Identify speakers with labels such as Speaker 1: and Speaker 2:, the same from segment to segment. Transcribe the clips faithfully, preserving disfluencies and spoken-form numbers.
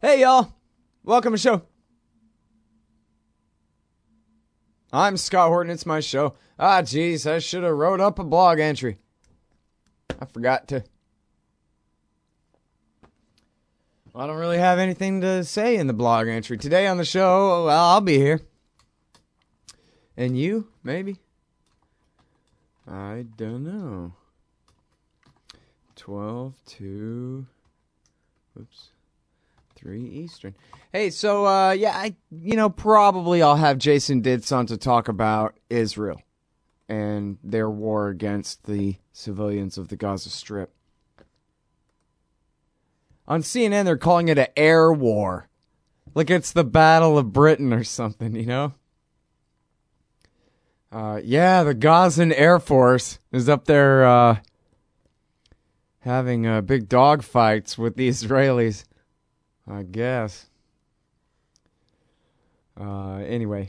Speaker 1: Hey, y'all. Welcome to the show. I'm Scott Horton. It's my show. Ah, jeez, I should have wrote up a blog entry. I forgot to. I don't really have anything to say in the blog entry. Today on the show, well, I'll be here. And you, maybe? I don't know. twelve to... Whoops. three Eastern. Hey, so, uh, yeah, I, you know, probably I'll have Jason Ditz on to talk about Israel and their war against the civilians of the Gaza Strip. On C N N, they're calling it an air war. Like it's the Battle of Britain or something, you know? Uh, yeah, the Gazan Air Force is up there, uh, having, uh, big dog fights with the Israelis. I guess. Uh, anyway.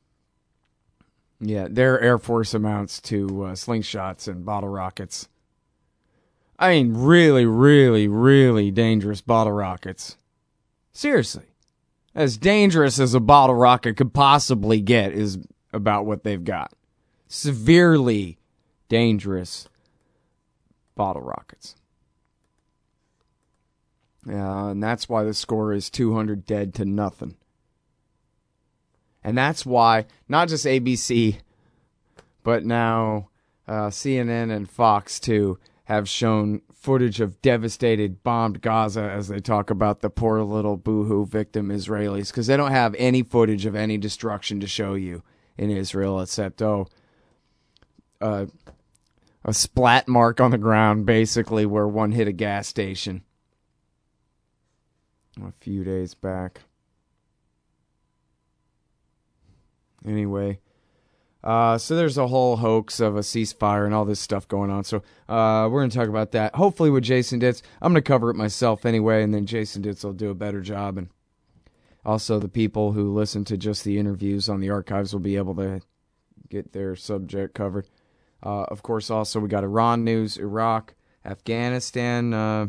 Speaker 1: Yeah, their Air Force amounts to uh, slingshots and bottle rockets. I mean, really, really, really dangerous bottle rockets. Seriously. As dangerous as a bottle rocket could possibly get is about what they've got. Severely dangerous bottle rockets. Uh, and that's why the score is two hundred dead to nothing. And that's why not just A B C, but now uh, C N N and Fox too have shown footage of devastated, bombed Gaza as they talk about the poor little boohoo victim Israelis, because they don't have any footage of any destruction to show you in Israel except, oh, uh, a splat mark on the ground basically where one hit a gas station a few days back. Anyway, uh, so there's a whole hoax of a ceasefire and all this stuff going on. So uh, we're going to talk about that, hopefully with Jason Ditz. I'm going to cover it myself anyway, and then Jason Ditz will do a better job. And also the people who listen to just the interviews on the archives will be able to get their subject covered. Uh, of course, also we got Iran news, Iraq, Afghanistan, uh,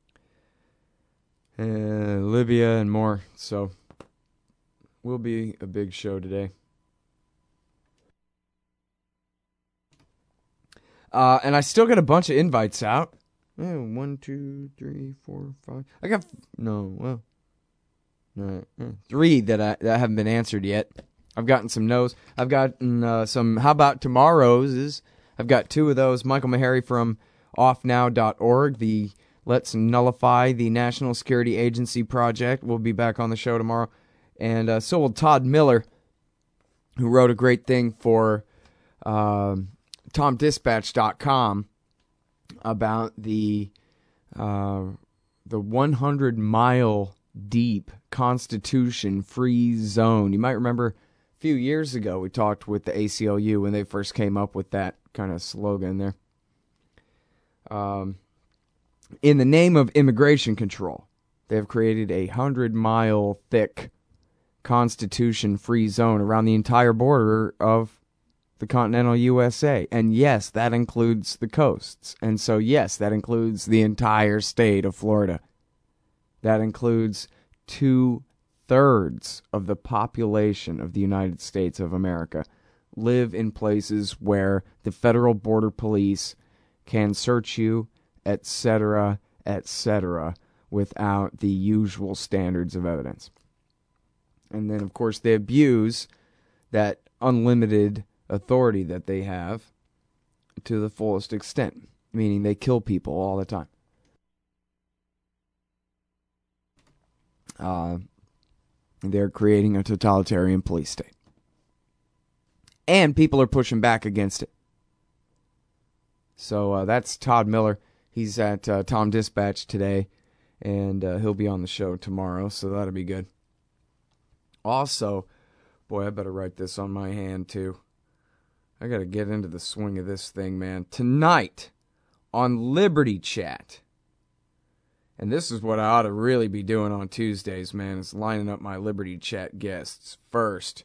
Speaker 1: uh, Libya, and more. So will be a big show today. Uh, and I still got a bunch of invites out. Yeah, one, two, three, four, five. I got no, well, no, uh, three that I that haven't been answered yet. I've gotten some no's. I've gotten uh, some. How about tomorrow's? Is I've got two of those. Michael Maharrey from off now dot org. The Let's Nullify the National Security Agency project. We'll be back on the show tomorrow. And uh, so will Todd Miller, who wrote a great thing for um, Tom Dispatch dot com about the uh, the one hundred mile deep Constitution free zone. You might remember a few years ago we talked with the A C L U when they first came up with that kind of slogan there. Um, in the name of immigration control, they have created a one hundred mile thick Constitution free zone around the entire border of the continental U S A. And yes, that includes the coasts. And so yes, that includes the entire state of Florida. That includes two-thirds of the population of the United States of America live in places where the federal border police can search you, et cetera, et cetera, without the usual standards of evidence. And then, of course, they abuse that unlimited authority that they have to the fullest extent, meaning they kill people all the time. Uh, they're creating a totalitarian police state. And people are pushing back against it. So uh, that's Todd Miller. He's at uh, Tom Dispatch today, and uh, he'll be on the show tomorrow, so that'll be good. Also, boy, I better write this on my hand, too. I gotta get into the swing of this thing, man. Tonight, on Liberty Chat, and this is what I ought to really be doing on Tuesdays, man, is lining up my Liberty Chat guests first.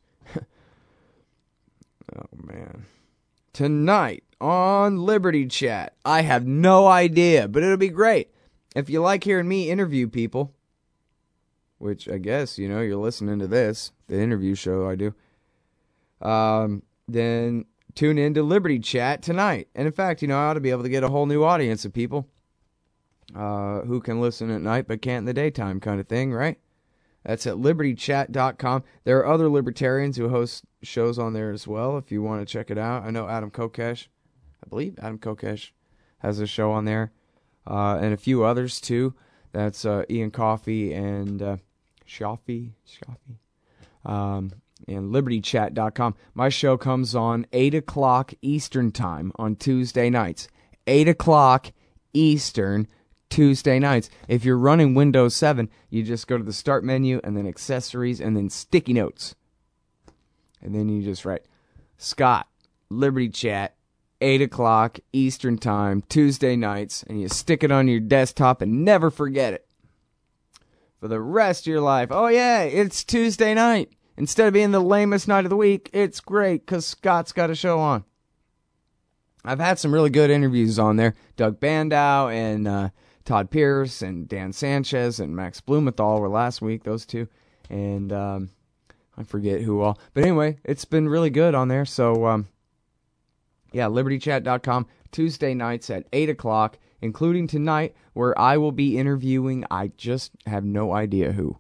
Speaker 1: Oh, man. Tonight, on Liberty Chat, I have no idea, but it'll be great. If you like hearing me interview people, which I guess, you know, you're listening to this, the interview show I do, um, then tune in to Liberty Chat tonight. And in fact, you know, I ought to be able to get a whole new audience of people uh, who can listen at night but can't in the daytime kind of thing, right? That's at liberty chat dot com. There are other libertarians who host shows on there as well if you want to check it out. I know Adam Kokesh, I believe Adam Kokesh has a show on there, uh, and a few others too. That's uh, Ian Coffey and uh, Shafi, Shafi, um, and liberty chat dot com. My show comes on eight o'clock Eastern Time on Tuesday nights. eight o'clock Eastern Tuesday nights. If you're running Windows seven, you just go to the Start menu and then Accessories and then Sticky Notes. And then you just write, Scott, Liberty Chat, eight o'clock Eastern Time, Tuesday nights, and you stick it on your desktop and never forget it. For the rest of your life, oh yeah, it's Tuesday night. Instead of being the lamest night of the week, it's great because Scott's got a show on. I've had some really good interviews on there. Doug Bandow and uh, Todd Pierce and Dan Sanchez and Max Blumenthal were last week, those two. And um, I forget who all. But anyway, it's been really good on there. So, um, yeah, liberty chat dot com, Tuesday nights at eight o'clock, including tonight, where I will be interviewing, I just have no idea who.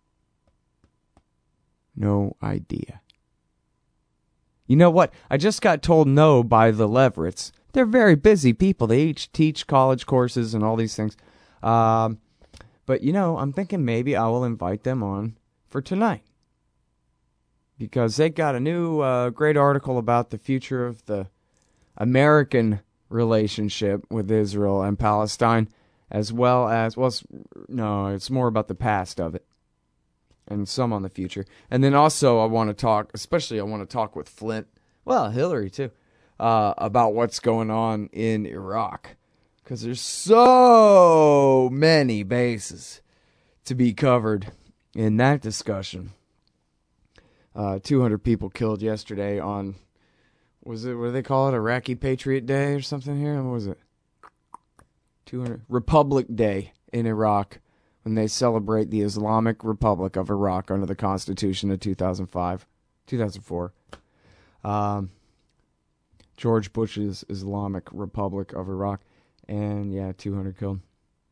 Speaker 1: No idea. You know what? I just got told no by the Leverets. They're very busy people. They each teach college courses and all these things. Um, but, you know, I'm thinking maybe I will invite them on for tonight. Because they got a new uh, great article about the future of the American relationship with Israel and Palestine, as well as, well, it's, no, it's more about the past of it. And some on the future. And then also I want to talk, especially I want to talk with Flint, well, Hillary too, uh, about what's going on in Iraq. Because there's so many bases to be covered in that discussion. Uh, two hundred people killed yesterday on, was it, what do they call it, Iraqi Patriot Day or something here? What was it? two hundred Republic Day in Iraq. When they celebrate the Islamic Republic of Iraq under the Constitution of two thousand five, two thousand four. Um, George Bush's Islamic Republic of Iraq. And, yeah, two hundred killed.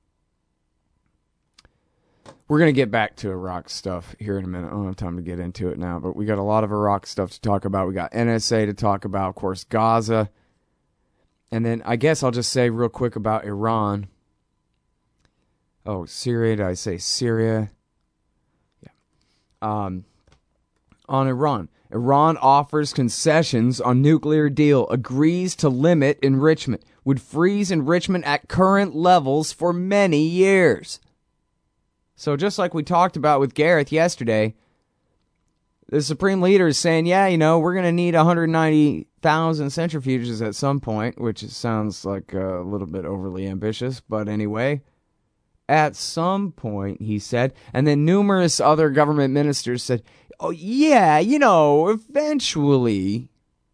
Speaker 1: We're going to get back to Iraq stuff here in a minute. I don't have time to get into it now, but we got a lot of Iraq stuff to talk about. We got N S A to talk about, of course, Gaza. And then I guess I'll just say real quick about Iran. Oh, Syria, did I say Syria? Yeah. Um, on Iran. Iran offers concessions on nuclear deal, agrees to limit enrichment, would freeze enrichment at current levels for many years. So just like we talked about with Gareth yesterday, the Supreme Leader is saying, yeah, you know, we're going to need one hundred ninety thousand centrifuges at some point, which sounds like a little bit overly ambitious, but anyway. At some point, he said, and then numerous other government ministers said, oh, yeah, you know, eventually.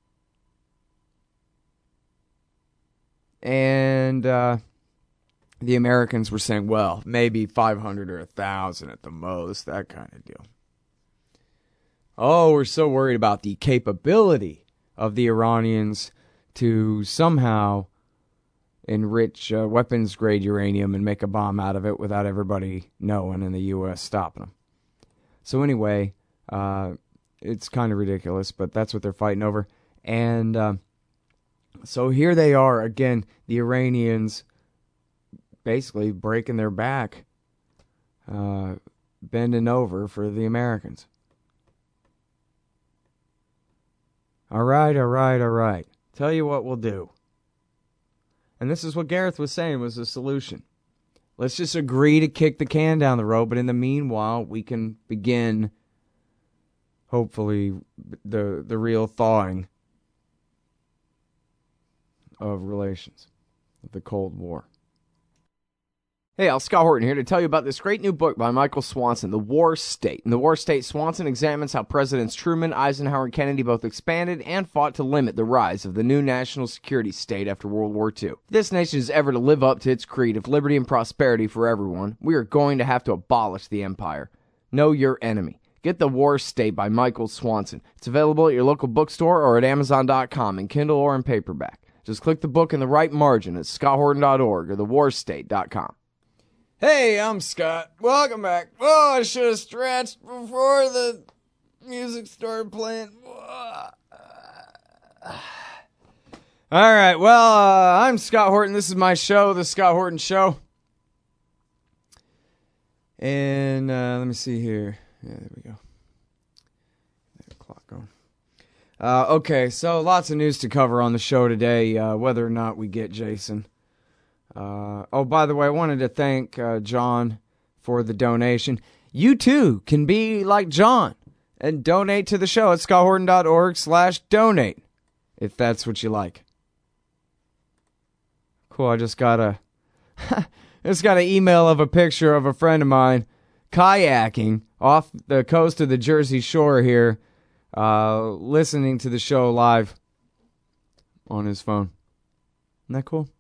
Speaker 1: And uh, the Americans were saying, well, maybe five hundred or one thousand at the most, that kind of deal. Oh, we're so worried about the capability of the Iranians to somehow enrich uh, weapons-grade uranium and make a bomb out of it without everybody knowing and the U S stopping them. So anyway, uh, it's kind of ridiculous, but that's what they're fighting over. And uh, so here they are, again, the Iranians basically breaking their back, uh, bending over for the Americans. All right, all right, all right. Tell you what we'll do. And this is what Gareth was saying was the solution. Let's just agree to kick the can down the road, but in the meanwhile, we can begin, hopefully, the the real thawing of relations, of the Cold War. Hey, Al Scott Horton here to tell you about this great new book by Michael Swanson, The War State. In The War State, Swanson examines how Presidents Truman, Eisenhower, and Kennedy both expanded and fought to limit the rise of the new national security state after World War Two. If this nation is ever to live up to its creed of liberty and prosperity for everyone, we are going to have to abolish the empire. Know Your Enemy. Get The War State by Michael Swanson. It's available at your local bookstore or at amazon dot com in Kindle or in paperback. Just click the book in the right margin at scott horton dot org or the war state dot com. Hey, I'm Scott. Welcome back. Oh, I should have stretched before the music started playing. All right, well, uh, I'm Scott Horton. This is my show, The Scott Horton Show. And uh, let me see here. Yeah, there we go. That clock going. Uh, okay, so lots of news to cover on the show today, uh, whether or not we get Jason. Uh, oh, by the way, I wanted to thank uh, John for the donation. You, too, can be like John and donate to the show at scott horton dot org slash donate, if that's what you like. Cool, I just got a... just got an email of a picture of a friend of mine kayaking off the coast of the Jersey Shore here, uh, listening to the show live on his phone. Isn't that cool?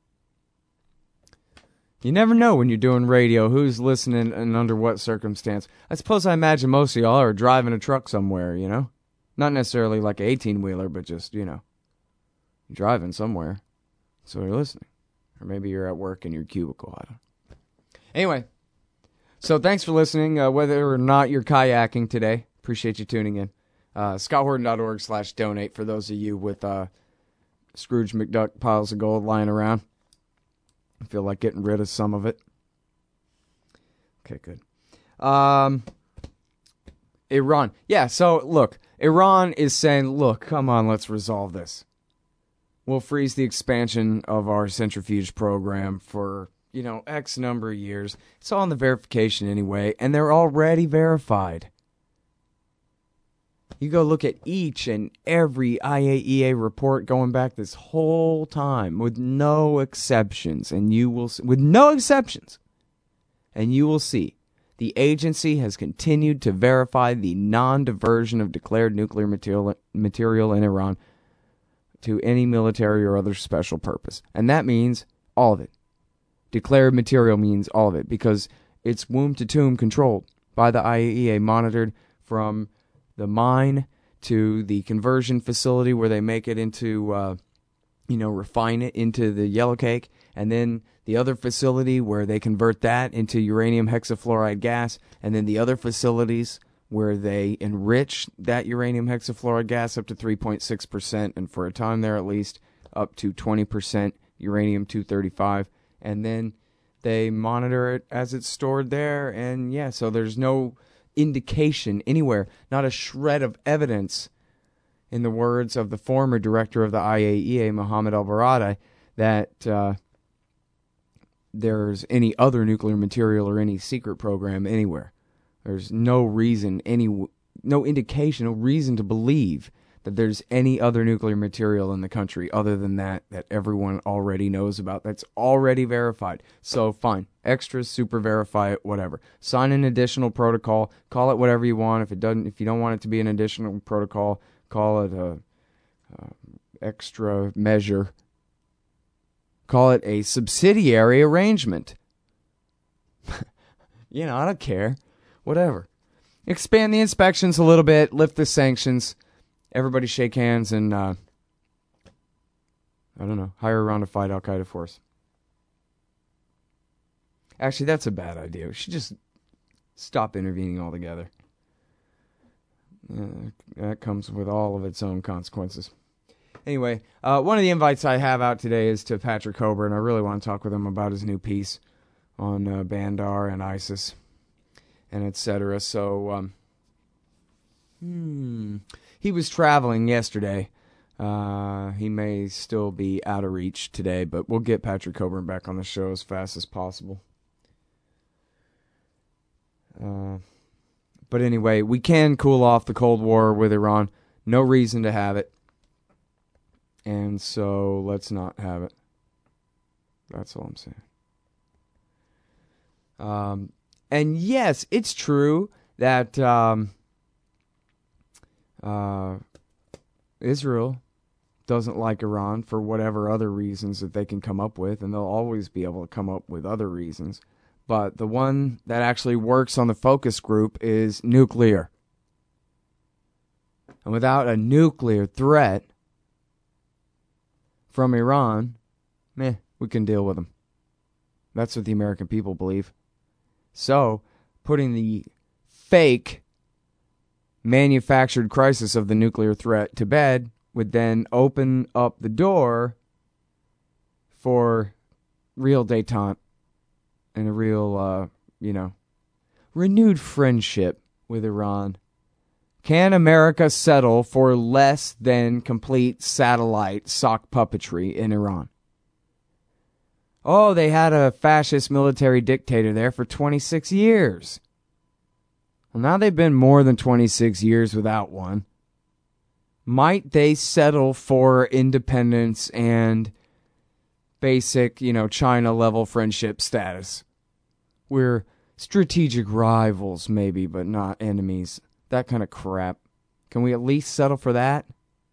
Speaker 1: You never know when you're doing radio who's listening and under what circumstance. I suppose I imagine most of y'all are driving a truck somewhere, you know? Not necessarily like an eighteen-wheeler, but just, you know, driving somewhere. So you're listening. Or maybe you're at work in your cubicle. I don't know. Anyway, so thanks for listening, uh, whether or not you're kayaking today. Appreciate you tuning in. Uh, scott horton dot org slash donate for those of you with uh, Scrooge McDuck piles of gold lying around. I feel like getting rid of some of it. Okay, good. Um, Iran. Yeah, so look, Iran is saying, look, come on, let's resolve this. We'll freeze the expansion of our centrifuge program for, you know, X number of years. It's all in the verification anyway, and they're already verified. You go look at each and every I A E A report going back this whole time with no exceptions, and you will see, with no exceptions, and you will see the agency has continued to verify the non-diversion of declared nuclear material, material in Iran to any military or other special purpose. And that means all of it. Declared material means all of it, because it's womb-to-tomb controlled by the I A E A, monitored from the mine to the conversion facility where they make it into, uh, you know, refine it into the yellow cake, and then the other facility where they convert that into uranium hexafluoride gas, and then the other facilities where they enrich that uranium hexafluoride gas up to three point six percent, and for a time there at least, up to twenty percent uranium two thirty-five, and then they monitor it as it's stored there, and yeah, so there's no indication anywhere, not a shred of evidence, in the words of the former director of the I A E A, Mohammed El-Baradei, that uh, there's any other nuclear material or any secret program anywhere. There's no reason, any no indication, no reason to believe that there's any other nuclear material in the country other than that that everyone already knows about, that's already verified. So fine, extra, super verify it, whatever. Sign an additional protocol, call it whatever you want. If it doesn't, if you don't want it to be an additional protocol, call it a, a extra measure. Call it a subsidiary arrangement. You know, I don't care. Whatever. Expand the inspections a little bit, lift the sanctions. Everybody shake hands and, uh, I don't know, hire around to fight Al-Qaeda force. Actually, that's a bad idea. We should just stop intervening altogether. Uh, that comes with all of its own consequences. Anyway, uh, one of the invites I have out today is to Patrick Coburn. I really want to talk with him about his new piece on uh, Bandar and ISIS and et cetera. So, um, hmm... he was traveling yesterday. Uh, he may still be out of reach today, but we'll get Patrick Coburn back on the show as fast as possible. Uh, but anyway, we can cool off the Cold War with Iran. No reason to have it. And so let's not have it. That's all I'm saying. Um, and yes, it's true that um, uh, Israel doesn't like Iran for whatever other reasons that they can come up with, and they'll always be able to come up with other reasons. But the one that actually works on the focus group is nuclear. And without a nuclear threat from Iran, meh, we can deal with them. That's what the American people believe. So, putting the fake manufactured crisis of the nuclear threat to bed would then open up the door for real détente and a real, uh, you know, renewed friendship with Iran. Can America settle for less than complete satellite sock puppetry in Iran? Oh, they had a fascist military dictator there for twenty-six years. Well, now they've been more than twenty-six years without one. Might they settle for independence and basic, you know, China-level friendship status? We're strategic rivals, maybe, but not enemies. That kind of crap. Can we at least settle for that?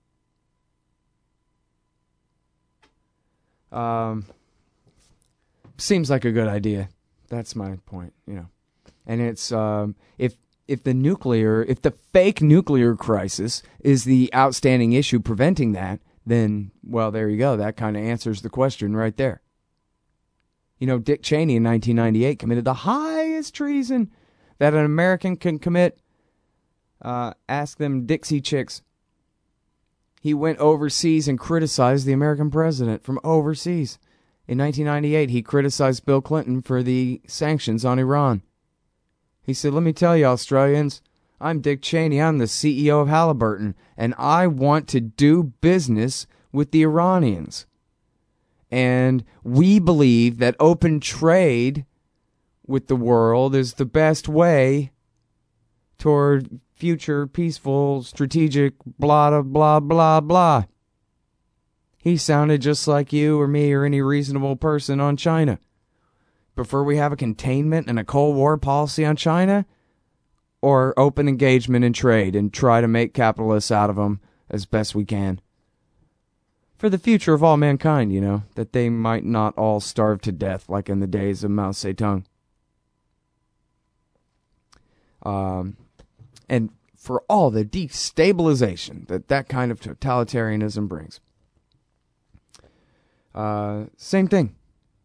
Speaker 1: Um, seems like a good idea. That's my point, you know. And it's um, if if the nuclear, if the fake nuclear crisis is the outstanding issue preventing that, then, well, there you go. That kind of answers the question right there. You know, Dick Cheney in nineteen ninety-eight committed the highest treason that an American can commit. Uh, ask them Dixie chicks. He went overseas and criticized the American president from overseas. In nineteen ninety-eight, he criticized Bill Clinton for the sanctions on Iran. He said, let me tell you, Australians, I'm Dick Cheney. I'm the C E O of Halliburton, and I want to do business with the Iranians. And we believe that open trade with the world is the best way toward future peaceful, strategic, blah, blah, blah, blah, blah. He sounded just like you or me or any reasonable person on China. Prefer we have a containment and a Cold War policy on China, or open engagement in trade and try to make capitalists out of them as best we can? For the future of all mankind, you know, that they might not all starve to death like in the days of Mao Zedong. Um, and for all the destabilization that that kind of totalitarianism brings. Uh, same thing.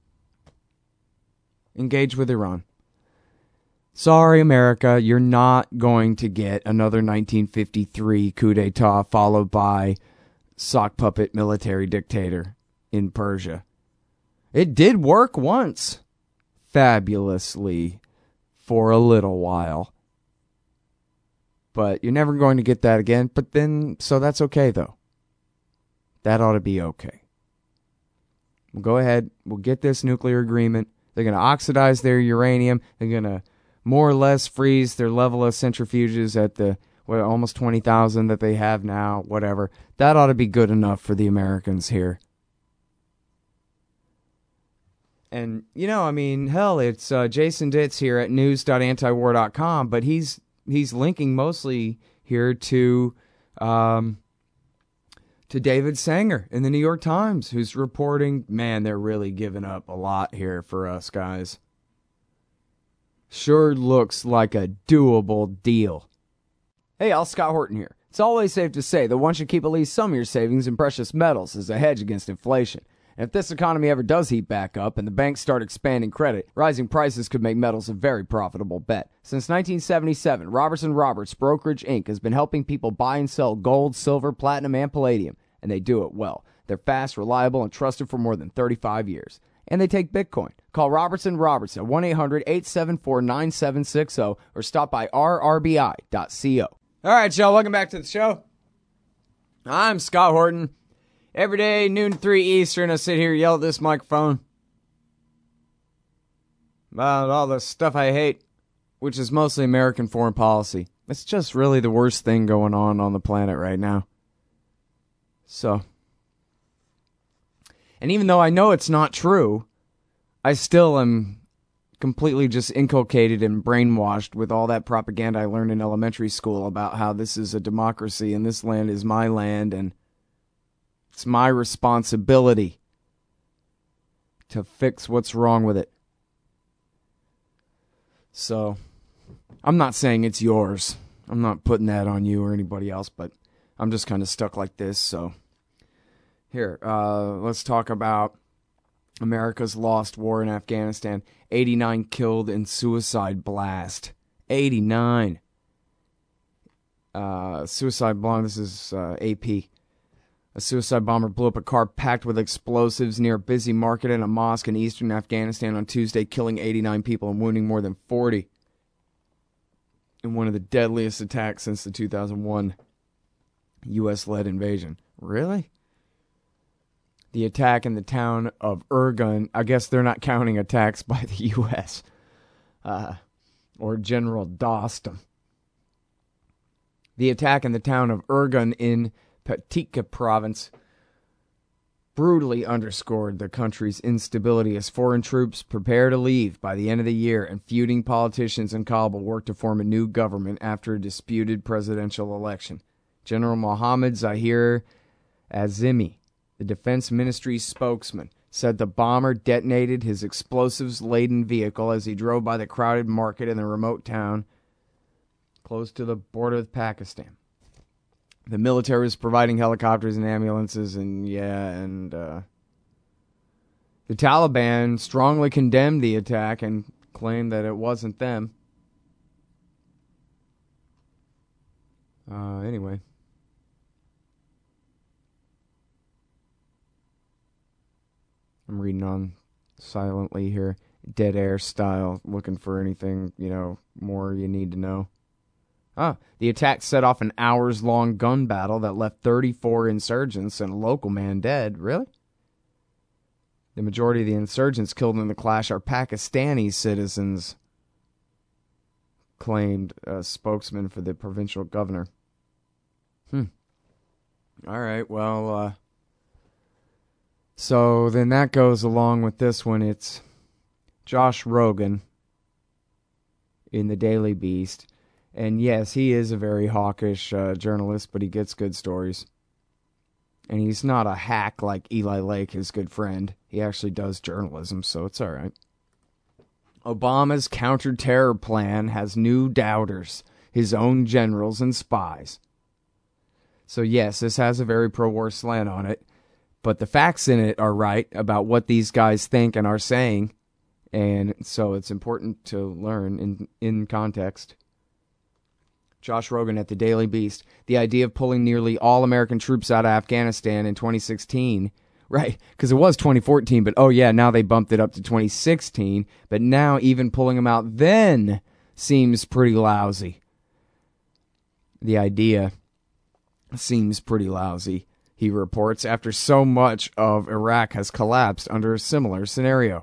Speaker 1: Engage with Iran. Sorry, America, you're not going to get another nineteen fifty-three coup d'etat followed by sock puppet military dictator in Persia. It did work once, fabulously, for a little while. But you're never going to get that again. But then, so that's okay, though. That ought to be okay. We'll go ahead. We'll get this nuclear agreement. They're going to oxidize their uranium. They're going to more or less freeze their level of centrifuges at the what, almost twenty thousand that they have now, whatever. That ought to be good enough for the Americans here. And, you know, I mean, hell, it's uh, Jason Ditz here at news dot antiwar dot com, but he's he's linking mostly here to um, to David Sanger in the New York Times, who's reporting, man, they're really giving up a lot here for us, guys. Sure looks like a doable deal. Hey, all, Scott Horton here. It's always safe to say that one should keep at least some of your savings in precious metals as a hedge against inflation. And if this economy ever does heat back up and the banks start expanding credit, rising prices could make metals a very profitable bet. Since nineteen seventy-seven, Robertson Roberts Brokerage Incorporated has been helping people buy and sell gold, silver, platinum, and palladium, and they do it well. They're fast, reliable, and trusted for more than thirty-five years. And they take Bitcoin. Call Robertson Roberts at one eight hundred eight seven four nine seven six zero or stop by r r b i dot co. All right, y'all, welcome back to the show. I'm Scott Horton. Every day, noon to three Eastern, I sit here and yell at this microphone about all the stuff I hate, which is mostly American foreign policy. It's just really the worst thing going on on the planet right now. So, and even though I know it's not true, I still am completely just inculcated and brainwashed with all that propaganda I learned in elementary school about how this is a democracy and this land is my land and it's my responsibility to fix what's wrong with it. So, I'm not saying it's yours. I'm not putting that on you or anybody else, but I'm just kind of stuck like this. So, here, uh, let's talk about America's lost war in Afghanistan. eighty-nine killed in suicide blast. eighty-nine. Uh, suicide bomb. This is uh, A P. A suicide bomber blew up a car packed with explosives near a busy market and a mosque in eastern Afghanistan on Tuesday, killing eighty-nine people and wounding more than forty. In one of the deadliest attacks since the two thousand one U S-led invasion. Really? The attack in the town of Urgun, I guess they're not counting attacks by the U S Uh, or General Dostum. The attack in the town of Urgun in Paktika province brutally underscored the country's instability as foreign troops prepare to leave by the end of the year and feuding politicians in Kabul work to form a new government after a disputed presidential election. General Mohammad Zahir Azimi, the defense ministry's spokesman, said the bomber detonated his explosives-laden vehicle as he drove by the crowded market in the remote town close to the border with Pakistan. The military was providing helicopters and ambulances, and yeah, and uh, the Taliban strongly condemned the attack and claimed that it wasn't them. Uh, anyway. I'm reading on silently here. Dead air style, looking for anything, you know, more you need to know. Ah, the attack set off an hours-long gun battle that left thirty-four insurgents and a local man dead. Really? The majority of the insurgents killed in the clash are Pakistani citizens, claimed a spokesman for the provincial governor. Hmm. All right, well, uh... so then that goes along with this one. It's Josh Rogan in the Daily Beast. And yes, he is a very hawkish uh, journalist, but he gets good stories. And he's not a hack like Eli Lake, his good friend. He actually does journalism, so it's all right. Obama's counter-terror plan has new doubters, his own generals and spies. So yes, this has a very pro-war slant on it, but the facts in it are right about what these guys think and are saying, and so it's important to learn in, in context. Josh Rogan at the Daily Beast. The idea of pulling nearly all American troops out of Afghanistan in twenty sixteen, right, because it was twenty fourteen, but oh yeah, now they bumped it up to twenty sixteen, but now even pulling them out then seems pretty lousy. The idea seems pretty lousy, he reports, after so much of Iraq has collapsed under a similar scenario.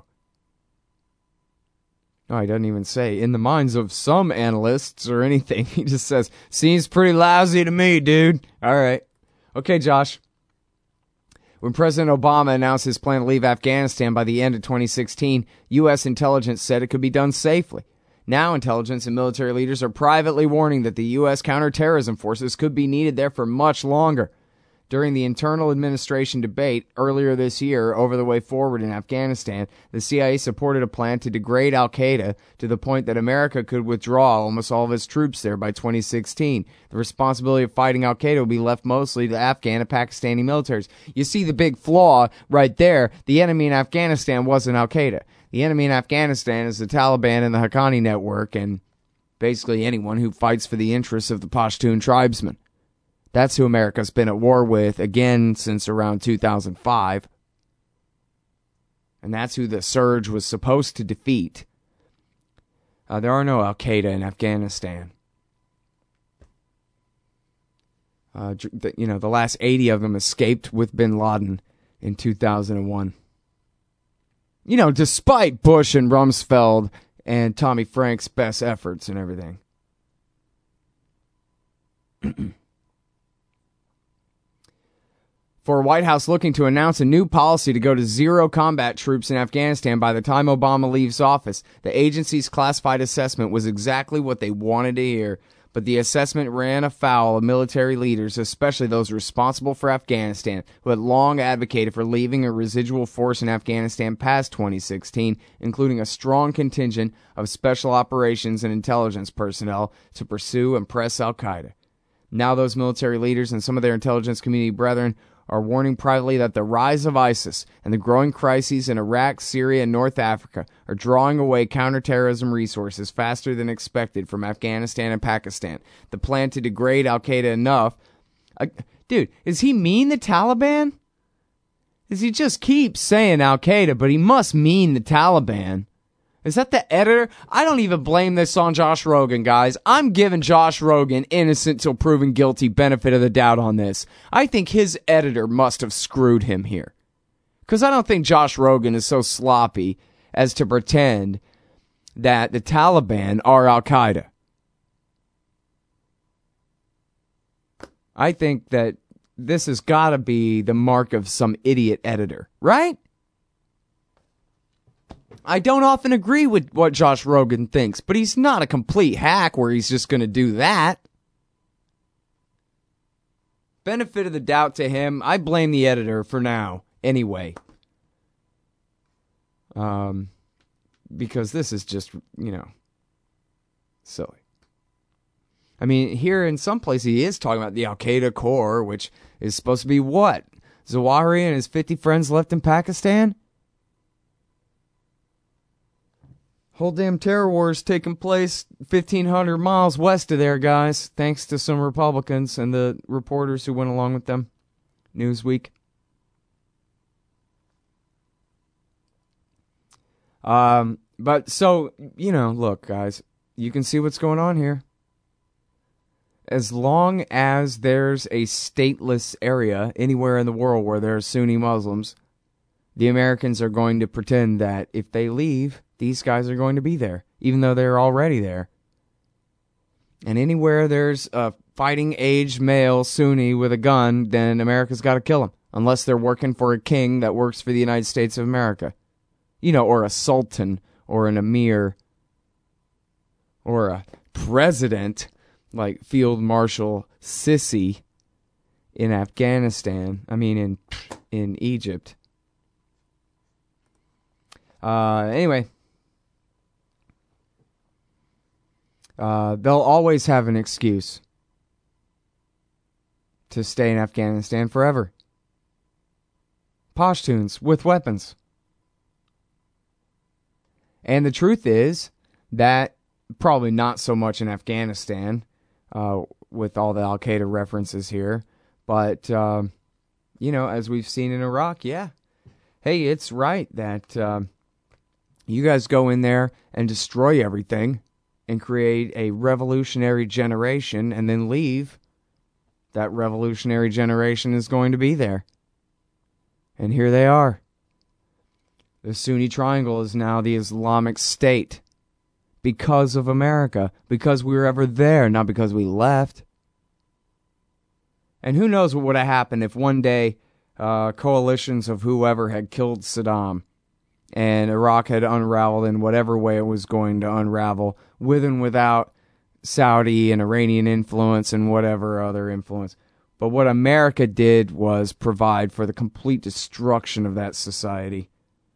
Speaker 1: No, he doesn't even say, in the minds of some analysts or anything. He just says, seems pretty lousy to me, dude. All right. Okay, Josh. When President Obama announced his plan to leave Afghanistan by the end of twenty sixteen, U S intelligence said it could be done safely. Now intelligence and military leaders are privately warning that the U S counterterrorism forces could be needed there for much longer. During the internal administration debate earlier this year over the way forward in Afghanistan, the C I A supported a plan to degrade al-Qaeda to the point that America could withdraw almost all of its troops there by twenty sixteen. The responsibility of fighting al-Qaeda will be left mostly to Afghan and Pakistani militaries. You see the big flaw right there. The enemy in Afghanistan wasn't al-Qaeda. The enemy in Afghanistan is the Taliban and the Haqqani network and basically anyone who fights for the interests of the Pashtun tribesmen. That's who America's been at war with, again, since around two thousand five. And that's who the surge was supposed to defeat. Uh, there are no al-Qaeda in Afghanistan. Uh, you know, the last eighty of them escaped with bin Laden in two thousand one. You know, despite Bush and Rumsfeld and Tommy Frank's best efforts and everything. For a White House looking to announce a new policy to go to zero combat troops in Afghanistan by the time Obama leaves office, the agency's classified assessment was exactly what they wanted to hear. but the assessment ran afoul of military leaders, especially those responsible for Afghanistan, who had long advocated for leaving a residual force in Afghanistan past twenty sixteen, including a strong contingent of special operations and intelligence personnel to pursue and press al-Qaeda. Now those military leaders and some of their intelligence community brethren are warning privately that the rise of ISIS and the growing crises in Iraq, Syria, and North Africa are drawing away counterterrorism resources faster than expected from Afghanistan and Pakistan. The plan to degrade al-Qaeda enough... Uh, dude, does he mean the Taliban? Does he just keep saying al-Qaeda, but he must mean the Taliban? Is that the editor? I don't even blame this on Josh Rogan, guys. I'm giving Josh Rogan innocent till proven guilty benefit of the doubt on this. I think his editor must have screwed him here. Because I don't think Josh Rogan is so sloppy as to pretend that the Taliban are al-Qaeda. I think that this has got to be the mark of some idiot editor, right? I don't often agree with what Josh Rogan thinks, but he's not a complete hack where he's just going to do that. Benefit of the doubt to him. I blame the editor for now, anyway. Um, because this is just, you know, silly. I mean, here in some places he is talking about the Al-Qaeda core, which is supposed to be what? Zawahiri and his fifty friends left in Pakistan? Whole damn terror war is taking place fifteen hundred miles west of there, guys. Thanks to some Republicans and the reporters who went along with them. Newsweek. Um, but so, you know, look, guys, you can see what's going on here. As long as there's a stateless area anywhere in the world where there are Sunni Muslims, the Americans are going to pretend that if they leave, these guys are going to be there, even though they're already there. And anywhere there's a fighting-aged male Sunni with a gun, then America's got to kill him, unless they're working for a king that works for the United States of America. You know, or a sultan, or an emir, or a president, like Field Marshal Sisi in Afghanistan. I mean, in in Egypt. Uh, anyway. Uh, they'll always have an excuse to stay in Afghanistan forever. Pashtuns with weapons. And the truth is that probably not so much in Afghanistan, uh, with all the Al-Qaeda references here, but, uh, you know, as we've seen in Iraq, yeah. Hey, it's right that uh, you guys go in there and destroy everything and create a revolutionary generation and then leave. That revolutionary generation is going to be there. And here they are. The Sunni Triangle is now the Islamic State. Because of America. Because we were ever there, not because we left. And who knows what would have happened if one day uh, coalitions of whoever had killed Saddam and Iraq had unraveled in whatever way it was going to unravel, with and without Saudi and Iranian influence and whatever other influence. But what America did was provide for the complete destruction of that society.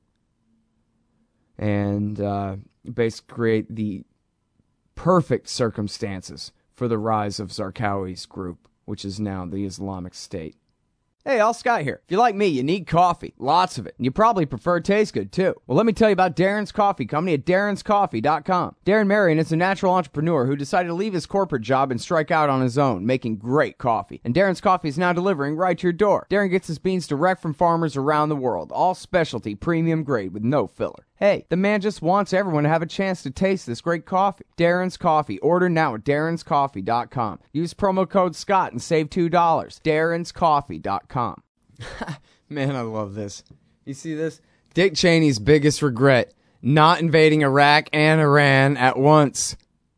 Speaker 1: And uh, basically create the perfect circumstances for the rise of Zarqawi's group, which is now the Islamic State. Hey, Al Scott here. If you're like me, you need coffee. Lots of it. And you probably prefer it tastes good, too. Well, let me tell you about Darren's Coffee Company at darrens coffee dot com. Darren Marion is a natural entrepreneur who decided to leave his corporate job and strike out on his own, making great coffee. And Darren's Coffee is now delivering right to your door. Darren gets his beans direct from farmers around the world. All specialty, premium grade with no filler. Hey, the man just wants everyone to have a chance to taste this great coffee. Darren's Coffee. Order now at darrens coffee dot com. Use promo code Scott and save two dollars. darrens coffee dot com. Man, I love this. You see this? Dick Cheney's biggest regret, not invading Iraq and Iran at once.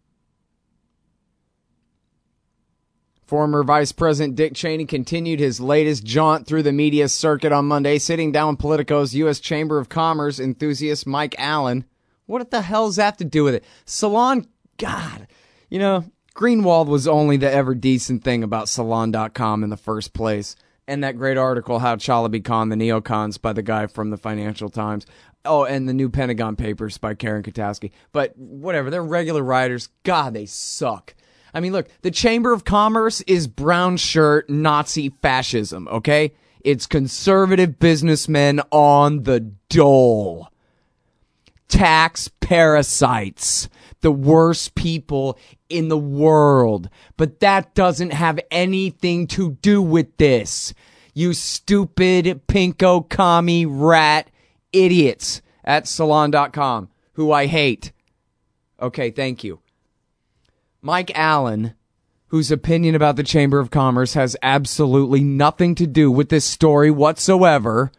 Speaker 1: Former Vice President Dick Cheney continued his latest jaunt through the media circuit on Monday, sitting down with Politico's U S Chamber of Commerce enthusiast Mike Allen. What the hell does that have to do with it? Salon, God, you know, Greenwald was only the ever decent thing about Salon dot com in the first place. And that great article, How Chalabi Conned the Neocons, by the guy from the Financial Times. Oh, and the new Pentagon Papers by Karen Kataski. But whatever, they're regular writers. God, they suck. I mean, look, the Chamber of Commerce is brown shirt Nazi fascism, okay? It's conservative businessmen on the dole. Tax parasites. The worst people in the world. But that doesn't have anything to do with this. You stupid pinko commie rat idiots at Salon dot com, who I hate. Okay, thank you. Mike Allen, whose opinion about the Chamber of Commerce has absolutely nothing to do with this story whatsoever,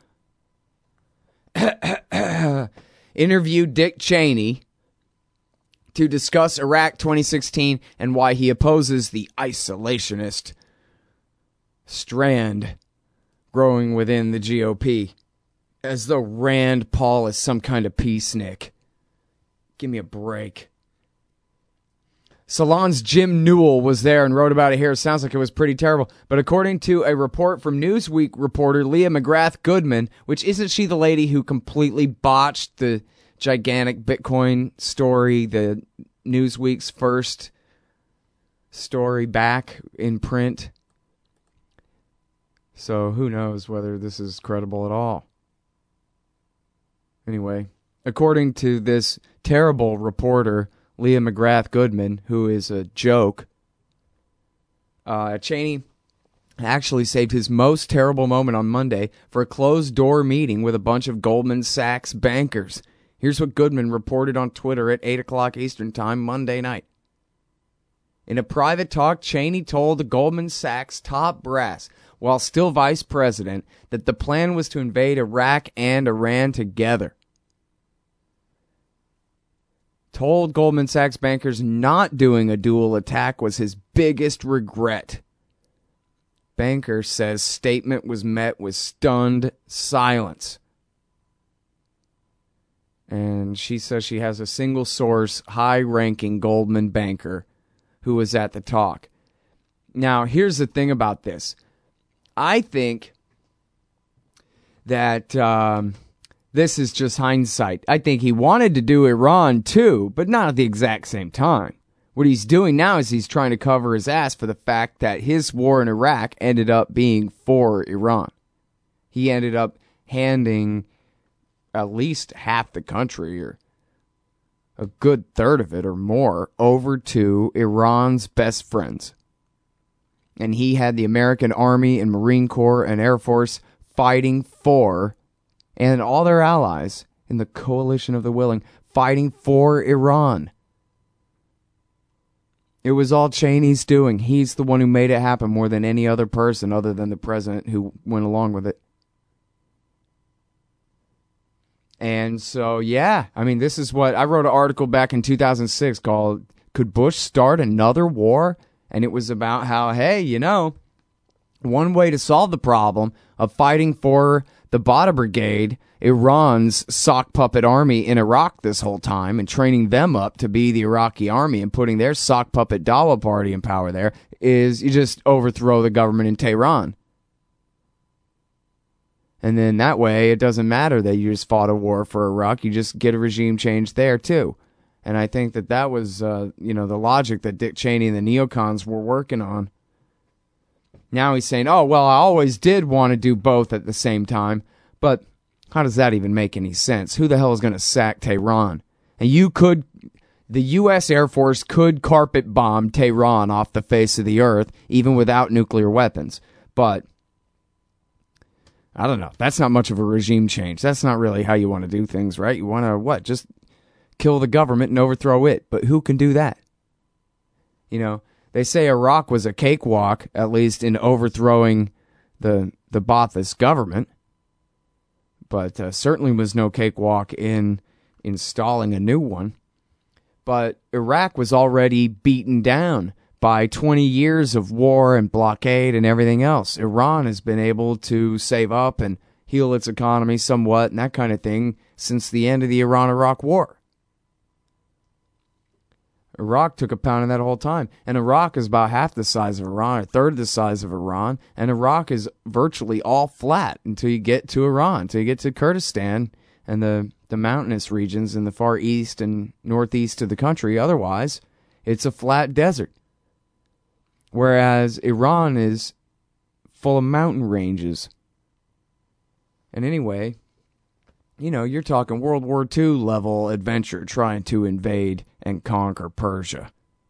Speaker 1: interviewed Dick Cheney to discuss Iraq twenty sixteen and why he opposes the isolationist strand growing within the G O P. As though Rand Paul is some kind of peacenik. Give me a break. Salon's Jim Newell was there and wrote about it here. It sounds like it was pretty terrible. But according to a report from Newsweek reporter Leah McGrath Goodman, which isn't she the lady who completely botched the gigantic Bitcoin story, the Newsweek's first story back in print? So who knows whether this is credible at all. Anyway, according to this terrible reporter, Leah McGrath Goodman, who is a joke, uh, Cheney actually saved his most terrible moment on Monday for a closed-door meeting with a bunch of Goldman Sachs bankers. Here's what Goodman reported on Twitter at eight o'clock Eastern Time Monday night. In a private talk, Cheney told the Goldman Sachs top brass, while still vice president, that the plan was to invade Iraq and Iran together. Told Goldman Sachs bankers not doing a dual attack was his biggest regret. Banker says statement was met with stunned silence. And she says she has a single source, high-ranking Goldman banker who was at the talk. Now, here's the thing about this. I think that um, this is just hindsight. I think he wanted to do Iran too, but not at the exact same time. What he's doing now is he's trying to cover his ass for the fact that his war in Iraq ended up being for Iran. He ended up handing at least half the country, or a good third of it or more, over to Iran's best friends. And he had the American Army and Marine Corps and Air Force fighting for, and all their allies in the coalition of the willing, fighting for Iran. It was all Cheney's doing. He's the one who made it happen more than any other person other than the president who went along with it. And so, yeah, I mean, this is what I wrote an article back in two thousand six called Could Bush Start Another War? And it was about how, hey, you know, one way to solve the problem of fighting for the Bata Brigade, Iran's sock puppet army in Iraq this whole time, and training them up to be the Iraqi army and putting their sock puppet Dawa party in power there, is you just overthrow the government in Tehran. And then that way, it doesn't matter that you just fought a war for Iraq. You just get a regime change there, too. And I think that that was, uh, you know, the logic that Dick Cheney and the neocons were working on. Now he's saying, oh, well, I always did want to do both at the same time. But how does that even make any sense? Who the hell is going to sack Tehran? And you could, the U S Air Force could carpet bomb Tehran off the face of the earth, even without nuclear weapons. But I don't know. That's not much of a regime change. That's not really how you want to do things, right? You want to, what, just kill the government and overthrow it. But who can do that? You know, they say Iraq was a cakewalk, at least in overthrowing the the Ba'athist government. But uh, certainly was no cakewalk in installing a new one. But Iraq was already beaten down by twenty years of war and blockade and everything else. Iran has been able to save up and heal its economy somewhat and that kind of thing since the end of the Iran-Iraq war. Iraq took a pound of that whole time. And Iraq is about half the size of Iran, a third the size of Iran. And Iraq is virtually all flat until you get to Iran, until you get to Kurdistan and the, the mountainous regions in the far east and northeast of the country. Otherwise, it's a flat desert. Whereas Iran is full of mountain ranges. And anyway, you know, you're talking World War Two level adventure trying to invade and conquer Persia.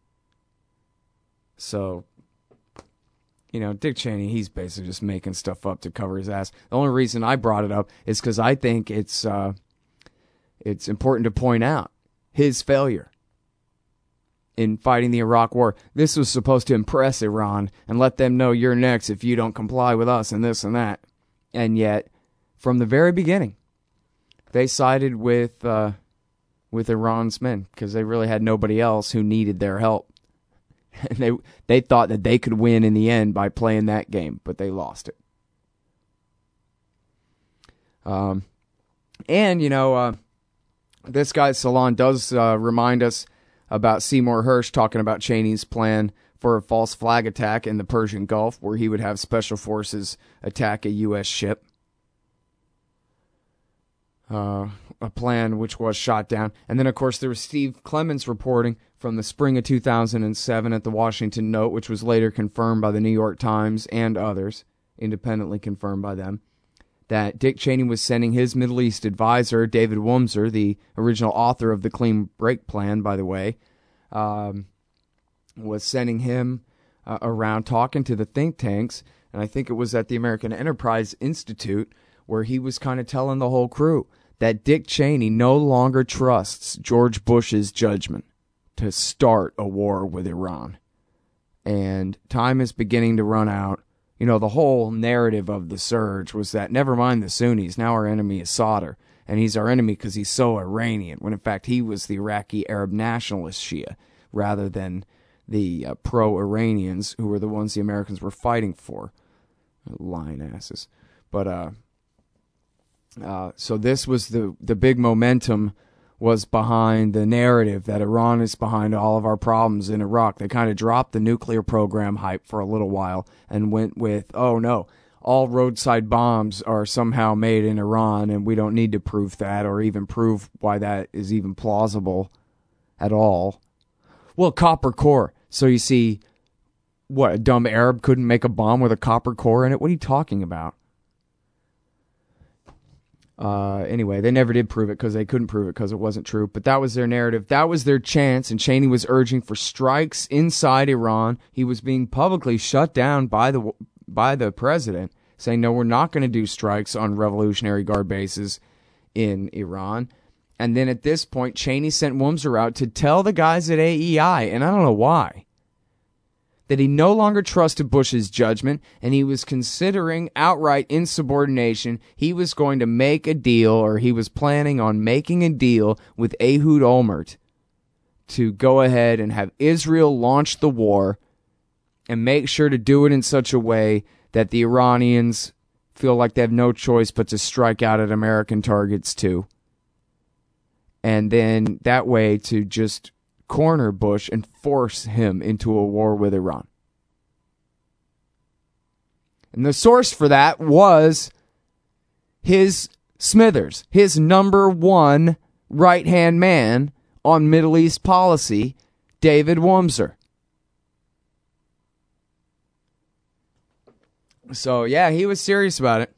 Speaker 1: So, you know, Dick Cheney, he's basically just making stuff up to cover his ass. The only reason I brought it up is because I think it's uh, it's important to point out his failure in fighting the Iraq War. This was supposed to impress Iran and let them know you're next if you don't comply with us and this and that. And yet, from the very beginning, they sided with uh, with Iran's men because they really had nobody else who needed their help. And they they thought that they could win in the end by playing that game, but they lost it. Um, and, you know, uh, this guy, Salon, does uh, remind us about Seymour Hersh talking about Cheney's plan for a false flag attack in the Persian Gulf, where he would have special forces attack a U S ship. Uh, a plan which was shot down. And then, of course, there was Steve Clements reporting from the spring of two thousand seven at the Washington Note, which was later confirmed by the New York Times and others, independently confirmed by them, that Dick Cheney was sending his Middle East advisor, David Wurmser, the original author of the Clean Break Plan, by the way, um, was sending him uh, around talking to the think tanks, and I think it was at the American Enterprise Institute, where he was kind of telling the whole crew that Dick Cheney no longer trusts George Bush's judgment to start a war with Iran. And time is beginning to run out. You know, the whole narrative of the surge was that, never mind the Sunnis, now our enemy is Sadr. And he's our enemy because he's so Iranian, when in fact he was the Iraqi Arab nationalist Shia, rather than the uh, pro-Iranians, who were the ones the Americans were fighting for. Lying asses. But, uh... Uh, so this was the, the big momentum was behind the narrative that Iran is behind all of our problems in Iraq. They kind of dropped the nuclear program hype for a little while and went with, oh no, all roadside bombs are somehow made in Iran and we don't need to prove that or even prove why that is even plausible at all. Well, copper core. So you see, what, a dumb Arab couldn't make a bomb with a copper core in it? What are you talking about? Uh, anyway, they never did prove it because they couldn't prove it because it wasn't true. But that was their narrative. That was their chance. And Cheney was urging for strikes inside Iran. He was being publicly shut down by the by the president, saying, no, we're not going to do strikes on Revolutionary Guard bases in Iran. And then at this point, Cheney sent Wurmser out to tell the guys at A E I, and I don't know why, that he no longer trusted Bush's judgment, and he was considering outright insubordination. He was going to make a deal, or he was planning on making a deal with Ehud Olmert to go ahead and have Israel launch the war and make sure to do it in such a way that the Iranians feel like they have no choice but to strike out at American targets too. And then that way to just corner Bush and force him into a war with Iran. And the source for that was his Smithers, his number one right-hand man on Middle East policy, David Wurmser. So, yeah, he was serious about it.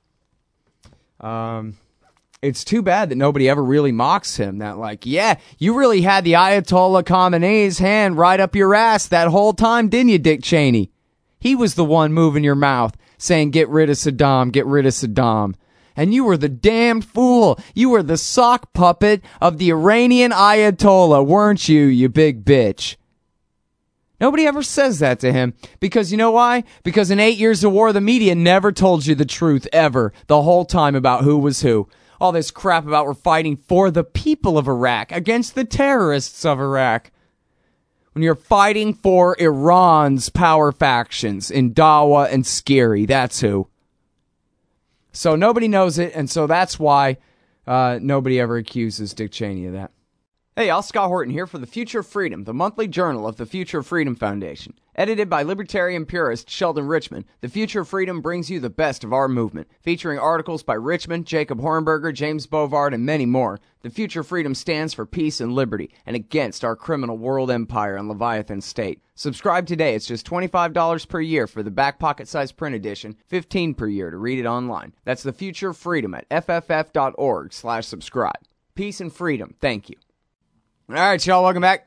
Speaker 1: Um... It's too bad that nobody ever really mocks him. That, like, yeah, you really had the Ayatollah Khamenei's hand right up your ass that whole time, didn't you, Dick Cheney? He was the one moving your mouth, saying, get rid of Saddam, get rid of Saddam. And you were the damned fool. You were the sock puppet of the Iranian Ayatollah, weren't you, you big bitch? Nobody ever says that to him. Because you know why? Because in eight years of war, the media never told you the truth, ever, the whole time about who was who. All this crap about we're fighting for the people of Iraq against the terrorists of Iraq. When you're fighting for Iran's power factions in Dawa and Scary, that's who. So nobody knows it, and so that's why uh, nobody ever accuses Dick Cheney of that. Hey, y'all, Scott Horton here for The Future of Freedom, the monthly journal of the Future of Freedom Foundation. Edited by libertarian purist Sheldon Richman, The Future of Freedom brings you the best of our movement, featuring articles by Richman, Jacob Hornberger, James Bovard, and many more. The Future of Freedom stands for peace and liberty, and against our criminal world empire and Leviathan state. Subscribe today. It's just twenty-five dollars per year for the back pocket size print edition, fifteen dollars per year to read it online. That's The Future of Freedom at f f f dot org slash subscribe. Peace and freedom. Thank you. All right, y'all, welcome back.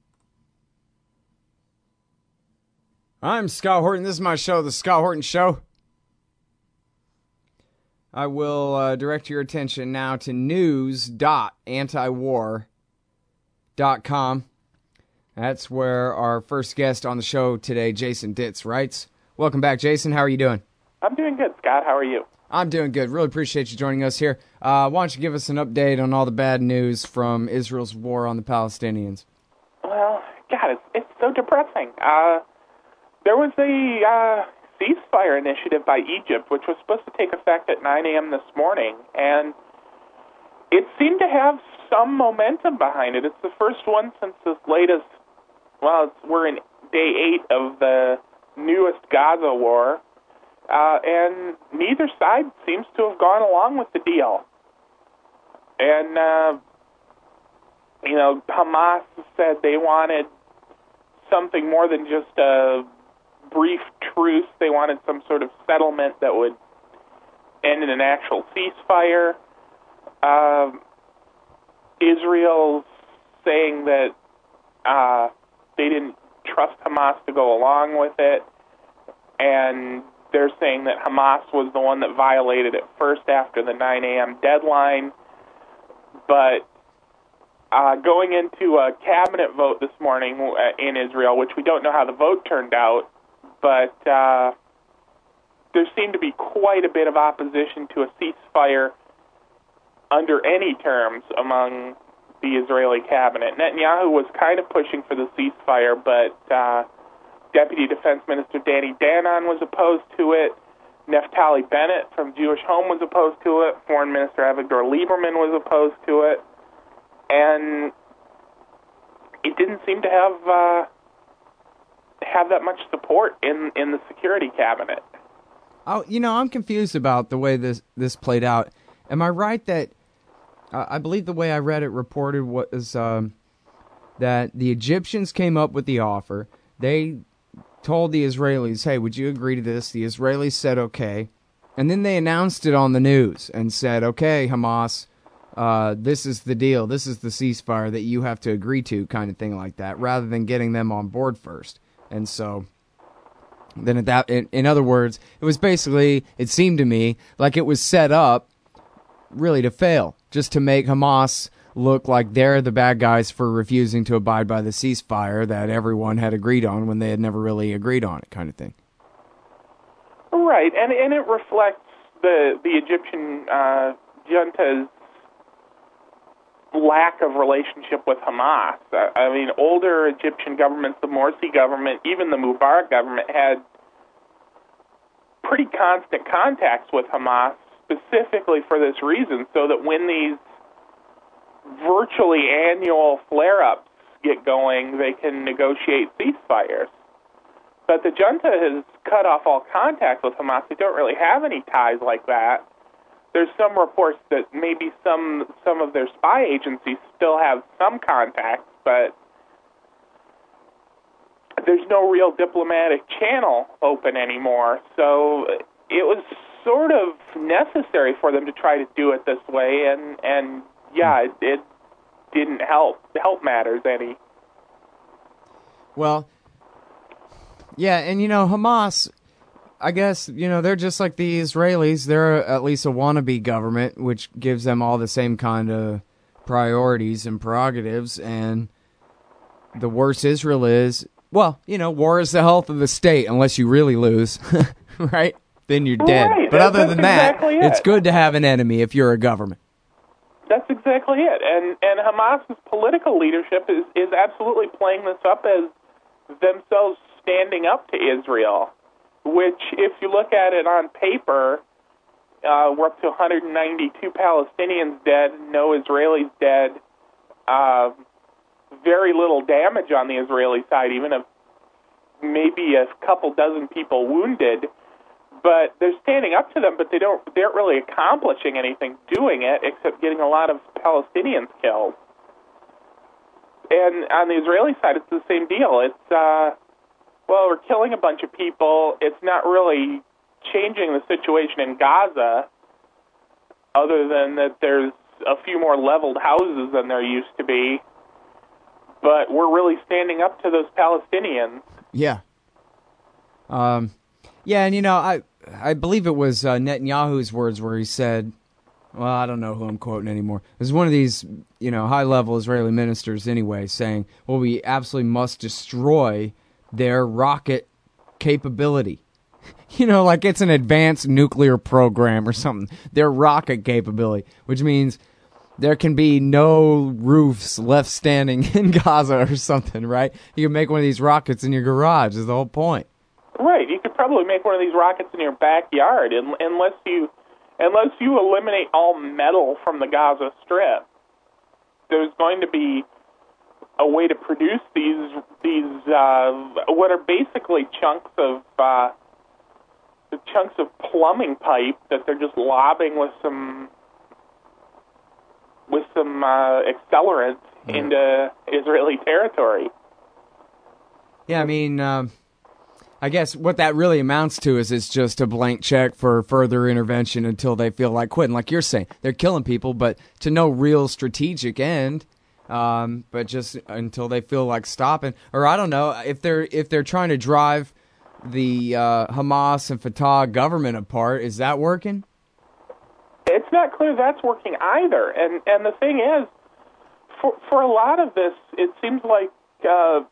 Speaker 1: I'm Scott Horton. This is my show, The Scott Horton Show. I will uh, direct your attention now to news dot antiwar dot com. That's where our first guest on the show today, Jason Ditz, writes. Welcome back, Jason. How are you doing?
Speaker 2: I'm doing good, Scott. How are you?
Speaker 1: I'm doing good. Really appreciate you joining us here. Uh, why don't you give us an update on all the bad news from Israel's war on the Palestinians?
Speaker 2: Well, God, it's, it's so depressing. Uh, there was a uh, ceasefire initiative by Egypt, which was supposed to take effect at nine a.m. this morning, and it seemed to have some momentum behind it. It's the first one since as late as, well, it's, we're in day eight of the newest Gaza war. Uh, and neither side seems to have gone along with the deal. And, uh, you know, Hamas said they wanted something more than just a brief truce. They wanted some sort of settlement that would end in an actual ceasefire. Uh, Israel's saying that uh, they didn't trust Hamas to go along with it. And they're saying that Hamas was the one that violated it first after the nine a.m. deadline. But uh, going into a cabinet vote this morning in Israel, which we don't know how the vote turned out, but uh, there seemed to be quite a bit of opposition to a ceasefire under any terms among the Israeli cabinet. Netanyahu was kind of pushing for the ceasefire, but Uh, Deputy Defense Minister Danny Danon was opposed to it. Naftali Bennett from Jewish Home was opposed to it. Foreign Minister Avigdor Lieberman was opposed to it. And it didn't seem to have uh, have that much support in, in the security cabinet.
Speaker 1: Oh, you know, I'm confused about the way this, this played out. Am I right that, uh, I believe the way I read it reported was um, that the Egyptians came up with the offer. They told the Israelis, hey, would you agree to this? The Israelis said okay. And then they announced it on the news and said, okay, Hamas, uh, this is the deal. This is the ceasefire that you have to agree to, kind of thing like that, rather than getting them on board first. And so then at that, in, in other words, it was basically, it seemed to me, like it was set up really to fail, just to make Hamas look like they're the bad guys for refusing to abide by the ceasefire that everyone had agreed on when they had never really agreed on it, kind of thing.
Speaker 2: Right, and and it reflects the the Egyptian uh, junta's lack of relationship with Hamas. I, I mean, older Egyptian governments, the Morsi government, even the Mubarak government, had pretty constant contacts with Hamas, specifically for this reason, so that when these virtually annual flare-ups get going, they can negotiate ceasefires. But the junta has cut off all contact with Hamas. They don't really have any ties like that. There's some reports that maybe some some of their spy agencies still have some contacts, but there's no real diplomatic channel open anymore. So it was sort of necessary for them to try to do it this way, and and yeah, it, it didn't help help matters any.
Speaker 1: Well, yeah, and you know, Hamas, I guess, you know, they're just like the Israelis. They're at least a wannabe government, which gives them all the same kind of priorities and prerogatives. And the worse Israel is, well, you know, war is the health of the state unless you really lose, right? Then you're dead.
Speaker 2: Right.
Speaker 1: But
Speaker 2: That's,
Speaker 1: other
Speaker 2: that's
Speaker 1: than
Speaker 2: exactly
Speaker 1: that,
Speaker 2: it.
Speaker 1: it's good to have an enemy if you're a government.
Speaker 2: That's exactly it. And and Hamas's political leadership is, is absolutely playing this up as themselves standing up to Israel, which, if you look at it on paper, uh, we're up to one hundred ninety-two Palestinians dead, no Israelis dead. Uh, very little damage on the Israeli side, even if maybe a couple dozen people wounded. But they're standing up to them, but they don't, they aren't really accomplishing anything doing it except getting a lot of Palestinians killed. And on the Israeli side, it's the same deal. It's, uh, well, we're killing a bunch of people. It's not really changing the situation in Gaza, other than that there's a few more leveled houses than there used to be. But we're really standing up to those Palestinians.
Speaker 1: Yeah. Um, yeah, and you know, I I believe it was uh, Netanyahu's words where he said, well, I don't know who I'm quoting anymore. It was one of these, you know, high-level Israeli ministers anyway, saying, well, we absolutely must destroy their rocket capability. You know, like it's an advanced nuclear program or something. Their rocket capability, which means there can be no roofs left standing in Gaza or something, right? You can make one of these rockets in your garage is the whole point.
Speaker 2: Right. You could probably make one of these rockets in your backyard unless you unless you eliminate all metal from the Gaza Strip. There's going to be a way to produce these these uh, what are basically chunks of uh, chunks of plumbing pipe that they're just lobbing with some with some uh, accelerant mm. into Israeli territory.
Speaker 1: Yeah, I mean, um, I guess what that really amounts to is it's just a blank check for further intervention until they feel like quitting. Like you're saying, they're killing people, but to no real strategic end. Um, but just until they feel like stopping, or I don't know if they're if they're trying to drive the uh, Hamas and Fatah government apart. Is that working?
Speaker 2: It's not clear that's working either. And and the thing is, for for a lot of this, it seems like, uh,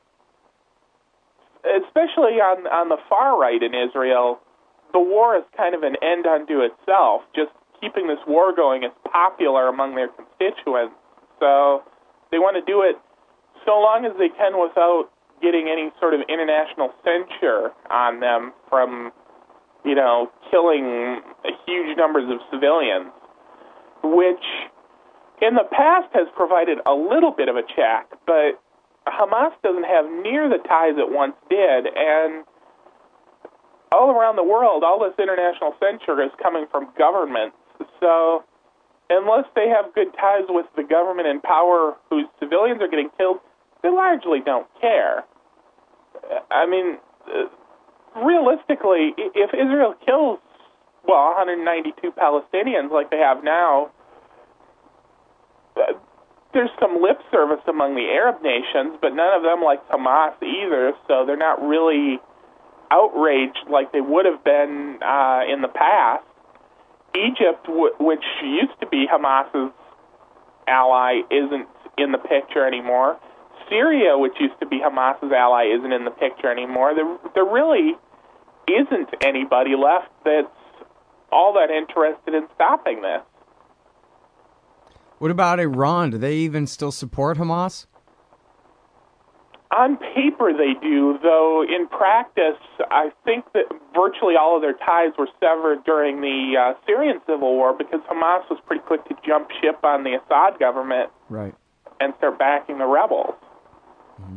Speaker 2: especially on on the far right in Israel, the war is kind of an end unto itself. Just keeping this war going is popular among their constituents. So they want to do it so long as they can without getting any sort of international censure on them from, you know, killing huge numbers of civilians, which in the past has provided a little bit of a check, but Hamas doesn't have near the ties it once did, and all around the world, all this international censure is coming from governments. So unless they have good ties with the government in power whose civilians are getting killed, they largely don't care. I mean, realistically, if Israel kills, well, one hundred ninety-two Palestinians like they have now, there's some lip service among the Arab nations, but none of them like Hamas either, so they're not really outraged like they would have been uh, in the past. Egypt, w- which used to be Hamas's ally, isn't in the picture anymore. Syria, which used to be Hamas's ally, isn't in the picture anymore. There, there really isn't anybody left that's all that interested in stopping this.
Speaker 1: What about Iran? Do they even still support Hamas?
Speaker 2: On paper they do, though in practice I think that virtually all of their ties were severed during the uh, Syrian civil war because Hamas was pretty quick to jump ship on the Assad government
Speaker 1: right.
Speaker 2: and start backing the rebels.
Speaker 1: Mm-hmm.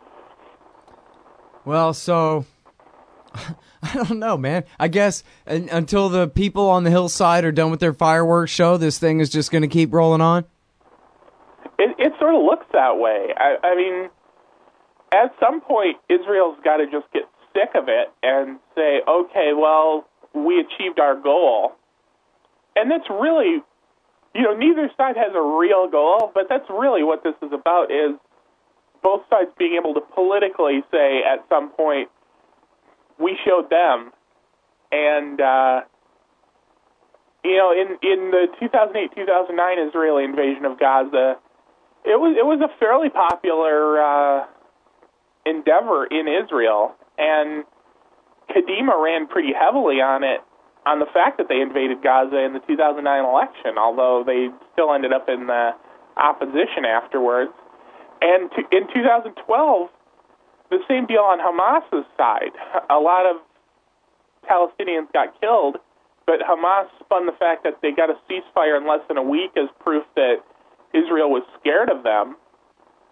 Speaker 1: Well, so, I don't know, man. I guess un- until the people on the hillside are done with their fireworks show, this thing is just going to keep rolling on?
Speaker 2: It, it sort of looks that way. I, I mean, at some point, Israel's got to just get sick of it and say, okay, well, we achieved our goal. And that's really, you know, neither side has a real goal, but that's really what this is about, is both sides being able to politically say at some point, we showed them. And, uh, you know, in, in the two thousand eight two thousand nine Israeli invasion of Gaza, it was it was a fairly popular uh, endeavor in Israel, and Kadima ran pretty heavily on it, on the fact that they invaded Gaza in the two thousand nine election, although they still ended up in the opposition afterwards. And to, in two thousand twelve, the same deal on Hamas's side. A lot of Palestinians got killed, but Hamas spun the fact that they got a ceasefire in less than a week as proof that Israel was scared of them,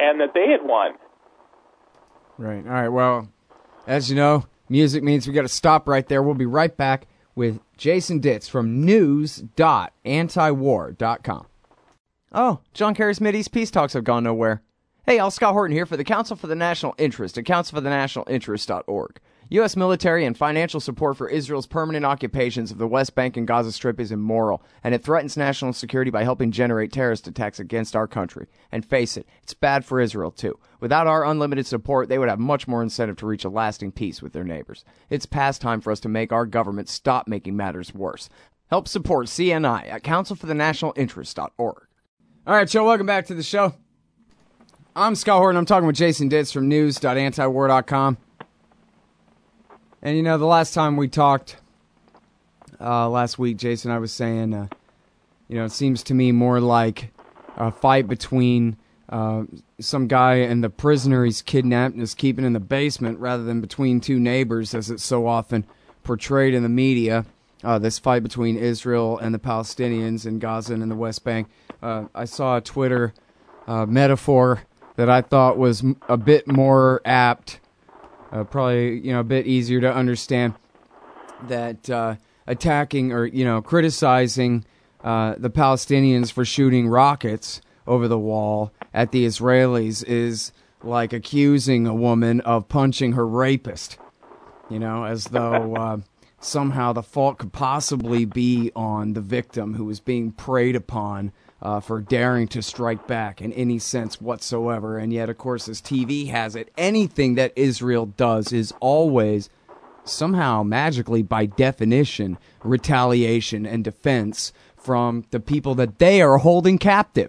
Speaker 2: and that they had won.
Speaker 1: Right. All right. Well, as you know, music means we got to stop right there. We'll be right back with Jason Ditz from news dot anti war dot com. Oh, John Kerry's Mideast peace talks have gone nowhere. Hey, Al Scott Horton here for the Council for the National Interest at council for the national interest dot org. U S military and financial support for Israel's permanent occupations of the West Bank and Gaza Strip is immoral, and it threatens national security by helping generate terrorist attacks against our country. And face it, it's bad for Israel, too. Without our unlimited support, they would have much more incentive to reach a lasting peace with their neighbors. It's past time for us to make our government stop making matters worse. Help support C N I at council for the national interest dot org. All right, Joe, welcome back to the show. I'm Scott Horton. I'm talking with Jason Ditz from news dot anti war dot com. And, you know, the last time we talked, uh, last week, Jason, I was saying, uh, you know, it seems to me more like a fight between uh, some guy and the prisoner he's kidnapped and is keeping in the basement rather than between two neighbors, as it's so often portrayed in the media. Uh, this fight between Israel and the Palestinians in Gaza and in the West Bank. Uh, I saw a Twitter uh, metaphor that I thought was a bit more apt. Uh, probably, you know, a bit easier to understand, that uh, attacking or, you know, criticizing uh, the Palestinians for shooting rockets over the wall at the Israelis is like accusing a woman of punching her rapist, you know, as though uh, somehow the fault could possibly be on the victim who is being preyed upon Uh, for daring to strike back in any sense whatsoever. And yet, of course, as T V has it, anything that Israel does is always, somehow, magically, by definition, retaliation and defense from the people that they are holding captive.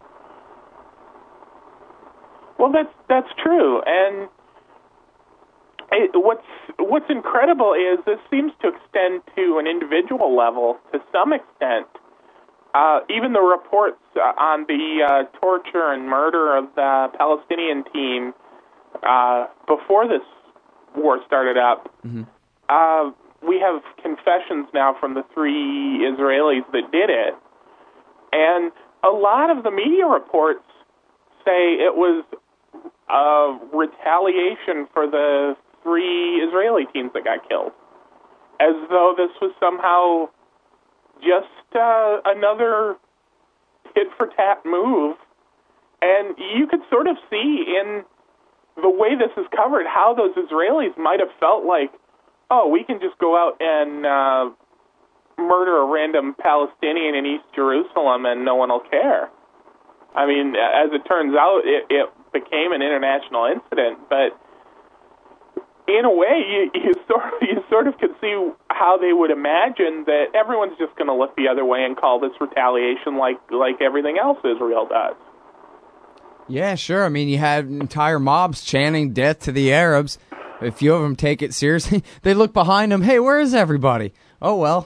Speaker 2: Well, that's that's true. And it, what's what's incredible is this seems to extend to an individual level to some extent. Uh, even the reports uh, on the uh, torture and murder of the Palestinian team uh, before this war started up, mm-hmm. uh, we have confessions now from the three Israelis that did it. And a lot of the media reports say it was a retaliation for the three Israeli teams that got killed, as though this was somehow just uh, another tit-for-tat move. And you could sort of see in the way this is covered how those Israelis might have felt like, oh, we can just go out and uh, murder a random Palestinian in East Jerusalem and no one will care. I mean, as it turns out, it, it became an international incident, but in a way, you, you sort of, you sort of could see how they would imagine that everyone's just going to look the other way and call this retaliation like like everything else Israel does.
Speaker 1: Yeah, sure. I mean, you had entire mobs chanting death to the Arabs. A few of them take it seriously. They look behind them. Hey, where is everybody? Oh, well.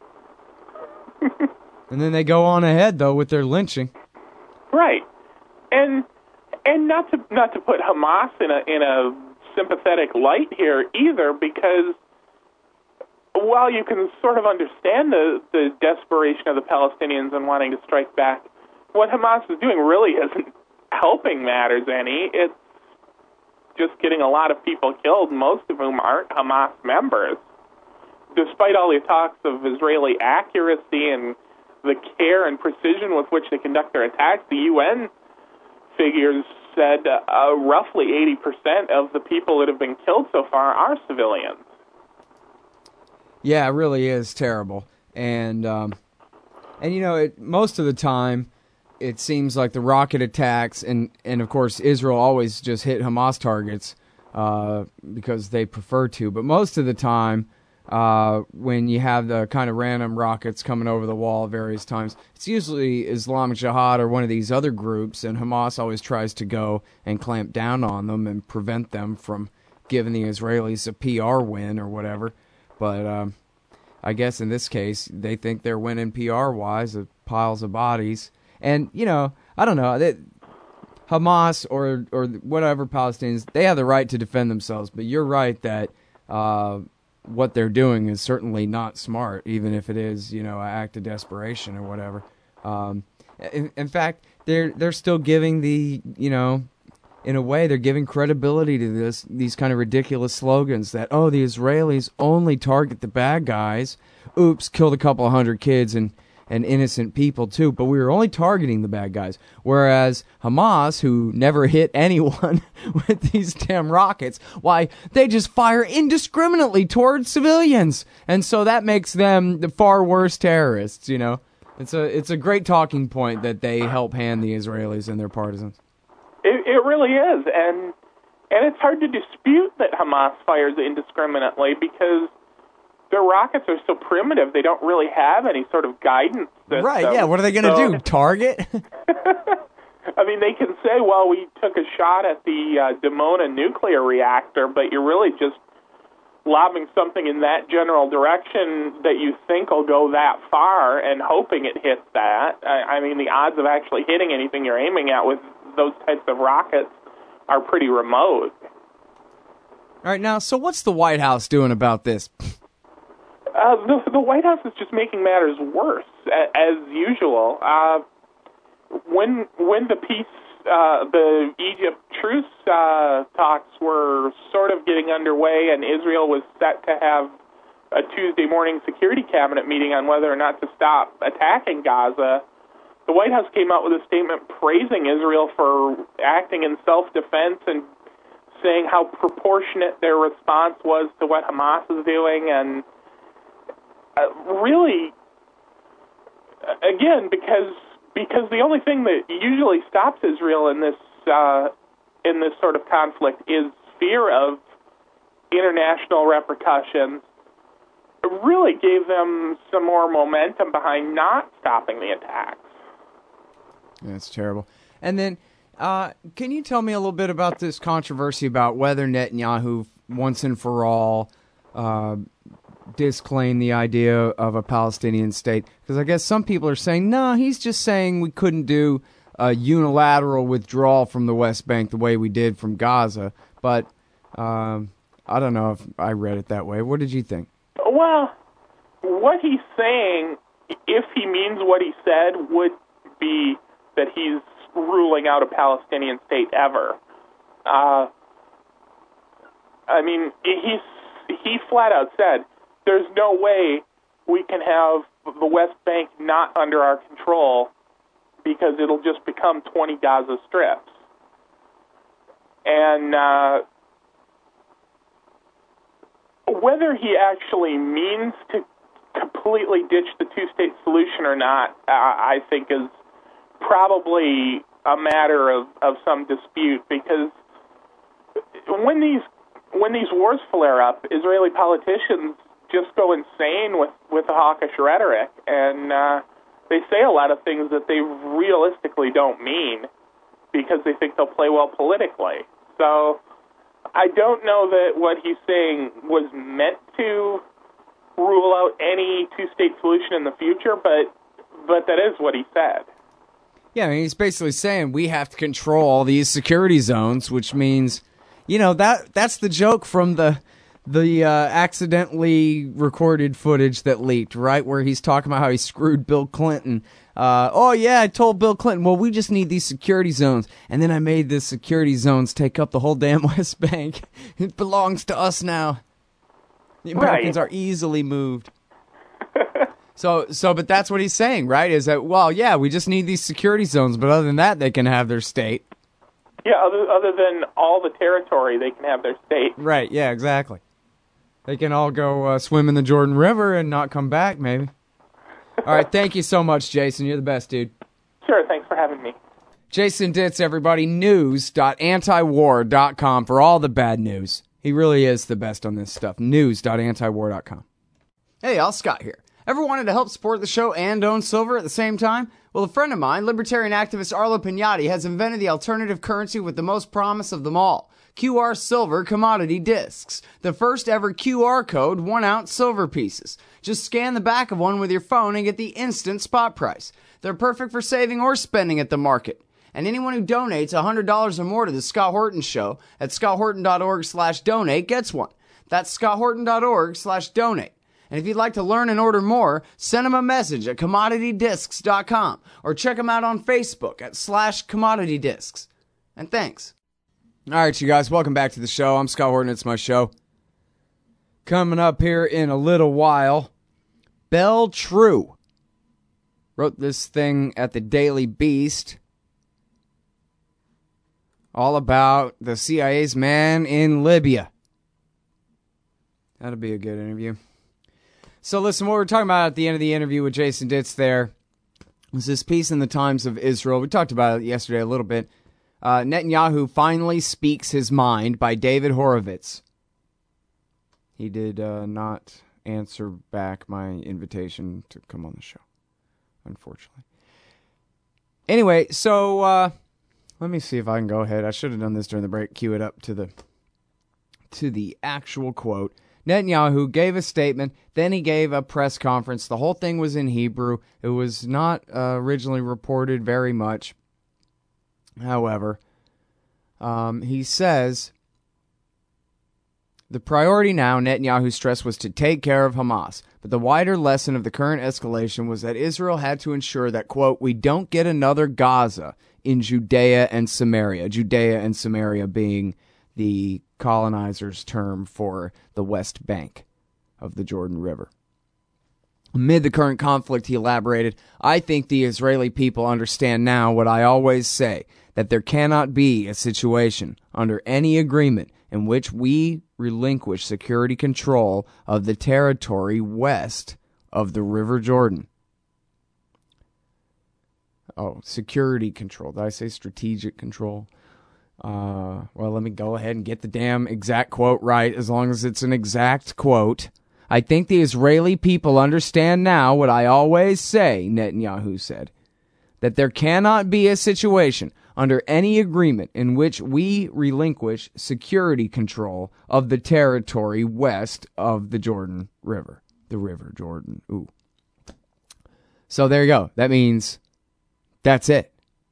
Speaker 1: And then they go on ahead, though, with their lynching.
Speaker 2: Right. And and not to not to put Hamas in a in a sympathetic light here either, because while you can sort of understand the, the desperation of the Palestinians and wanting to strike back, what Hamas is doing really isn't helping matters any. It's just getting a lot of people killed, most of whom aren't Hamas members. Despite all the talks of Israeli accuracy and the care and precision with which they conduct their attacks, the U N figures said uh, roughly eighty percent of the people that have been killed so far are civilians.
Speaker 1: Yeah, it really is terrible. And, um, and you know, it, most of the time, it seems like the rocket attacks, and, and of course, Israel always just hit Hamas targets uh, because they prefer to. But most of the time, uh, when you have the kind of random rockets coming over the wall at various times, it's usually Islamic Jihad or one of these other groups, and Hamas always tries to go and clamp down on them and prevent them from giving the Israelis a P R win or whatever. But um, I guess in this case, they think they're winning P R-wise of piles of bodies. And, you know, I don't know, they, Hamas or or whatever Palestinians, they have the right to defend themselves. But you're right that uh, what they're doing is certainly not smart, even if it is, you know, an act of desperation or whatever. Um, in, in fact, they're they're still giving the, you know, in a way, they're giving credibility to this these kind of ridiculous slogans that, oh, the Israelis only target the bad guys. Oops, killed a couple hundred kids and, and innocent people too, but we were only targeting the bad guys. Whereas Hamas, who never hit anyone with these damn rockets, why, they just fire indiscriminately towards civilians. And so that makes them the far worse terrorists, you know. It's a it's a great talking point that they help hand the Israelis and their partisans.
Speaker 2: It, it really is, and and it's hard to dispute that Hamas fires indiscriminately because their rockets are so primitive. They don't really have any sort of guidance system.
Speaker 1: Right? Yeah. What are they going to
Speaker 2: so,
Speaker 1: do? Target?
Speaker 2: I mean, they can say, "Well, we took a shot at the uh, Dimona nuclear reactor," but you're really just lobbing something in that general direction that you think will go that far and hoping it hits that. I, I mean, the odds of actually hitting anything you're aiming at with those types of rockets are pretty remote.
Speaker 1: All right, now, so what's the White House doing about this?
Speaker 2: Uh, the, the White House is just making matters worse, as usual. Uh, when when the peace, uh, the Egypt truce uh, talks were sort of getting underway, and Israel was set to have a Tuesday morning Security Cabinet meeting on whether or not to stop attacking Gaza, the White House came out with a statement praising Israel for acting in self-defense and saying how proportionate their response was to what Hamas is doing, and uh, really, again, because because the only thing that usually stops Israel in this uh, in this sort of conflict is fear of international repercussions, it really gave them some more momentum behind not stopping the attacks.
Speaker 1: That's terrible. And then, uh, can you tell me a little bit about this controversy about whether Netanyahu, once and for all, uh, disclaimed the idea of a Palestinian state? Because I guess some people are saying, no, he's just saying we couldn't do a unilateral withdrawal from the West Bank the way we did from Gaza. But um, I don't know if I read it that way. What did you think?
Speaker 2: Well, what he's saying, if he means what he said, would be that he's ruling out a Palestinian state ever. Uh, I mean, he's, he flat out said, there's no way we can have the West Bank not under our control because it'll just become twenty Gaza strips. And uh, whether he actually means to completely ditch the two-state solution or not, uh, I think is probably a matter of, of some dispute, because when these when these wars flare up, Israeli politicians just go insane with, with the hawkish rhetoric, and uh, they say a lot of things that they realistically don't mean because they think they'll play well politically. So I don't know that what he's saying was meant to rule out any two-state solution in the future, but but that is what he said.
Speaker 1: Yeah, I mean, he's basically saying we have to control all these security zones, which means, you know, that that's the joke from the the uh, accidentally recorded footage that leaked, right, where he's talking about how he screwed Bill Clinton. Uh, oh, yeah, I told Bill Clinton, well, we just need these security zones. And then I made the security zones take up the whole damn West Bank. It belongs to us now. The Americans
Speaker 2: right.
Speaker 1: are easily moved. So, so, but that's what he's saying, right? Is that, well, yeah, we just need these security zones, but other than that, they can have their state.
Speaker 2: Yeah, other, other than all the territory, they can have their state.
Speaker 1: Right, yeah, exactly. They can all go uh, swim in the Jordan River and not come back, maybe. All right, thank you so much, Jason. You're the best, dude.
Speaker 2: Sure, thanks for having me.
Speaker 1: Jason Ditz, everybody, news dot anti war dot com for all the bad news. He really is the best on this stuff. news dot anti war dot com. Hey, y'all, Scott here. Ever wanted to help support the show and own silver at the same time? Well, a friend of mine, libertarian activist Arlo Pignati, has invented the alternative currency with the most promise of them all. Q R Silver Commodity Discs. The first ever Q R code one ounce silver pieces. Just scan the back of one with your phone and get the instant spot price. They're perfect for saving or spending at the market. And anyone who donates one hundred dollars or more to the Scott Horton Show at scott horton dot org slash donate gets one. That's scott horton dot org slash donate. And if you'd like to learn and order more, send them a message at commodity discs dot com or check them out on Facebook at slash commodity discs. And thanks. All right, you guys, welcome back to the show. I'm Scott Horton. It's my show. Coming up here in a little while, Bell True wrote this thing at the Daily Beast all about the C I A's man in Libya. That'll be a good interview. So listen, what we're talking about at the end of the interview with Jason Ditz there was this piece in the Times of Israel. We talked about it yesterday a little bit. Uh, Netanyahu finally speaks his mind by David Horowitz. He did uh, not answer back my invitation to come on the show, unfortunately. Anyway, so uh, let me see if I can go ahead. I should have done this during the break. Cue it up to the to the actual quote. Netanyahu gave a statement, then he gave a press conference. The whole thing was in Hebrew. It was not uh, originally reported very much. However, um, he says, the priority now, Netanyahu stressed, was to take care of Hamas. But the wider lesson of the current escalation was that Israel had to ensure that, quote, we don't get another Gaza in Judea and Samaria. Judea and Samaria being the colonizers' term for the West Bank of the Jordan River. Amid the current conflict, he elaborated, I think the Israeli people understand now what I always say, that there cannot be a situation under any agreement in which we relinquish security control of the territory west of the River Jordan. Oh, security control. Did I say strategic control? Uh, well, let me go ahead and get the damn exact quote right, as long as it's an exact quote. I think the Israeli people understand now what I always say, Netanyahu said, that there cannot be a situation under any agreement in which we relinquish security control of the territory west of the Jordan River. The River Jordan. Ooh. So there you go. That means that's it.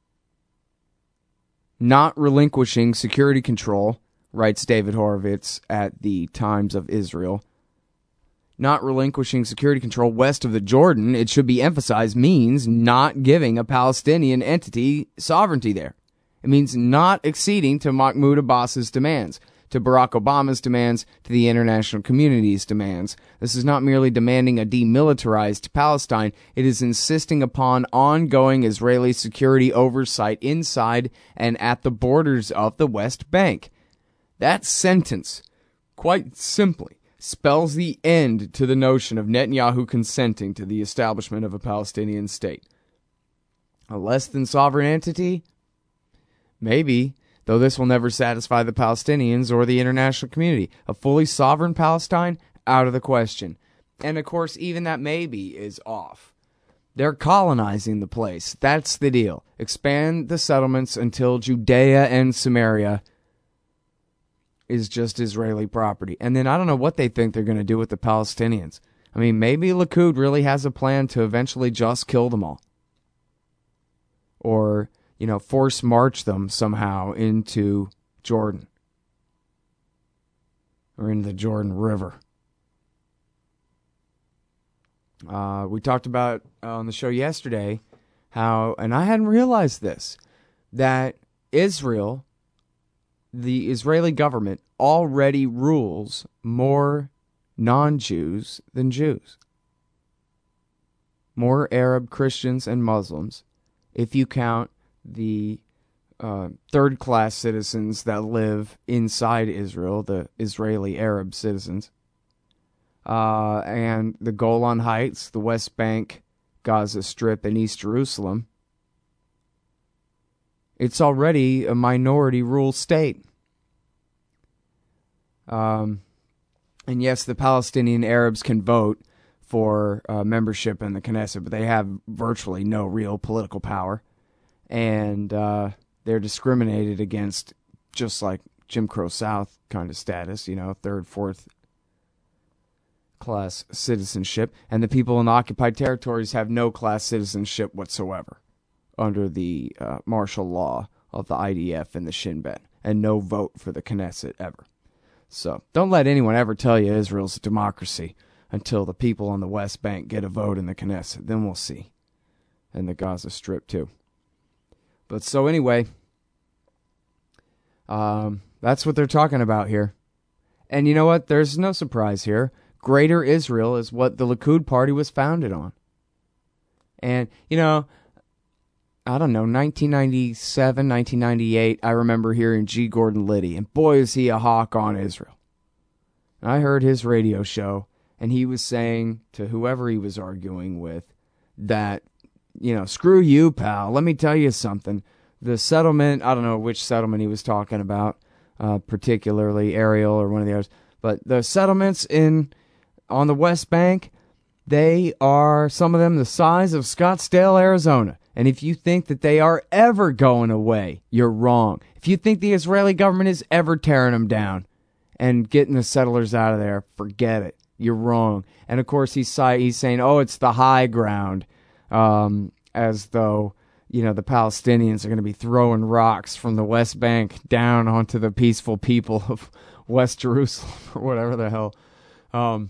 Speaker 1: Not relinquishing security control, writes David Horowitz at the Times of Israel. Not relinquishing security control west of the Jordan, it should be emphasized, means not giving a Palestinian entity sovereignty there. It means not acceding to Mahmoud Abbas's demands, to Barack Obama's demands, to the international community's demands. This is not merely demanding a demilitarized Palestine. It is insisting upon ongoing Israeli security oversight inside and at the borders of the West Bank. That sentence, quite simply, spells the end to the notion of Netanyahu consenting to the establishment of a Palestinian state. A less than sovereign entity? Maybe, though this will never satisfy the Palestinians or the international community. A fully sovereign Palestine? Out of the question. And of course, even that maybe is off. They're colonizing the place. That's the deal. Expand the settlements until Judea and Samaria is just Israeli property. And then I don't know what they think they're going to do with the Palestinians. I mean, maybe Likud really has a plan to eventually just kill them all. Or, you know, force march them somehow into Jordan. Or into the Jordan River. Uh, we talked about uh, on the show yesterday how, and I hadn't realized this, that Israel, the Israeli government, already rules more non-Jews than Jews. More Arab Christians and Muslims, if you count the uh, third-class citizens that live inside Israel, the Israeli Arab citizens, uh, and the Golan Heights, the West Bank, Gaza Strip, and East Jerusalem. It's already a minority-rule state. Um, and yes, the Palestinian Arabs can vote for uh, membership in the Knesset, but they have virtually no real political power. And uh, they're discriminated against just like Jim Crow South kind of status, you know, third, fourth class citizenship. And the people in the occupied territories have no class citizenship whatsoever under the uh, martial law of the I D F and the Shin Bet, and no vote for the Knesset ever. So don't let anyone ever tell you Israel's a democracy until the people on the West Bank get a vote in the Knesset. Then we'll see. And the Gaza Strip too. But so anyway, Um, that's what they're talking about here. And you know what? There's no surprise here. Greater Israel is what the Likud party was founded on. And, you know, I don't know, nineteen ninety-seven, nineteen ninety-eight, I remember hearing G. Gordon Liddy, and boy, is he a hawk on Israel. I heard his radio show, and he was saying to whoever he was arguing with that, you know, screw you, pal. Let me tell you something. The settlement, I don't know which settlement he was talking about, uh, particularly Ariel or one of the others, but the settlements in on the West Bank, they are, some of them, the size of Scottsdale, Arizona. And if you think that they are ever going away, you're wrong. If you think the Israeli government is ever tearing them down and getting the settlers out of there, forget it. You're wrong. And of course, he's he's saying, "Oh, it's the high ground," um, as though you know the Palestinians are going to be throwing rocks from the West Bank down onto the peaceful people of West Jerusalem or whatever the hell. Um,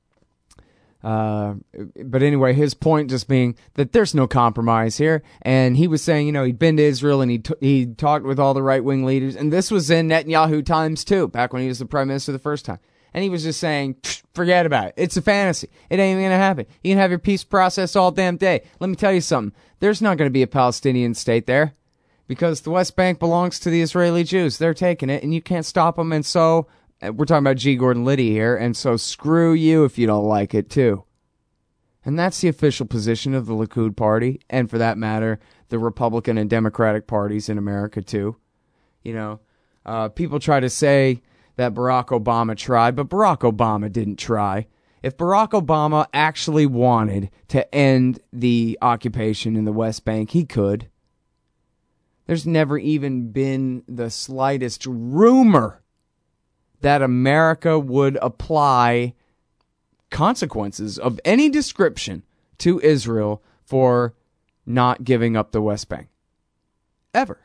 Speaker 1: Uh, but anyway, his point just being that there's no compromise here. And he was saying, you know, he'd been to Israel and he t- he talked with all the right-wing leaders. And this was in Netanyahu times, too, back when he was the prime minister the first time. And he was just saying, forget about it. It's a fantasy. It ain't even going to happen. You can have your peace process all damn day. Let me tell you something. There's not going to be a Palestinian state there because the West Bank belongs to the Israeli Jews. They're taking it, and you can't stop them. And so... we're talking about G. Gordon Liddy here, and so screw you if you don't like it, too. And that's the official position of the Likud party, and for that matter, the Republican and Democratic parties in America, too. You know, uh, people try to say that Barack Obama tried, but Barack Obama didn't try. If Barack Obama actually wanted to end the occupation in the West Bank, he could. There's never even been the slightest rumor that America would apply consequences of any description to Israel for not giving up the West Bank. Ever.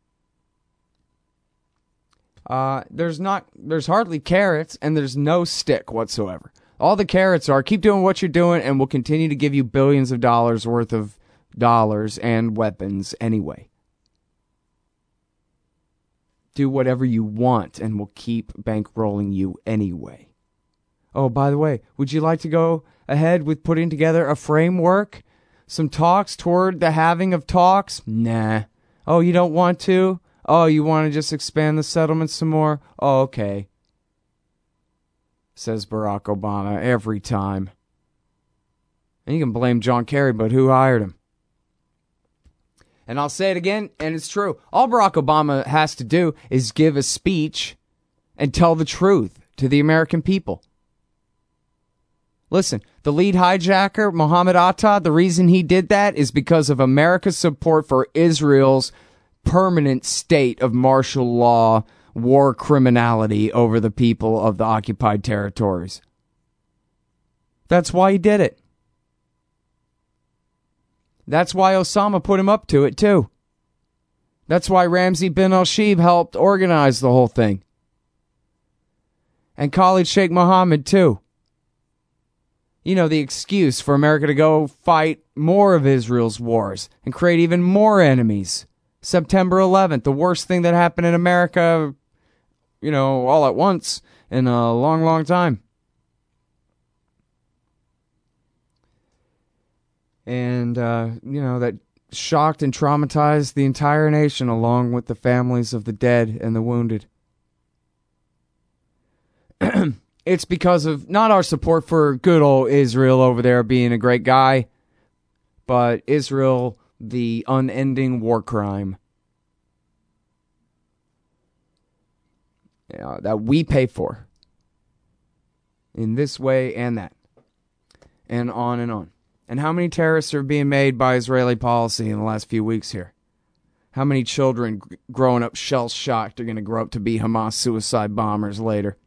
Speaker 1: Uh, there's not, there's hardly carrots, and there's no stick whatsoever. All the carrots are, keep doing what you're doing, and we'll continue to give you billions of dollars worth of dollars and weapons anyway. Do whatever you want, and we'll keep bankrolling you anyway. Oh, by the way, would you like to go ahead with putting together a framework? Some talks toward the having of talks? Nah. Oh, you don't want to? Oh, you want to just expand the settlement some more? Oh, okay. Says Barack Obama every time. And you can blame John Kerry, but who hired him? And I'll say it again, and it's true. All Barack Obama has to do is give a speech and tell the truth to the American people. Listen, the lead hijacker, Mohammed Atta, the reason he did that is because of America's support for Israel's permanent state of martial law, war criminality over the people of the occupied territories. That's why he did it. That's why Osama put him up to it, too. That's why Ramzi bin al-Shibh helped organize the whole thing. And Khalid Sheikh Mohammed, too. You know, the excuse for America to go fight more of Israel's wars and create even more enemies. September eleventh, the worst thing that happened in America, you know, all at once in a long, long time. And, uh, you know, that shocked and traumatized the entire nation along with the families of the dead and the wounded. It's because of not our support for good old Israel over there being a great guy, but Israel, the unending war crime. Yeah, that we pay for. In this way and that. And on and on. And how many terrorists are being made by Israeli policy in the last few weeks here? How many children g- growing up shell-shocked are going to grow up to be Hamas suicide bombers later?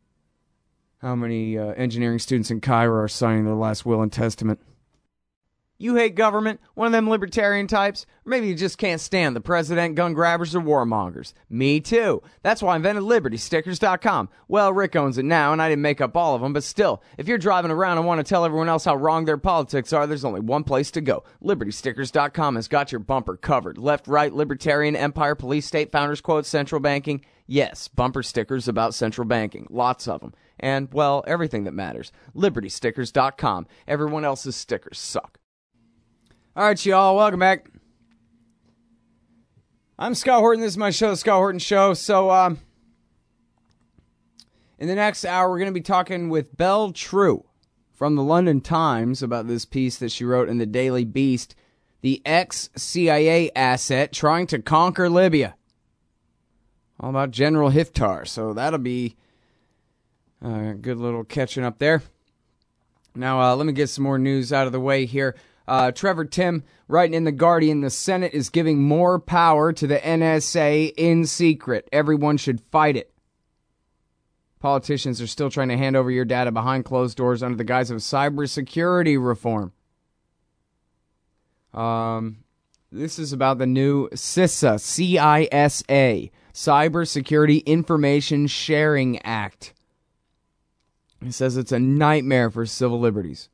Speaker 1: How many uh, engineering students in Cairo are signing their last will and testament? You hate government, one of them libertarian types, or maybe you just can't stand the president, gun grabbers, or warmongers. Me too. That's why I invented Liberty Stickers dot com. Well, Rick owns it now, and I didn't make up all of them, but still, if you're driving around and want to tell everyone else how wrong their politics are, there's only one place to go. Liberty Stickers dot com has got your bumper covered. Left, right, libertarian, empire, police, state, founders quotes, central banking. Yes, bumper stickers about central banking. Lots of them. And, well, everything that matters. Liberty Stickers dot com. Everyone else's stickers suck. All right, y'all, welcome back. I'm Scott Horton. This is my show, The Scott Horton Show. So, um, in the next hour, we're going to be talking with Belle True from the London Times about this piece that she wrote in the Daily Beast, the ex-C I A asset trying to conquer Libya. All about General Hiftar, so that'll be a good little catching up there. Now, uh, let me get some more news out of the way here. Uh, Trevor Timm, writing in The Guardian, the Senate is giving more power to the N S A in secret. Everyone should fight it. Politicians are still trying to hand over your data behind closed doors under the guise of cybersecurity reform. Um, this is about the new CISA, C I S A, Cybersecurity Information Sharing Act. It says it's a nightmare for civil liberties.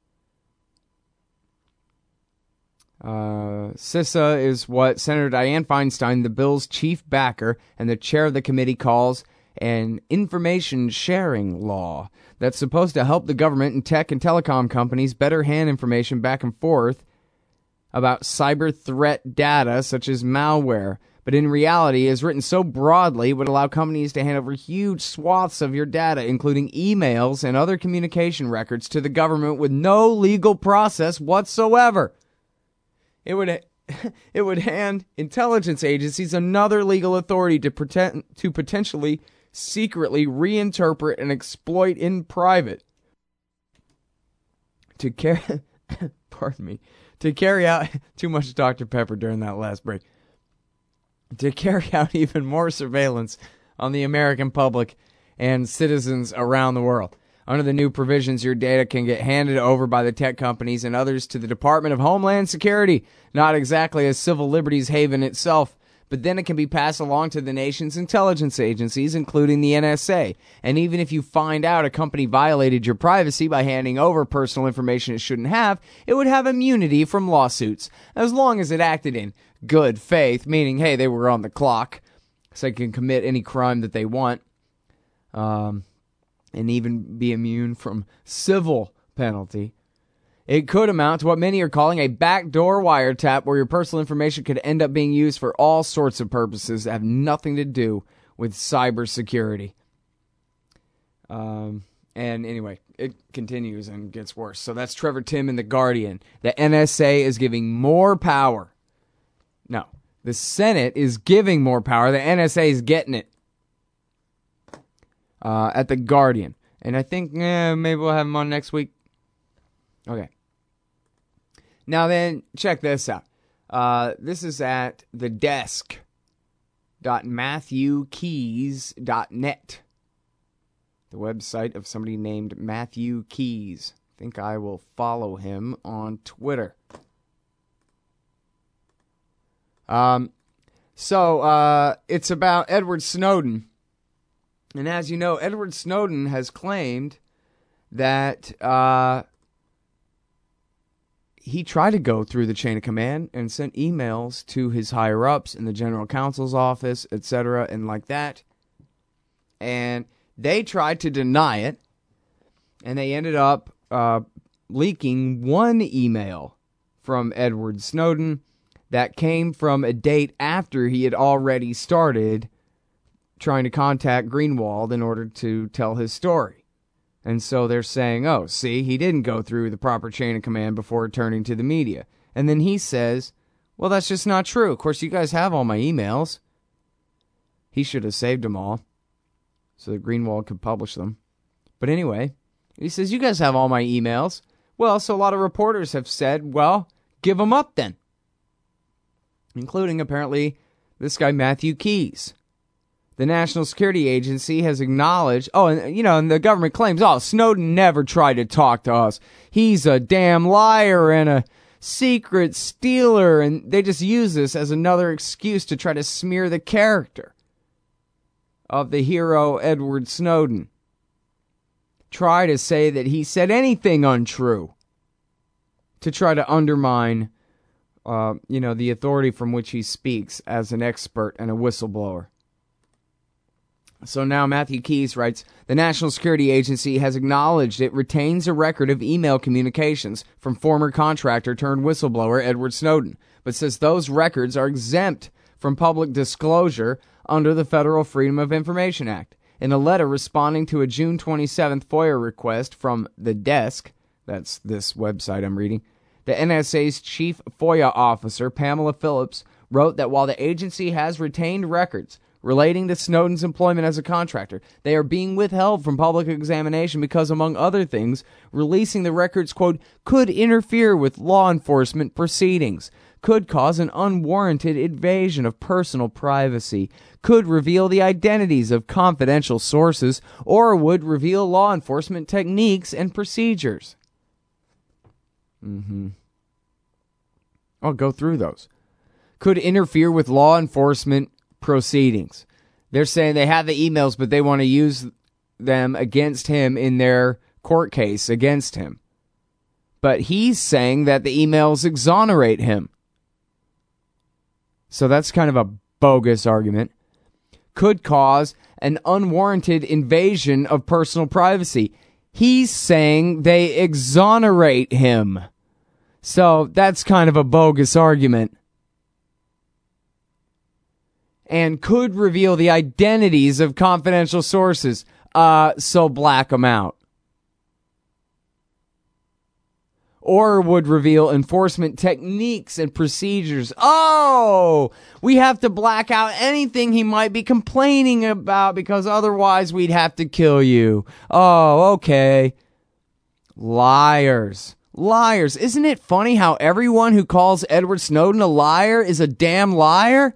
Speaker 1: Uh, CISA is what Senator Dianne Feinstein, the bill's chief backer and the chair of the committee, calls an information sharing law that's supposed to help the government and tech and telecom companies better hand information back and forth about cyber threat data such as malware. But in reality, is written so broadly, it would allow companies to hand over huge swaths of your data, including emails and other communication records, to the government with no legal process whatsoever. It would it would hand intelligence agencies another legal authority to pretend to potentially secretly reinterpret and exploit in private. To carry, pardon me, to carry out too much Doctor Pepper during that last break. To carry out even more surveillance on the American public and citizens around the world. Under the new provisions, your data can get handed over by the tech companies and others to the Department of Homeland Security. Not exactly a civil liberties haven itself, but then it can be passed along to the nation's intelligence agencies, including the N S A. And even if you find out a company violated your privacy by handing over personal information it shouldn't have, it would have immunity from lawsuits, as long as it acted in good faith, meaning, hey, they were on the clock, so they can commit any crime that they want. Um... and even be immune from civil penalty. It could amount to what many are calling a backdoor wiretap, where your personal information could end up being used for all sorts of purposes that have nothing to do with cybersecurity. Um, and anyway, it continues and gets worse. So that's Trevor Timm in The Guardian. The N S A is giving more power. No, the Senate is giving more power. The N S A is getting it. Uh, at The Guardian. And I think eh, maybe we'll have him on next week. Okay. Now then, check this out. Uh, this is at the desk dot matthew keys dot net. The website of somebody named Matthew Keys. I think I will follow him on Twitter. Um, so, uh, it's about Edward Snowden. And as you know, Edward Snowden has claimed that uh, he tried to go through the chain of command and sent emails to his higher-ups in the general counsel's office, et cetera, and like that. And they tried to deny it, and they ended up uh, leaking one email from Edward Snowden that came from a date after he had already started trying to contact Greenwald in order to tell his story. And so they're saying, oh, see, he didn't go through the proper chain of command before turning to the media. And then he says, well, that's just not true. Of course, you guys have all my emails. He should have saved them all so that Greenwald could publish them. But anyway, he says, you guys have all my emails. Well, so a lot of reporters have said, well, give them up then. Including, apparently, this guy, Matthew Keys. The National Security Agency has acknowledged, oh, and, you know, and the government claims, oh, Snowden never tried to talk to us. He's a damn liar and a secret stealer, and they just use this as another excuse to try to smear the character of the hero Edward Snowden. Try to say that he said anything untrue to try to undermine, uh, you know, the authority from which he speaks as an expert and a whistleblower. So now Matthew Keyes writes, the National Security Agency has acknowledged it retains a record of email communications from former contractor turned whistleblower Edward Snowden, but says those records are exempt from public disclosure under the Federal Freedom of Information Act. In a letter responding to a June twenty-seventh FOIA request from The Desk, that's this website I'm reading, the N S A's chief FOIA officer, Pamela Phillips, wrote that while the agency has retained records relating to Snowden's employment as a contractor, they are being withheld from public examination because, among other things, releasing the records, quote, could interfere with law enforcement proceedings, could cause an unwarranted invasion of personal privacy, could reveal the identities of confidential sources, or would reveal law enforcement techniques and procedures. Mm-hmm. I'll go through those. Could interfere with law enforcement proceedings. They're saying they have the emails, but they want to use them against him in their court case against him. But he's saying that the emails exonerate him. So that's kind of a bogus argument. Could cause an unwarranted invasion of personal privacy. He's saying they exonerate him. So that's kind of a bogus argument. And could reveal the identities of confidential sources. Uh, so black them out. Or would reveal enforcement techniques and procedures. Oh, we have to black out anything he might be complaining about because otherwise we'd have to kill you. Oh, okay. Liars. Liars. Isn't it funny how everyone who calls Edward Snowden a liar is a damn liar?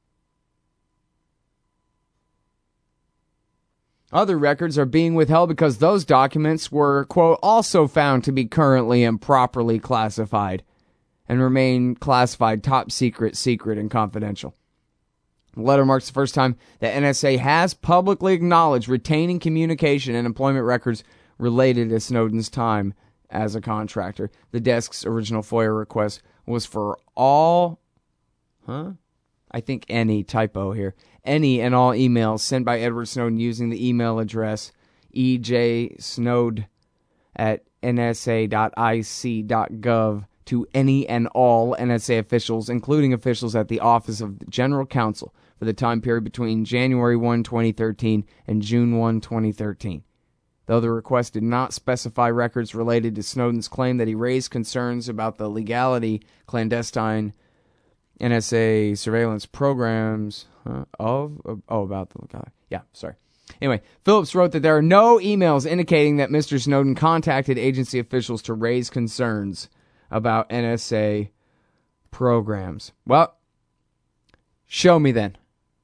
Speaker 1: Other records are being withheld because those documents were, quote, also found to be currently improperly classified and remain classified top secret, secret, and confidential. The letter marks the first time that N S A has publicly acknowledged retaining communication and employment records related to Snowden's time as a contractor. The desk's original FOIA request was for all, huh? I think any typo here. Any and all emails sent by Edward Snowden using the email address e j snowd at n s a dot i c dot gov to any and all N S A officials, including officials at the Office of the General Counsel, for the time period between January first, twenty thirteen and June first, twenty thirteen. Though the request did not specify records related to Snowden's claim that he raised concerns about the legality, clandestine N S A surveillance programs huh, of, of, oh, about the, uh, yeah, sorry. Anyway, Phillips wrote that there are no emails indicating that Mister Snowden contacted agency officials to raise concerns about N S A programs. Well, show me then.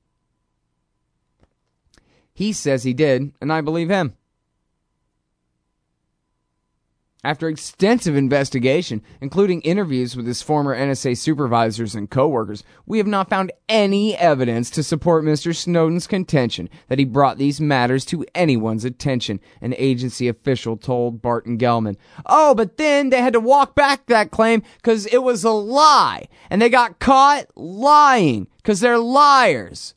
Speaker 1: He says he did, and I believe him. After extensive investigation, including interviews with his former N S A supervisors and co-workers, we have not found any evidence to support Mister Snowden's contention that he brought these matters to anyone's attention, an agency official told Barton Gellman. Oh, but then they had to walk back that claim because it was a lie, and they got caught lying because they're liars.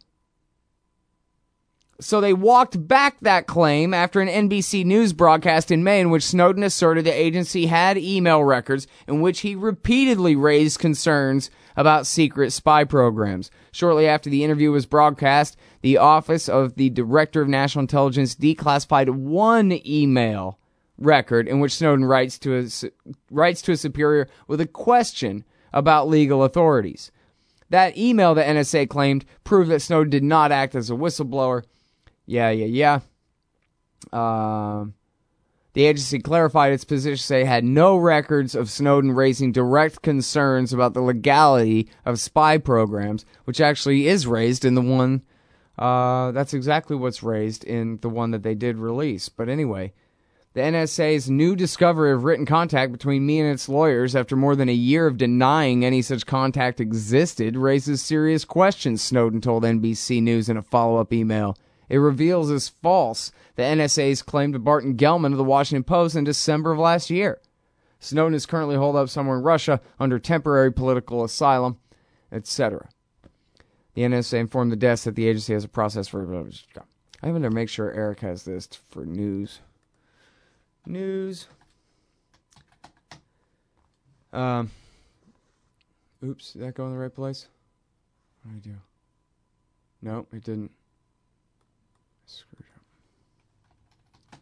Speaker 1: So they walked back that claim after an N B C News broadcast in May in which Snowden asserted the agency had email records in which he repeatedly raised concerns about secret spy programs. Shortly after the interview was broadcast, the Office of the Director of National Intelligence declassified one email record in which Snowden writes to a, writes to a superior with a question about legal authorities. That email, the N S A claimed, proved that Snowden did not act as a whistleblower. Yeah, yeah, yeah. Uh, the agency clarified its position, say it had no records of Snowden raising direct concerns about the legality of spy programs, which actually is raised in the one, uh, that's exactly what's raised in the one that they did release. But anyway, The N S A's new discovery of written contact between me and its lawyers after more than a year of denying any such contact existed raises serious questions, Snowden told N B C News in a follow-up email. It reveals as false the N S A's claim to Barton Gellman of the Washington Post in December of last year. Snowden is currently holed up somewhere in Russia under temporary political asylum, et cetera. The N S A informed the desk that the agency has a process for... I better make sure Eric has this for news. News. Um. Oops, did that go in the right place? What did I do? No, it didn't. I screwed up.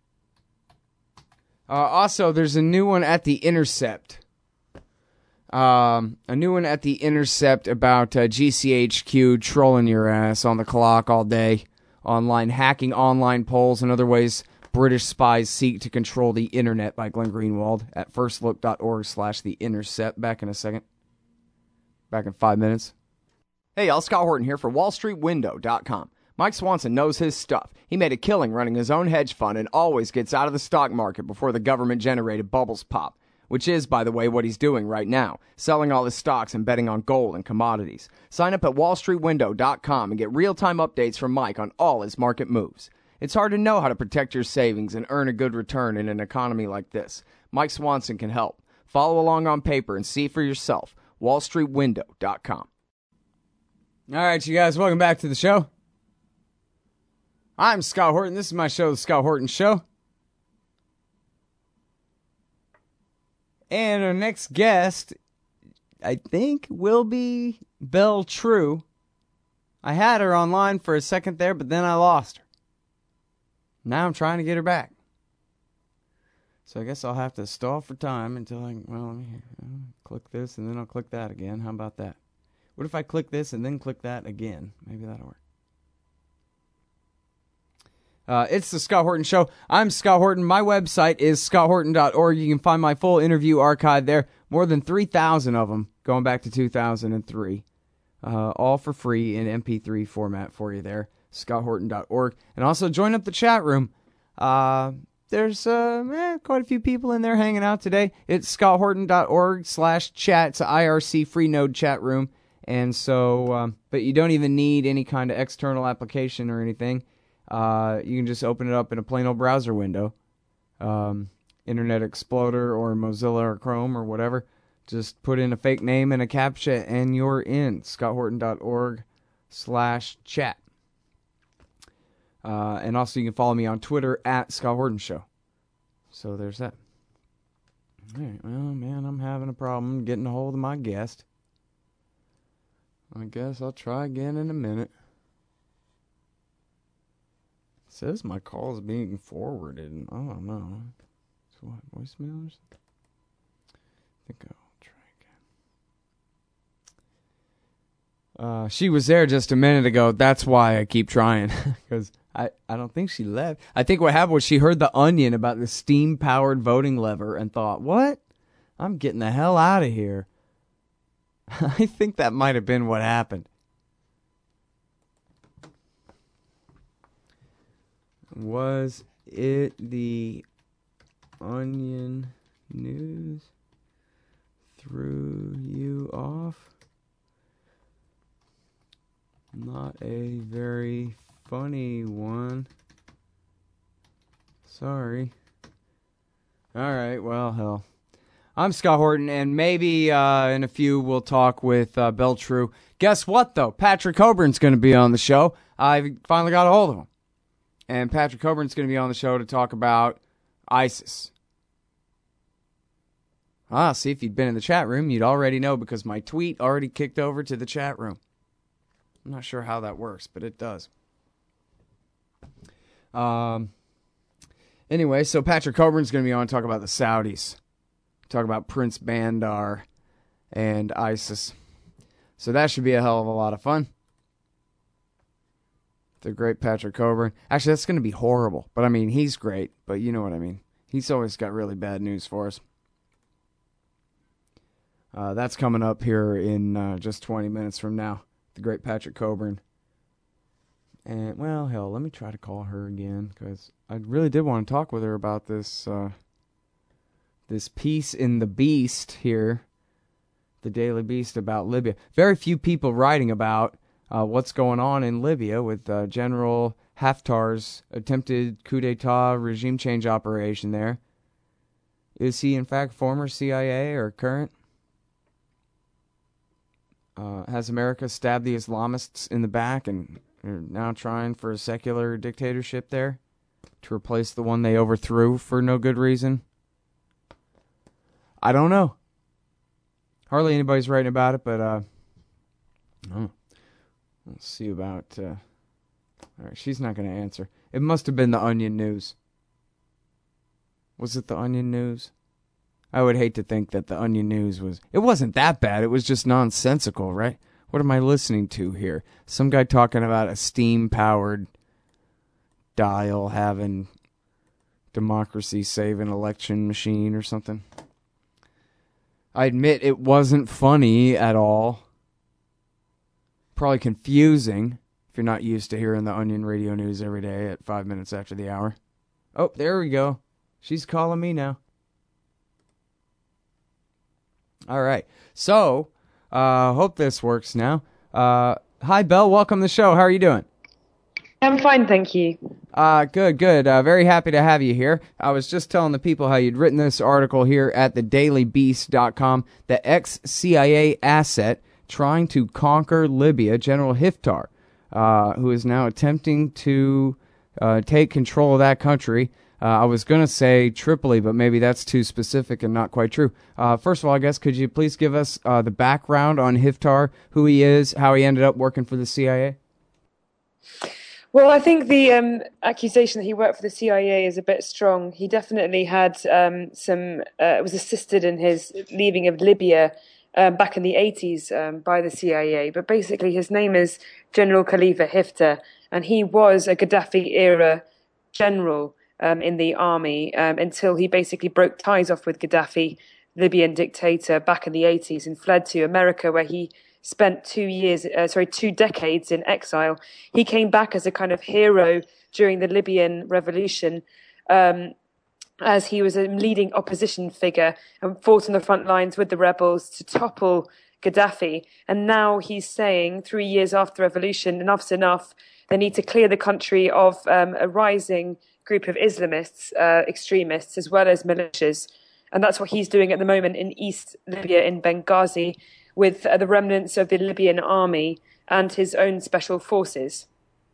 Speaker 1: Uh, also, there's a new one at The Intercept. Um, a new one at The Intercept about uh, G C H Q trolling your ass on the clock all day. Online hacking online polls and other ways British spies seek to control the internet by Glenn Greenwald at firstlook.org slash the intercept. Back in a second. Back in five minutes. Hey y'all, Scott Horton here for wall street window dot com. Mike Swanson knows his stuff. He made a killing running his own hedge fund and always gets out of the stock market before the government-generated bubbles pop. Which is, by the way, what he's doing right now, selling all his stocks and betting on gold and commodities. Sign up at wall street window dot com and get real-time updates from Mike on all his market moves. It's hard to know how to protect your savings and earn a good return in an economy like this. Mike Swanson can help. Follow along on paper and see for yourself. wall street window dot com. All right, you guys, welcome back to the show. I'm Scott Horton. This is my show, The Scott Horton Show. And our next guest, I think, will be Belle True. I had her online for a second there, but then I lost her. Now I'm trying to get her back. So I guess I'll have to stall for time until I, well, let me uh, click this and then I'll click that again. How about that? What if I click this and then click that again? Maybe that'll work. Uh, it's the Scott Horton Show. I'm Scott Horton. My website is scott horton dot org. You can find my full interview archive there. More than three thousand of them going back to two thousand three. Uh, all for free in M P three format for you there. scott horton dot org. And also join up the chat room. Uh, there's uh, eh, quite a few people in there hanging out today. It's scott horton dot org slash chat. It's an I R C free node chat room. And so, um, but you don't even need any kind of external application or anything. Uh, you can just open it up in a plain old browser window. Um, Internet Explorer or Mozilla or Chrome or whatever. Just put in a fake name and a CAPTCHA and you're in. scott horton dot org slash chat. Uh, and also you can follow me on Twitter at Scott Horton Show. So there's that. All right, well, man, I'm having a problem getting a hold of my guest. I guess I'll try again in a minute. It says my call is being forwarded. I don't know. So what, voicemail or something? I think I'll try again. Uh, she was there just a minute ago. That's why I keep trying. Because I, I don't think she left. I think what happened was she heard the Onion about the steam-powered voting lever and thought, what? I'm getting the hell out of here. I think that might have been what happened. Was it the Onion news threw you off? Not a very funny one. Sorry. Alright, well, hell. I'm Scott Horton, and maybe uh, in a few we'll talk with uh, Belle True. Guess what, though? Patrick Coburn's going to be on the show. I finally got a hold of him. And Patrick Coburn's going to be on the show to talk about ISIS. Ah, see, if you'd been in the chat room, you'd already know because my tweet already kicked over to the chat room. I'm not sure how that works, but it does. Um. Anyway, so Patrick Coburn's going to be on to talk about the Saudis. Talk about Prince Bandar and ISIS. So that should be a hell of a lot of fun. The great Patrick Coburn. Actually, that's going to be horrible. But, I mean, he's great. But you know what I mean. He's always got really bad news for us. Uh, that's coming up here in uh, just twenty minutes from now. The great Patrick Coburn. And, well, hell, let me try to call her again, because I really did want to talk with her about this, uh, this piece in The Beast here, the Daily Beast, about Libya. Very few people writing about uh, what's going on in Libya with uh, General Haftar's attempted coup d'etat regime change operation there. Is he, in fact, former C I A or current? Uh, has America stabbed the Islamists in the back and are now trying for a secular dictatorship there to replace the one they overthrew for no good reason? I don't know. Hardly anybody's writing about it, but uh, oh, let's see about. Uh, all right, she's not going to answer. It must have been the Onion News. Was it the Onion News? I would hate to think that the Onion News was... It wasn't that bad. It was just nonsensical, right? What am I listening to here? Some guy talking about a steam-powered dial having democracy save an election machine or something. I admit it wasn't funny at all. Probably confusing if you're not used to hearing the Onion Radio News every day at five minutes after the hour. Oh, there we go. She's calling me now. All right. So, uh, hope this works now. Uh, hi, Belle. Welcome to the show. How are you doing?
Speaker 3: I'm fine, thank you.
Speaker 1: Uh, good, good. Uh, very happy to have you here. I was just telling the people how you'd written this article here at the daily beast dot com. The ex-C I A asset trying to conquer Libya, General Haftar, uh, who is now attempting to uh, take control of that country. Uh, I was going to say Tripoli, but maybe that's too specific and not quite true. Uh, first of all, I guess, could you please give us uh, the background on Haftar, who he is, how he ended up working for the C I A?
Speaker 3: Well, I think the um, accusation that he worked for the C I A is a bit strong. He definitely had um, some, uh, was assisted in his leaving of Libya um, back in the eighties um, by the C I A. But basically, his name is General Khalifa Haftar, and he was a Gaddafi-era general Um, in the army um, until he basically broke ties off with Gaddafi, Libyan dictator, back in the eighties and fled to America, where he spent two years, uh, sorry, two decades in exile. He came back as a kind of hero during the Libyan revolution, um, as he was a leading opposition figure and fought on the front lines with the rebels to topple Gaddafi. And now he's saying, three years after the revolution, enough's enough. They need to clear the country of um, a rising group of Islamists, uh, extremists, as well as militias. And that's what he's doing at the moment in East Libya, in Benghazi, with uh, the remnants of the Libyan army and his own special forces.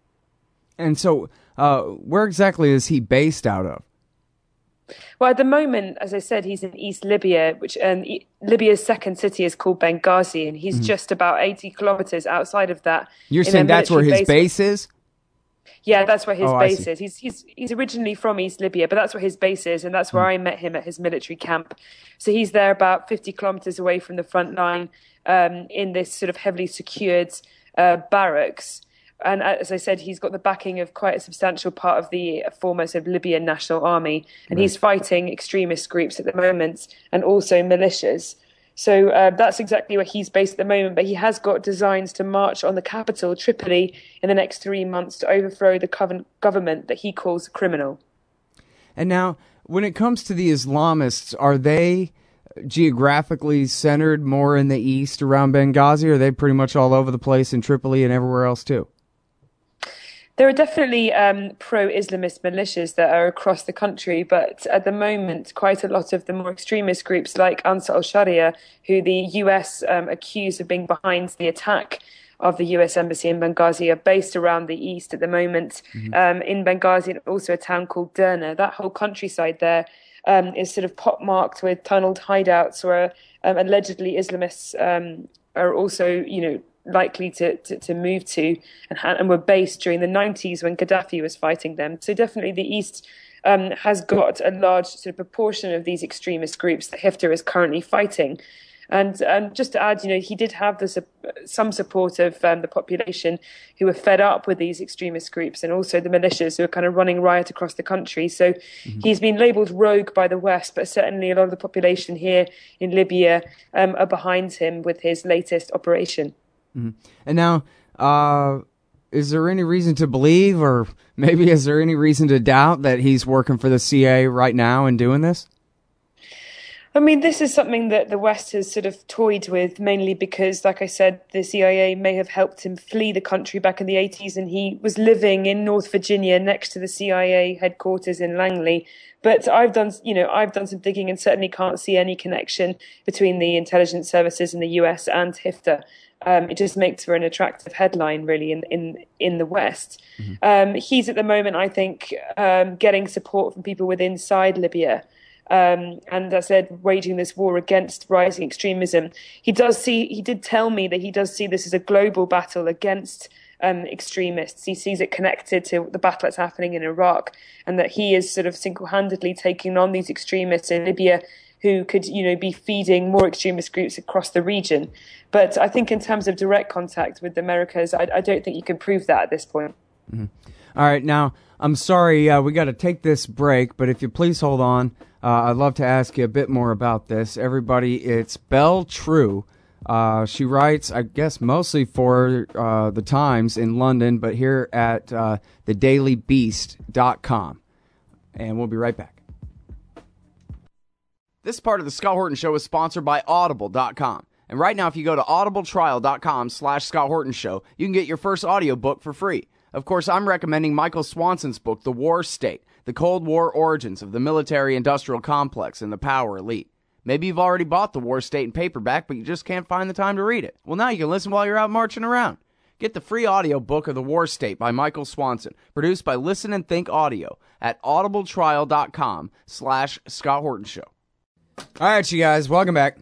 Speaker 1: And so, uh, where exactly is he based out of?
Speaker 3: Well, at the moment, as I said, he's in East Libya, which um, e- Libya's second city is called Benghazi, and he's mm-hmm. just about eighty kilometers outside of that.
Speaker 1: You're saying that's where his base is?
Speaker 3: Yeah, that's where his
Speaker 1: oh,
Speaker 3: base is. He's he's he's originally from East Libya, but that's where his base is, and that's where mm. I met him at his military camp. So he's there about fifty kilometers away from the front line, um, in this sort of heavily secured uh, barracks. And as I said, he's got the backing of quite a substantial part of the former sort of Libyan National Army, and right. he's fighting extremist groups at the moment, and also militias. So uh, that's exactly where he's based at the moment, but he has got designs to march on the capital, Tripoli, in the next three months to overthrow the coven- government that he calls criminal.
Speaker 1: And now, when it comes to the Islamists, are they geographically centered more in the east around Benghazi, or are they pretty much all over the place in Tripoli and everywhere else too?
Speaker 3: There are definitely um, pro-Islamist militias that are across the country, but at the moment, quite a lot of the more extremist groups like Ansar al-Sharia, who the U S um, accused of being behind the attack of the U S embassy in Benghazi, are based around the east at the moment, mm-hmm. um, in Benghazi, and also a town called Derna. That whole countryside there um, is sort of pockmarked with tunneled hideouts where um, allegedly Islamists um, are also, you know, likely to, to, to move to and, and were based during the nineties when Gaddafi was fighting them. So definitely the East um, has got a large sort of proportion of these extremist groups that Haftar is currently fighting. And um, just to add, you know, he did have the, some support of um, the population who were fed up with these extremist groups, and also the militias who are kind of running riot across the country. So mm-hmm. he's been labelled rogue by the West, but certainly a lot of the population here in Libya um, are behind him with his latest operation.
Speaker 1: Mm-hmm. And now, uh, is there any reason to believe, or maybe is there any reason to doubt that he's working for the C I A right now and doing this?
Speaker 3: I mean, this is something that the West has sort of toyed with, mainly because, like I said, the C I A may have helped him flee the country back in the eighties, and he was living in North Virginia next to the C I A headquarters in Langley. But I've done, you know, I've done some digging and certainly can't see any connection between the intelligence services in the U S and HIFTA. Um, it just makes for an attractive headline, really, in in, in the West. Mm-hmm. Um, he's at the moment, I think, um, getting support from people within inside Libya. Um, and as I said, waging this war against rising extremism. He does see. He did tell me that he does see this as a global battle against um, extremists. He sees it connected to the battle that's happening in Iraq, and that he is sort of single-handedly taking on these extremists in Libya, who could, you know, be feeding more extremist groups across the region. But I think in terms of direct contact with the Americas, I, I don't think you can prove that at this point.
Speaker 1: Mm-hmm. All right, now I'm sorry uh, we got to take this break, but if you please hold on. Uh, I'd love to ask you a bit more about this. Everybody, it's Belle True. Uh, she writes, I guess, mostly for uh, the Times in London, but here at uh, the daily beast dot com. And we'll be right back. This part of the Scott Horton Show is sponsored by audible dot com. And right now, if you go to audibletrial dot com slash Scott Horton Show, you can get your first audiobook for free. Of course, I'm recommending Michael Swanson's book, The War State, The Cold War Origins of the Military-Industrial Complex and the Power Elite. Maybe you've already bought The War State in paperback, but you just can't find the time to read it. Well, now you can listen while you're out marching around. Get the free audiobook of The War State by Michael Swanson, produced by Listen and Think Audio at audibletrial dot com slash Scott Horton Show. All right, you guys, welcome back.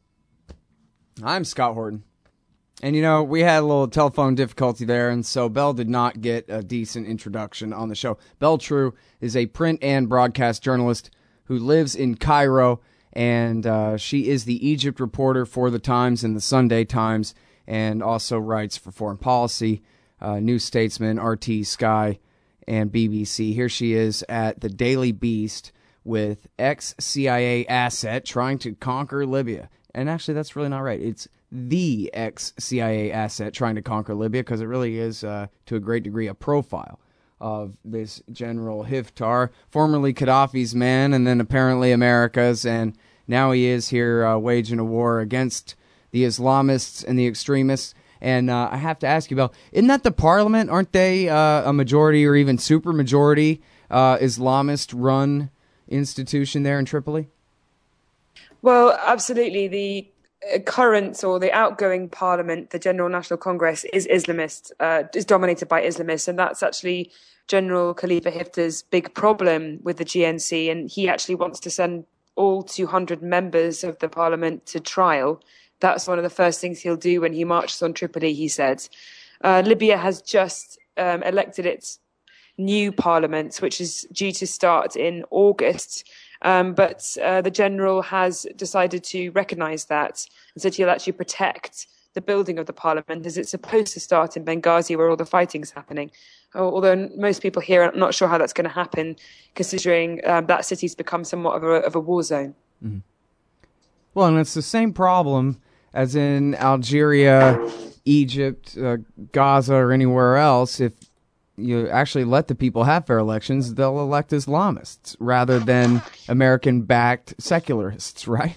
Speaker 1: I'm Scott Horton. And, you know, we had a little telephone difficulty there, and so Belle did not get a decent introduction on the show. Belle True is a print and broadcast journalist who lives in Cairo, and uh, she is the Egypt reporter for the Times and the Sunday Times, and also writes for Foreign Policy, uh, New Statesman, R T, Sky, and B B C. Here she is at the Daily Beast with ex-C I A asset trying to conquer Libya. And actually, that's really not right. It's the ex-C I A asset trying to conquer Libya, because it really is, uh, to a great degree, a profile of this General Haftar, formerly Gaddafi's man, and then apparently America's, and now he is here uh, waging a war against the Islamists and the extremists. And uh, I have to ask you, Belle, isn't that the parliament? Aren't they uh, a majority or even supermajority uh, Islamist-run institution there in Tripoli?
Speaker 3: Well, absolutely. The current or the outgoing parliament, the General National Congress, is Islamist, uh, is dominated by Islamists, and that's actually General Khalifa Haftar's big problem with the G N C, and he actually wants to send all two hundred members of the parliament to trial. That's one of the first things he'll do when he marches on Tripoli, he said. Uh, Libya has just um, elected its new parliament, which is due to start in August. Um, but uh, the general has decided to recognise that and said he'll actually protect the building of the parliament, as it's supposed to start in Benghazi, where all the fighting's happening. Although most people here are not sure how that's going to happen, considering um, that city's become somewhat of a, of a war zone.
Speaker 1: Mm-hmm. Well, and it's the same problem as in Algeria, Egypt, uh, Gaza, or anywhere else. If you actually let the people have fair elections, they'll elect Islamists rather than American-backed secularists, right?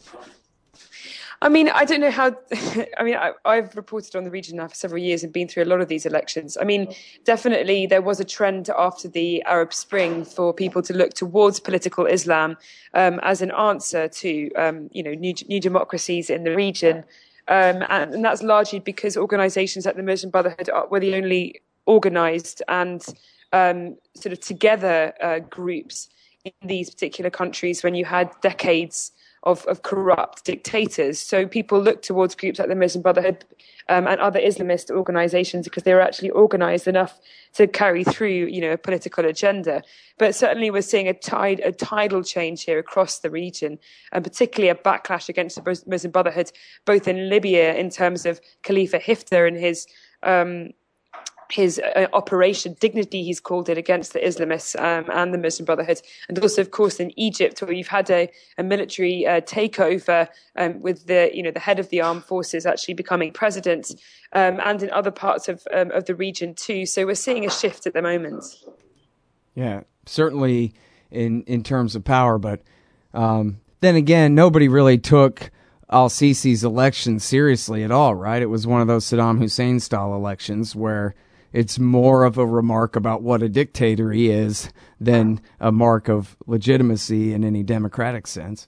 Speaker 3: I mean, I don't know how. I mean, I, I've reported on the region now for several years and been through a lot of these elections. I mean, definitely there was a trend after the Arab Spring for people to look towards political Islam um, as an answer to, um, you know, new, new democracies in the region. Um, and, and that's largely because organisations like the Muslim Brotherhood are, were the only organised and um, sort of together uh, groups in these particular countries when you had decades Of, of corrupt dictators. So people look towards groups like the Muslim Brotherhood um, and other Islamist organizations because they were actually organized enough to carry through, you know, a political agenda. But certainly we're seeing a tide, a tidal change here across the region, and particularly a backlash against the Muslim Brotherhood, both in Libya in terms of Khalifa Haftar and his um, his uh, Operation Dignity, he's called it, against the Islamists um, and the Muslim Brotherhood. And also, of course, in Egypt, where you've had a, a military uh, takeover um, with the, you know, the head of the armed forces actually becoming president, um, and in other parts of um, of the region too. So we're seeing a shift at the moment.
Speaker 1: Yeah, certainly in in terms of power, but um, then again, nobody really took al-Sisi's election seriously at all, right? It was one of those Saddam Hussein-style elections where it's more of a remark about what a dictator he is than a mark of legitimacy in any democratic sense.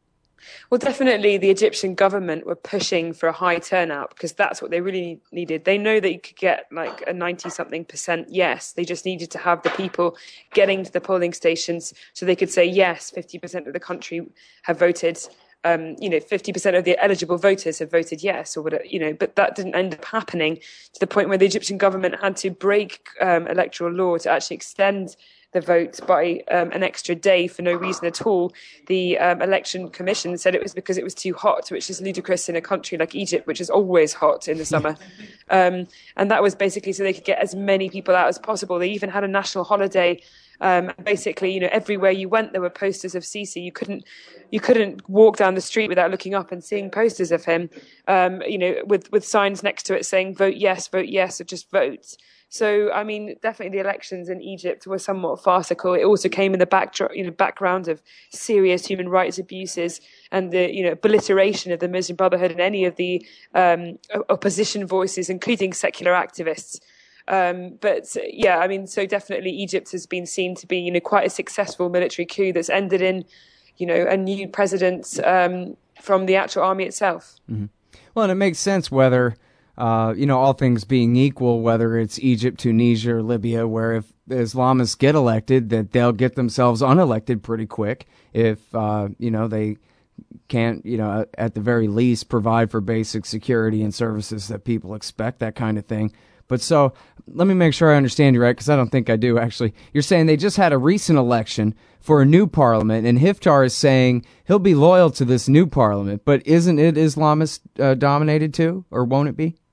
Speaker 3: Well, definitely the Egyptian government were pushing for a high turnout because that's what they really needed. They know that you could get like a ninety-something percent yes. They just needed to have the people getting to the polling stations so they could say, yes, fifty percent of the country have voted. Um, you know, fifty percent of the eligible voters have voted yes, or whatever, you know, but that didn't end up happening to the point where the Egyptian government had to break um, electoral law to actually extend the vote by um, an extra day for no reason at all. The um, election commission said it was because it was too hot, which is ludicrous in a country like Egypt, which is always hot in the summer. Um, and that was basically so they could get as many people out as possible. They even had a national holiday. Um, basically, you know, everywhere you went, there were posters of Sisi. You couldn't, you couldn't walk down the street without looking up and seeing posters of him. Um, you know, with with signs next to it saying "Vote yes, vote yes," or just vote. So, I mean, definitely the elections in Egypt were somewhat farcical. It also came in the backdrop, you know, background of serious human rights abuses and the, you know, obliteration of the Muslim Brotherhood and any of the um, opposition voices, including secular activists. Um, but yeah, I mean, so definitely Egypt has been seen to be, you know, quite a successful military coup that's ended in, you know, a new president um, from the actual army itself.
Speaker 1: Mm-hmm. Well, and it makes sense whether, uh, you know, all things being equal, whether it's Egypt, Tunisia, or Libya, where if the Islamists get elected, that they'll get themselves unelected pretty quick if, uh, you know, they can't, you know, at the very least provide for basic security and services that people expect, that kind of thing. But so let me make sure I understand you right, because I don't think I do, actually. You're saying they just had a recent election for a new parliament, and Hiftar is saying he'll be loyal to this new parliament, but isn't it Islamist uh, dominated too, or won't it be?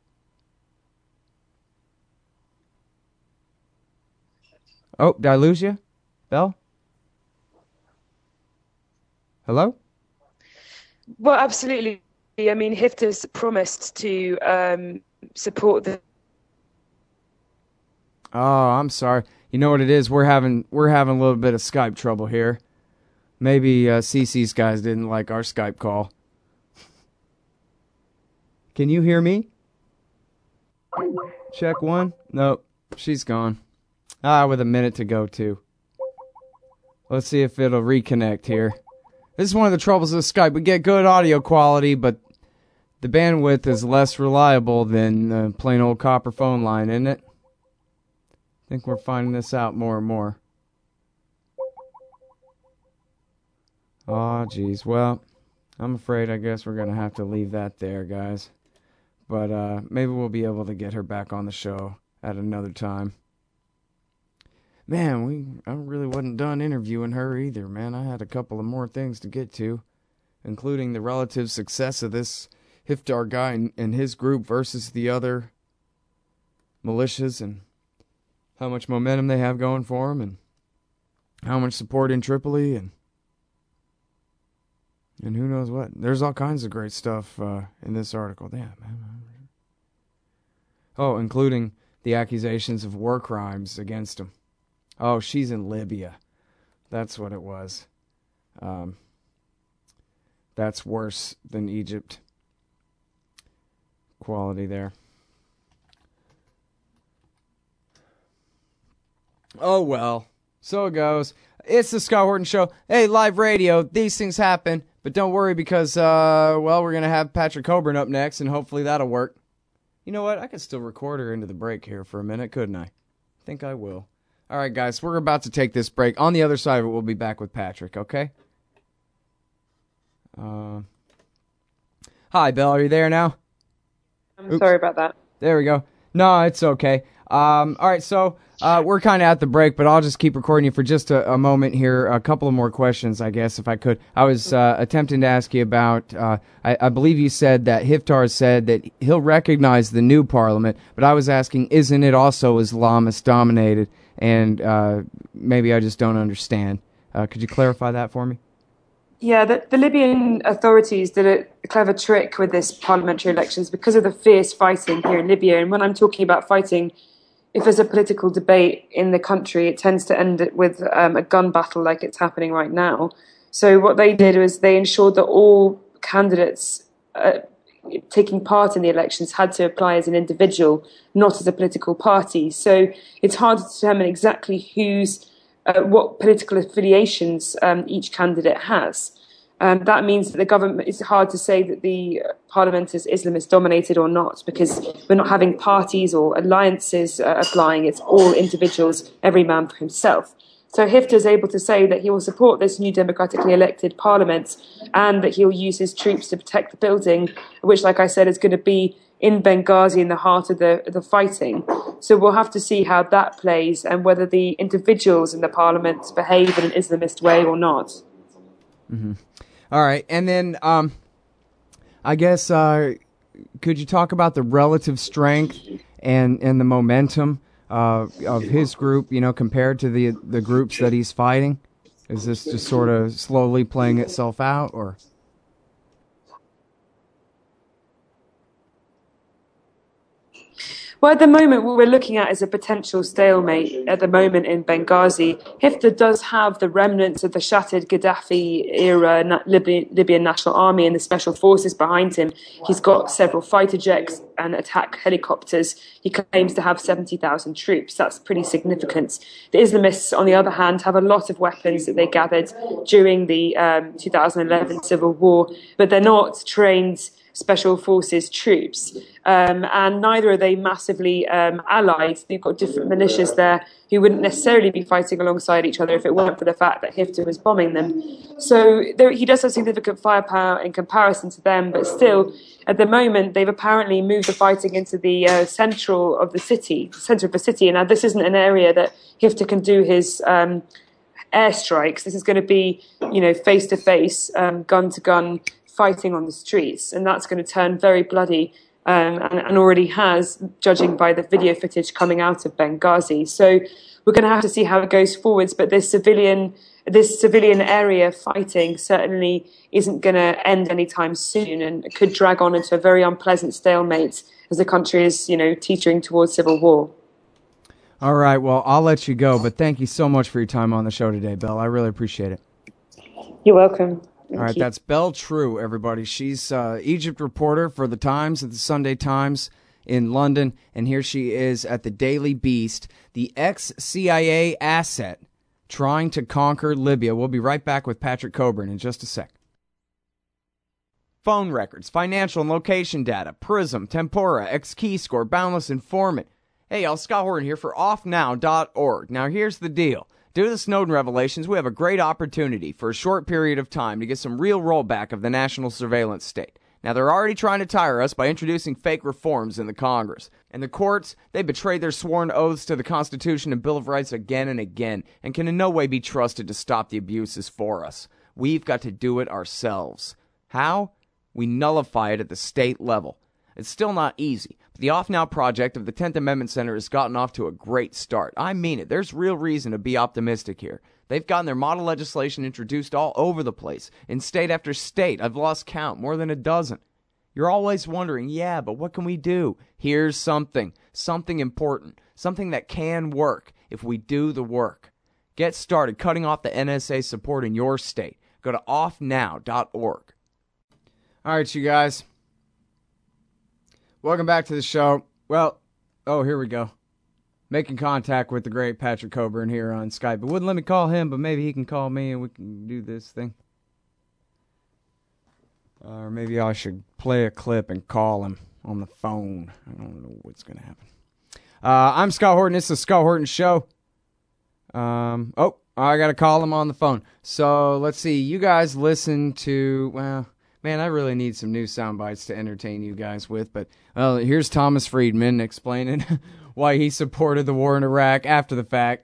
Speaker 1: Oh, did I lose you? Bell? Hello?
Speaker 3: Well, absolutely. I mean, Hiftar's promised to um, support the
Speaker 1: Oh, I'm sorry. You know what it is? We're having we're having a little bit of Skype trouble here. Maybe uh, Sisi's guys didn't like our Skype call. Can you hear me? Check one. Nope, she's gone. Ah, with a minute to go too. Let's see if it'll reconnect here. This is one of the troubles of Skype. We get good audio quality, but the bandwidth is less reliable than the plain old copper phone line, isn't it? I think we're finding this out more and more. Oh, geez. Well, I'm afraid I guess we're going to have to leave that there, guys. But uh, maybe we'll be able to get her back on the show at another time. Man, we I really wasn't done interviewing her either, man. I had a couple of more things to get to, including the relative success of this Hiftar guy and, and his group versus the other militias, and how much momentum they have going for them, and how much support in Tripoli, and and who knows what. There's all kinds of great stuff uh, in this article. Yeah, man. Oh, including the accusations of war crimes against him. Oh, she's in Libya. That's what it was. Um, that's worse than Egypt. Quality there. Oh, well. So it goes. It's the Scott Horton Show. Hey, live radio. These things happen. But don't worry because, uh, well, we're going to have Patrick Coburn up next, and hopefully that'll work. You know what? I could still record her into the break here for a minute, couldn't I? I think I will. All right, guys. We're about to take this break. On the other side of it, we'll be back with Patrick, okay? Uh, hi, Belle. Are you there now?
Speaker 3: I'm Oops. sorry about that.
Speaker 1: There we go. No, it's okay. Um, all right, so uh, we're kind of at the break, but I'll just keep recording you for just a, a moment here. A couple of more questions, I guess, if I could. I was uh, attempting to ask you about, uh, I, I believe you said that Hiftar said that he'll recognize the new parliament, but I was asking, isn't it also Islamist-dominated? And uh, maybe I just don't understand. Uh, could you clarify that for me?
Speaker 3: Yeah, the, the Libyan authorities did a clever trick with this parliamentary elections because of the fierce fighting here in Libya. And when I'm talking about fighting, if there's a political debate in the country, it tends to end with um, a gun battle like it's happening right now. So what they did was they ensured that all candidates uh, taking part in the elections had to apply as an individual, not as a political party. So it's hard to determine exactly who's Uh, what political affiliations um, each candidate has. Um, that means that the government, it's hard to say that the parliament is Islamist dominated or not, because we're not having parties or alliances uh, applying. It's all individuals, every man for himself. So Hiftar is able to say that he will support this new democratically elected parliament and that he'll use his troops to protect the building, which, like I said, is going to be in Benghazi, in the heart of the the fighting. So we'll have to see how that plays and whether the individuals in the parliament behave in an Islamist way or not.
Speaker 1: Mm-hmm. All right. And then um, I guess, uh, could you talk about the relative strength and, and the momentum uh, of his group, you know, compared to the the groups that he's fighting? Is this just sort of slowly playing itself out, or?
Speaker 3: Well, at the moment, what we're looking at is a potential stalemate at the moment in Benghazi. Hiftar does have the remnants of the shattered Gaddafi-era Libyan, Libyan National Army and the Special Forces behind him. He's got several fighter jets and attack helicopters. He claims to have seventy thousand troops. That's pretty significant. The Islamists, on the other hand, have a lot of weapons that they gathered during the um, two thousand eleven civil war, but they're not trained Special Forces troops, um, and neither are they massively um, allied. You've got different militias there who wouldn't necessarily be fighting alongside each other if it weren't for the fact that Hiftar was bombing them. So there, he does have significant firepower in comparison to them, but still, at the moment, they've apparently moved the fighting into the uh, central of the city, centre of the city. And now this isn't an area that Hiftar can do his um, airstrikes. This is going to be, you know, face to face, gun to gun fighting on the streets, and that's going to turn very bloody, um, and, and already has, judging by the video footage coming out of Benghazi. So we're going to have to see how it goes forwards. But this civilian, this civilian area fighting certainly isn't going to end anytime soon, and it could drag on into a very unpleasant stalemate as the country is, you know, teetering towards civil war.
Speaker 1: All right, well, I'll let you go, but thank you so much for your time on the show today, Belle. I really appreciate it.
Speaker 3: You're welcome.
Speaker 1: All right, that's Belle True, everybody. She's uh, Egypt reporter for The Times at the Sunday Times in London, and here she is at the Daily Beast, the ex-C I A asset trying to conquer Libya. We'll be right back with Patrick Coburn in just a sec. Phone records, financial and location data, Prism, Tempora, X-Keyscore, Boundless Informant. Hey, y'all, Scott Horton here for off now dot org. Now, here's the deal. Due to the Snowden revelations, we have a great opportunity for a short period of time to get some real rollback of the national surveillance state. Now, they're already trying to tire us by introducing fake reforms in the Congress. And the courts, they betrayed their sworn oaths to the Constitution and Bill of Rights again and again, and can in no way be trusted to stop the abuses for us. We've got to do it ourselves. How? We nullify it at the state level. It's still not easy, but the Off Now project of the tenth Amendment Center has gotten off to a great start. I mean it. There's real reason to be optimistic here. They've gotten their model legislation introduced all over the place, in state after state. I've lost count, more than a dozen. You're always wondering, yeah, but what can we do? Here's something, something important, something that can work if we do the work. Get started cutting off the N S A support in your state. Go to off now dot org. All right, you guys. Welcome back to the show. Well, oh, here we go. Making contact with the great Patrick Coburn here on Skype. It wouldn't let me call him, but maybe he can call me and we can do this thing. Uh, or maybe I should play a clip and call him on the phone. I don't know what's going to happen. Uh, I'm Scott Horton. It's the Scott Horton Show. Um, oh, I got to call him on the phone. So let's see. You guys listen to, well... Man, I really need some new sound bites to entertain you guys with, but well, here's Thomas Friedman explaining why he supported the war in Iraq after the fact.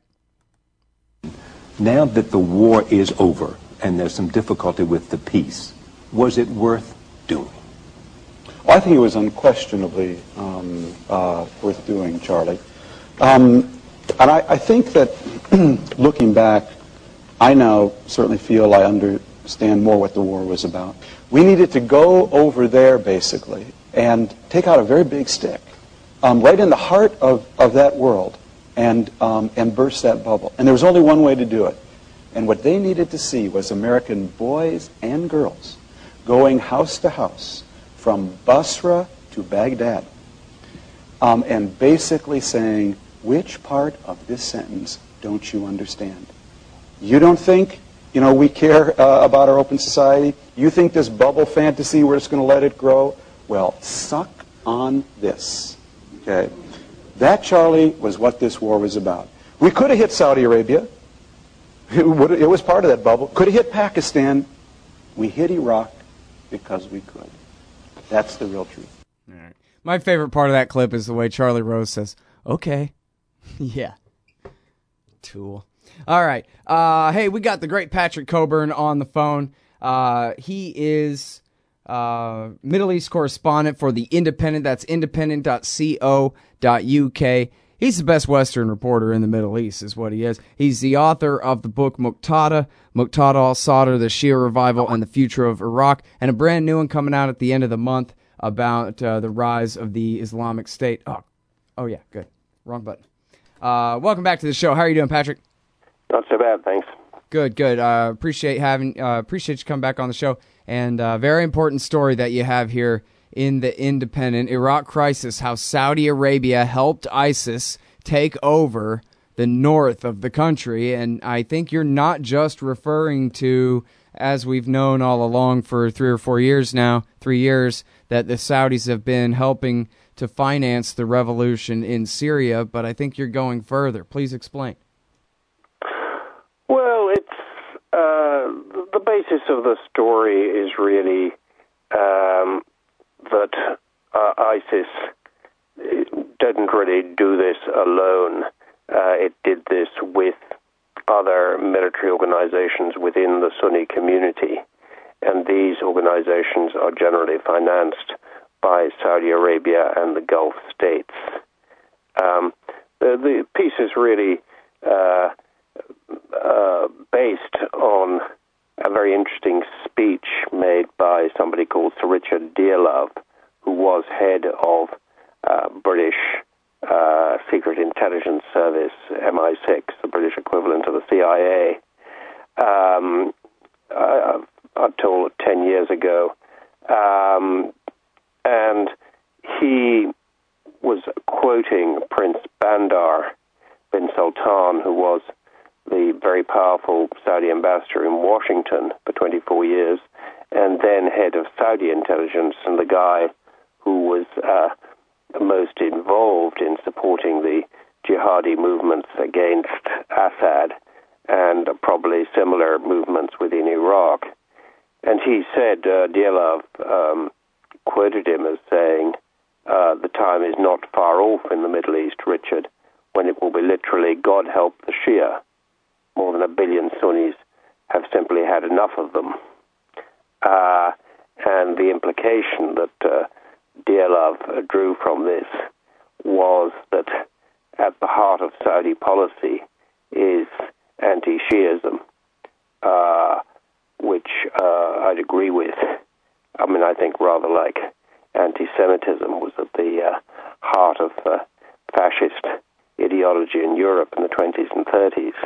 Speaker 4: Now that the war is over and there's some difficulty with the peace, was it worth doing?
Speaker 5: Well, I think it was unquestionably um, uh, worth doing, Charlie. Um, and I, I think that looking back, I now certainly feel I understand more what the war was about. We needed to go over there, basically, and take out a very big stick, um, right in the heart of, of that world, and um, and burst that bubble. And there was only one way to do it. And what they needed to see was American boys and girls going house to house, from Basra to Baghdad, um, and basically saying, which part of this sentence don't you understand? You don't think, you know, we care uh, about our open society? You think this bubble fantasy, we're just going to let it grow? Well, suck on this, okay? That, Charlie, was what this war was about. We could have hit Saudi Arabia. It, would, it was part of that bubble. Could have hit Pakistan. We hit Iraq because we could. That's the real truth.
Speaker 1: All right. My favorite part of that clip is the way Charlie Rose says, okay. Yeah. Tool. All right. Uh, hey, we got the great Patrick Cockburn on the phone. Uh, he is uh, Middle East correspondent for The Independent. That's independent dot co dot u k. He's the best Western reporter in the Middle East, is what he is. He's the author of the book Muqtada, Muqtada al-Sadr, The Shia Revival and the Future of Iraq, and a brand new one coming out at the end of the month about uh, the rise of the Islamic State. Oh, oh yeah, good. Wrong button. Uh, welcome back to the show. How are you doing, Patrick?
Speaker 6: Not so bad, thanks.
Speaker 1: Good, good. Uh, appreciate having uh, appreciate you coming back on the show. And uh, very important story that you have here in The Independent. Iraq crisis, how Saudi Arabia helped ISIS take over the north of the country. And I think you're not just referring to, as we've known all along for three or four years now, three years, that the Saudis have been helping to finance the revolution in Syria, but I think you're going further. Please explain.
Speaker 6: Well, it's uh, the basis of the story is really um, that uh, ISIS didn't really do this alone. Uh, it did this with other military organizations within the Sunni community, and these organizations are generally financed by Saudi Arabia and the Gulf states. Um, the, the piece is really uh, uh, based on a very interesting speech made by somebody called Sir Richard Dearlove, who was head of uh, British uh, Secret Intelligence Service, M I six, the British equivalent of the C I A, um, uh, until ten years ago. Um, and he was quoting Prince Bandar bin Sultan, who was the very powerful Saudi ambassador in Washington for twenty-four years, and then head of Saudi intelligence, and the guy who was uh, most involved in supporting the jihadi movements against Assad and probably similar movements within Iraq. And he said, uh, Dearlove um, quoted him as saying, uh, the time is not far off in the Middle East, Richard, when it will be literally God help the Shia. More than a billion Sunnis have simply had enough of them. Uh, and the implication that uh, Dearlove drew from this was that at the heart of Saudi policy is anti-Shiism, uh, which uh, I'd agree with. I mean, I think rather like anti-Semitism was at the uh, heart of uh, fascist ideology in Europe in the twenties and thirties.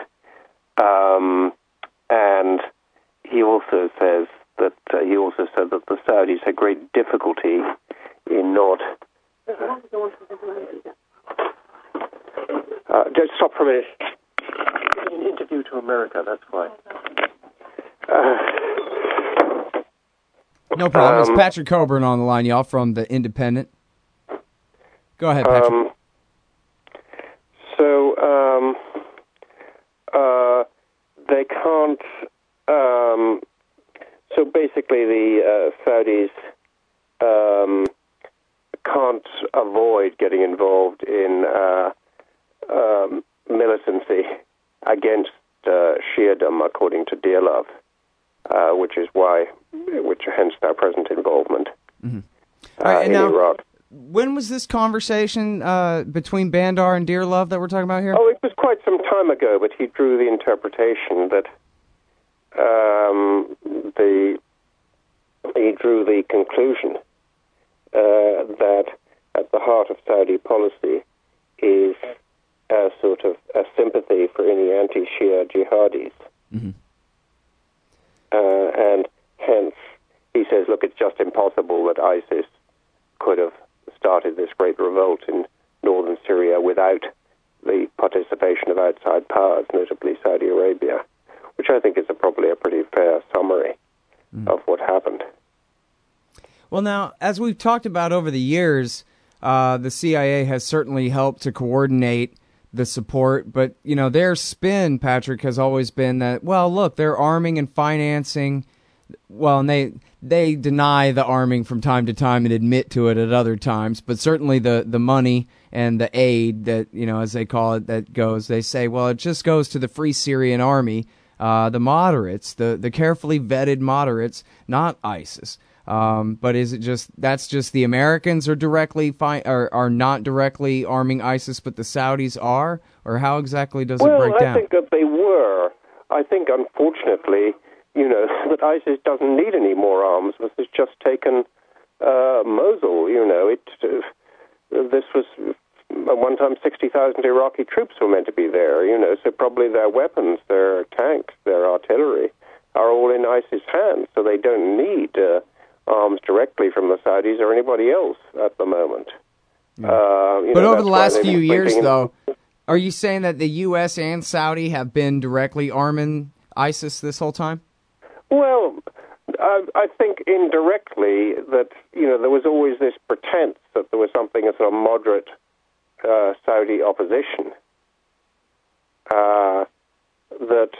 Speaker 6: Um, and he also says that uh, he also said that the Saudis had great difficulty in not. Uh, just stop for a minute. An interview to America. That's why. Uh,
Speaker 1: no problem.
Speaker 6: um,
Speaker 1: It's Patrick Cockburn on the line, y'all, from The Independent. Go ahead, Patrick.
Speaker 6: Um, so, um, uh, they can't. Um, so basically, the uh, Saudis um, can't avoid getting involved in uh, um, militancy against uh, Shia'dom, according to Dearlove, uh, which is why, which hence their present involvement
Speaker 1: Mm-hmm.
Speaker 6: uh,
Speaker 1: All right, and
Speaker 6: in
Speaker 1: now,
Speaker 6: Iraq.
Speaker 1: when was this conversation uh, between Bandar and Dearlove that we're talking about here?
Speaker 6: Oh, it was quite some time ago, but he drew the interpretation that um, the he drew the conclusion uh, that at the heart of Saudi policy is a sort of a sympathy for any anti-Shia jihadis.
Speaker 1: Mm-hmm.
Speaker 6: Uh, and hence, he says, look, it's just impossible that ISIS could have started this great revolt in northern Syria without the participation of outside powers, notably Saudi Arabia, which I think is a, probably a pretty fair summary mm. of what happened.
Speaker 1: Well, now, as we've talked about over the years, uh, the C I A has certainly helped to coordinate the support, but, you know, their spin, Patrick, has always been that, well, look, they're arming and financing, well, and they they deny the arming from time to time and admit to it at other times, but certainly the, the money and the aid that, you know, as they call it, that goes, they say, well, it just goes to the Free Syrian Army, uh, the moderates, the, the carefully vetted moderates, not ISIS. Um, but is it just, that's just the Americans are directly, fi- are, are not directly arming ISIS, but the Saudis are? Or how exactly does
Speaker 6: well,
Speaker 1: it break
Speaker 6: I
Speaker 1: down?
Speaker 6: I think that they were. I think, unfortunately, you know, that ISIS doesn't need any more arms. This has just taken uh, Mosul, you know. It uh, this was, at one time, sixty thousand Iraqi troops were meant to be there, you know, so probably their weapons, their tanks, their artillery are all in ISIS' hands, so they don't need uh, arms directly from the Saudis or anybody else at the moment.
Speaker 1: Yeah.
Speaker 6: Uh, you
Speaker 1: but
Speaker 6: know,
Speaker 1: over the last few years,
Speaker 6: in-
Speaker 1: though, are you saying that the U S and Saudi have been directly arming ISIS this whole time?
Speaker 6: Well, I, I think indirectly that, you know, there was always this pretense that there was something as sort of moderate uh, Saudi opposition, uh, that,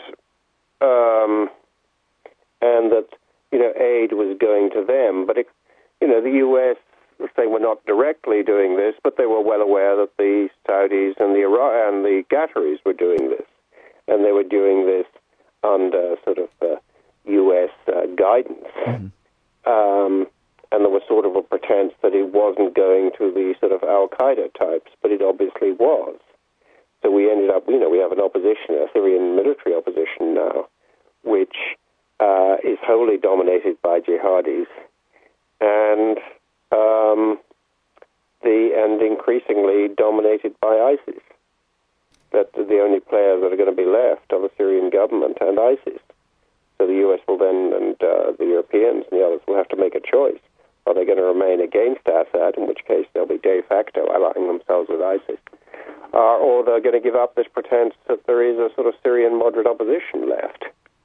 Speaker 6: um, and that, you know, aid was going to them. But, it, you know, the U S, they were not directly doing this, but they were well aware that the Saudis and the Iraq and the Qataris were doing this, and they were doing this under sort of uh, U S uh, guidance. Mm-hmm. Um, and there was sort of a pretense that it wasn't going to the sort of Al-Qaeda types, but it obviously was. So we ended up, you know, we have an opposition, a Syrian military opposition now, which uh, is wholly dominated by jihadis, and um, the and increasingly dominated by ISIS. That the only players that are going to be left are the Syrian government and ISIS. So the U S will then, and uh, the Europeans and the others will have to make a choice. Are they going to remain against Assad, in which case they'll be de facto allying themselves with ISIS, uh, or they're going to give up this pretense that there is a sort of Syrian moderate opposition left.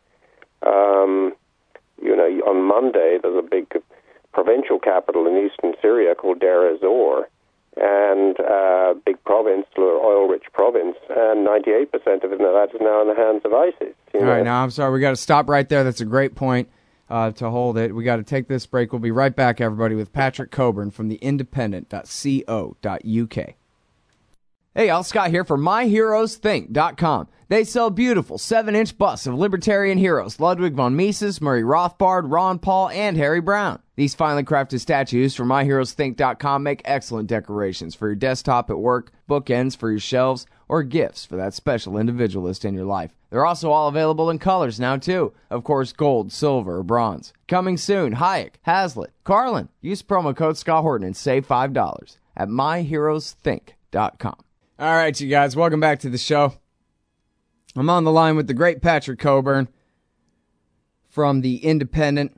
Speaker 6: Um, you know, on Monday there's a big provincial capital in eastern Syria called Deir ez-Zor, and uh, big province, oil-rich province, and ninety-eight percent of it now, that is now in the hands of ISIS. You
Speaker 1: All
Speaker 6: know?
Speaker 1: right, now I'm sorry, we got to stop right there. That's a great point uh, to hold it. We got to take this break. We'll be right back, everybody, with Patrick Coburn from the independent dot co dot U K. Hey, y'all, Scott here for my heroes think dot com. They sell beautiful seven-inch busts of libertarian heroes Ludwig von Mises, Murray Rothbard, Ron Paul, and Harry Brown. These finely crafted statues from my heroes think dot com make excellent decorations for your desktop at work, bookends for your shelves, or gifts for that special individualist in your life. They're also all available in colors now, too. Of course, gold, silver, or bronze. Coming soon, Hayek, Hazlitt, Carlin. Use promo code Scott Horton and save five dollars at my heroes think dot com. All right, you guys, welcome back to the show. I'm on the line with the great Patrick Coburn from The Independent.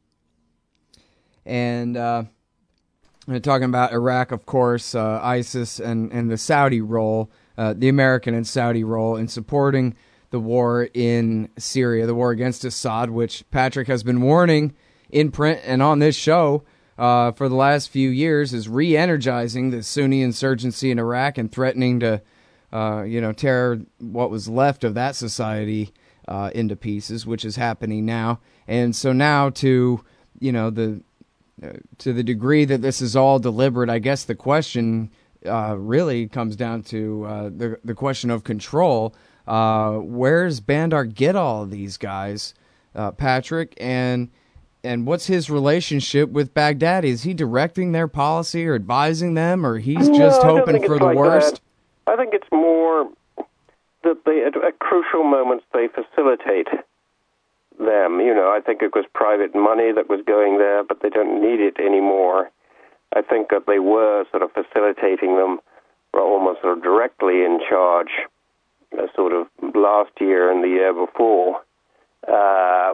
Speaker 1: And uh, we're talking about Iraq, of course, uh, ISIS, and, and the Saudi role, uh, the American and Saudi role in supporting the war in Syria, the war against Assad, which Patrick has been warning in print and on this show uh, for the last few years is re-energizing the Sunni insurgency in Iraq and threatening to Uh, you know, tear what was left of that society uh, into pieces, which is happening now. And so now, to you know, the uh, to the degree that this is all deliberate, I guess the question uh, really comes down to uh, the the question of control. Uh, where's Bandar get all of these guys, uh, Patrick, and and what's his relationship with Baghdadi? Is he directing their policy or advising them, or he's just
Speaker 6: no,
Speaker 1: hoping for the
Speaker 6: like
Speaker 1: worst?
Speaker 6: That. I think it's more that they, at, at crucial moments, they facilitate them. You know, I think it was private money that was going there, but they don't need it anymore. I think that they were sort of facilitating them, or almost sort of directly in charge, uh, sort of last year and the year before, uh,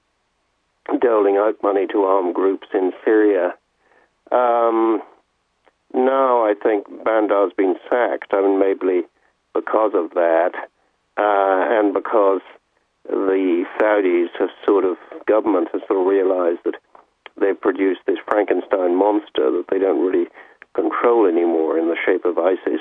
Speaker 6: doling out money to armed groups in Syria. Um, now I think Bandar's been sacked, I mean, maybe because of that, uh, and because the Saudis have sort of, government has sort of realized that they've produced this Frankenstein monster that they don't really control anymore in the shape of ISIS,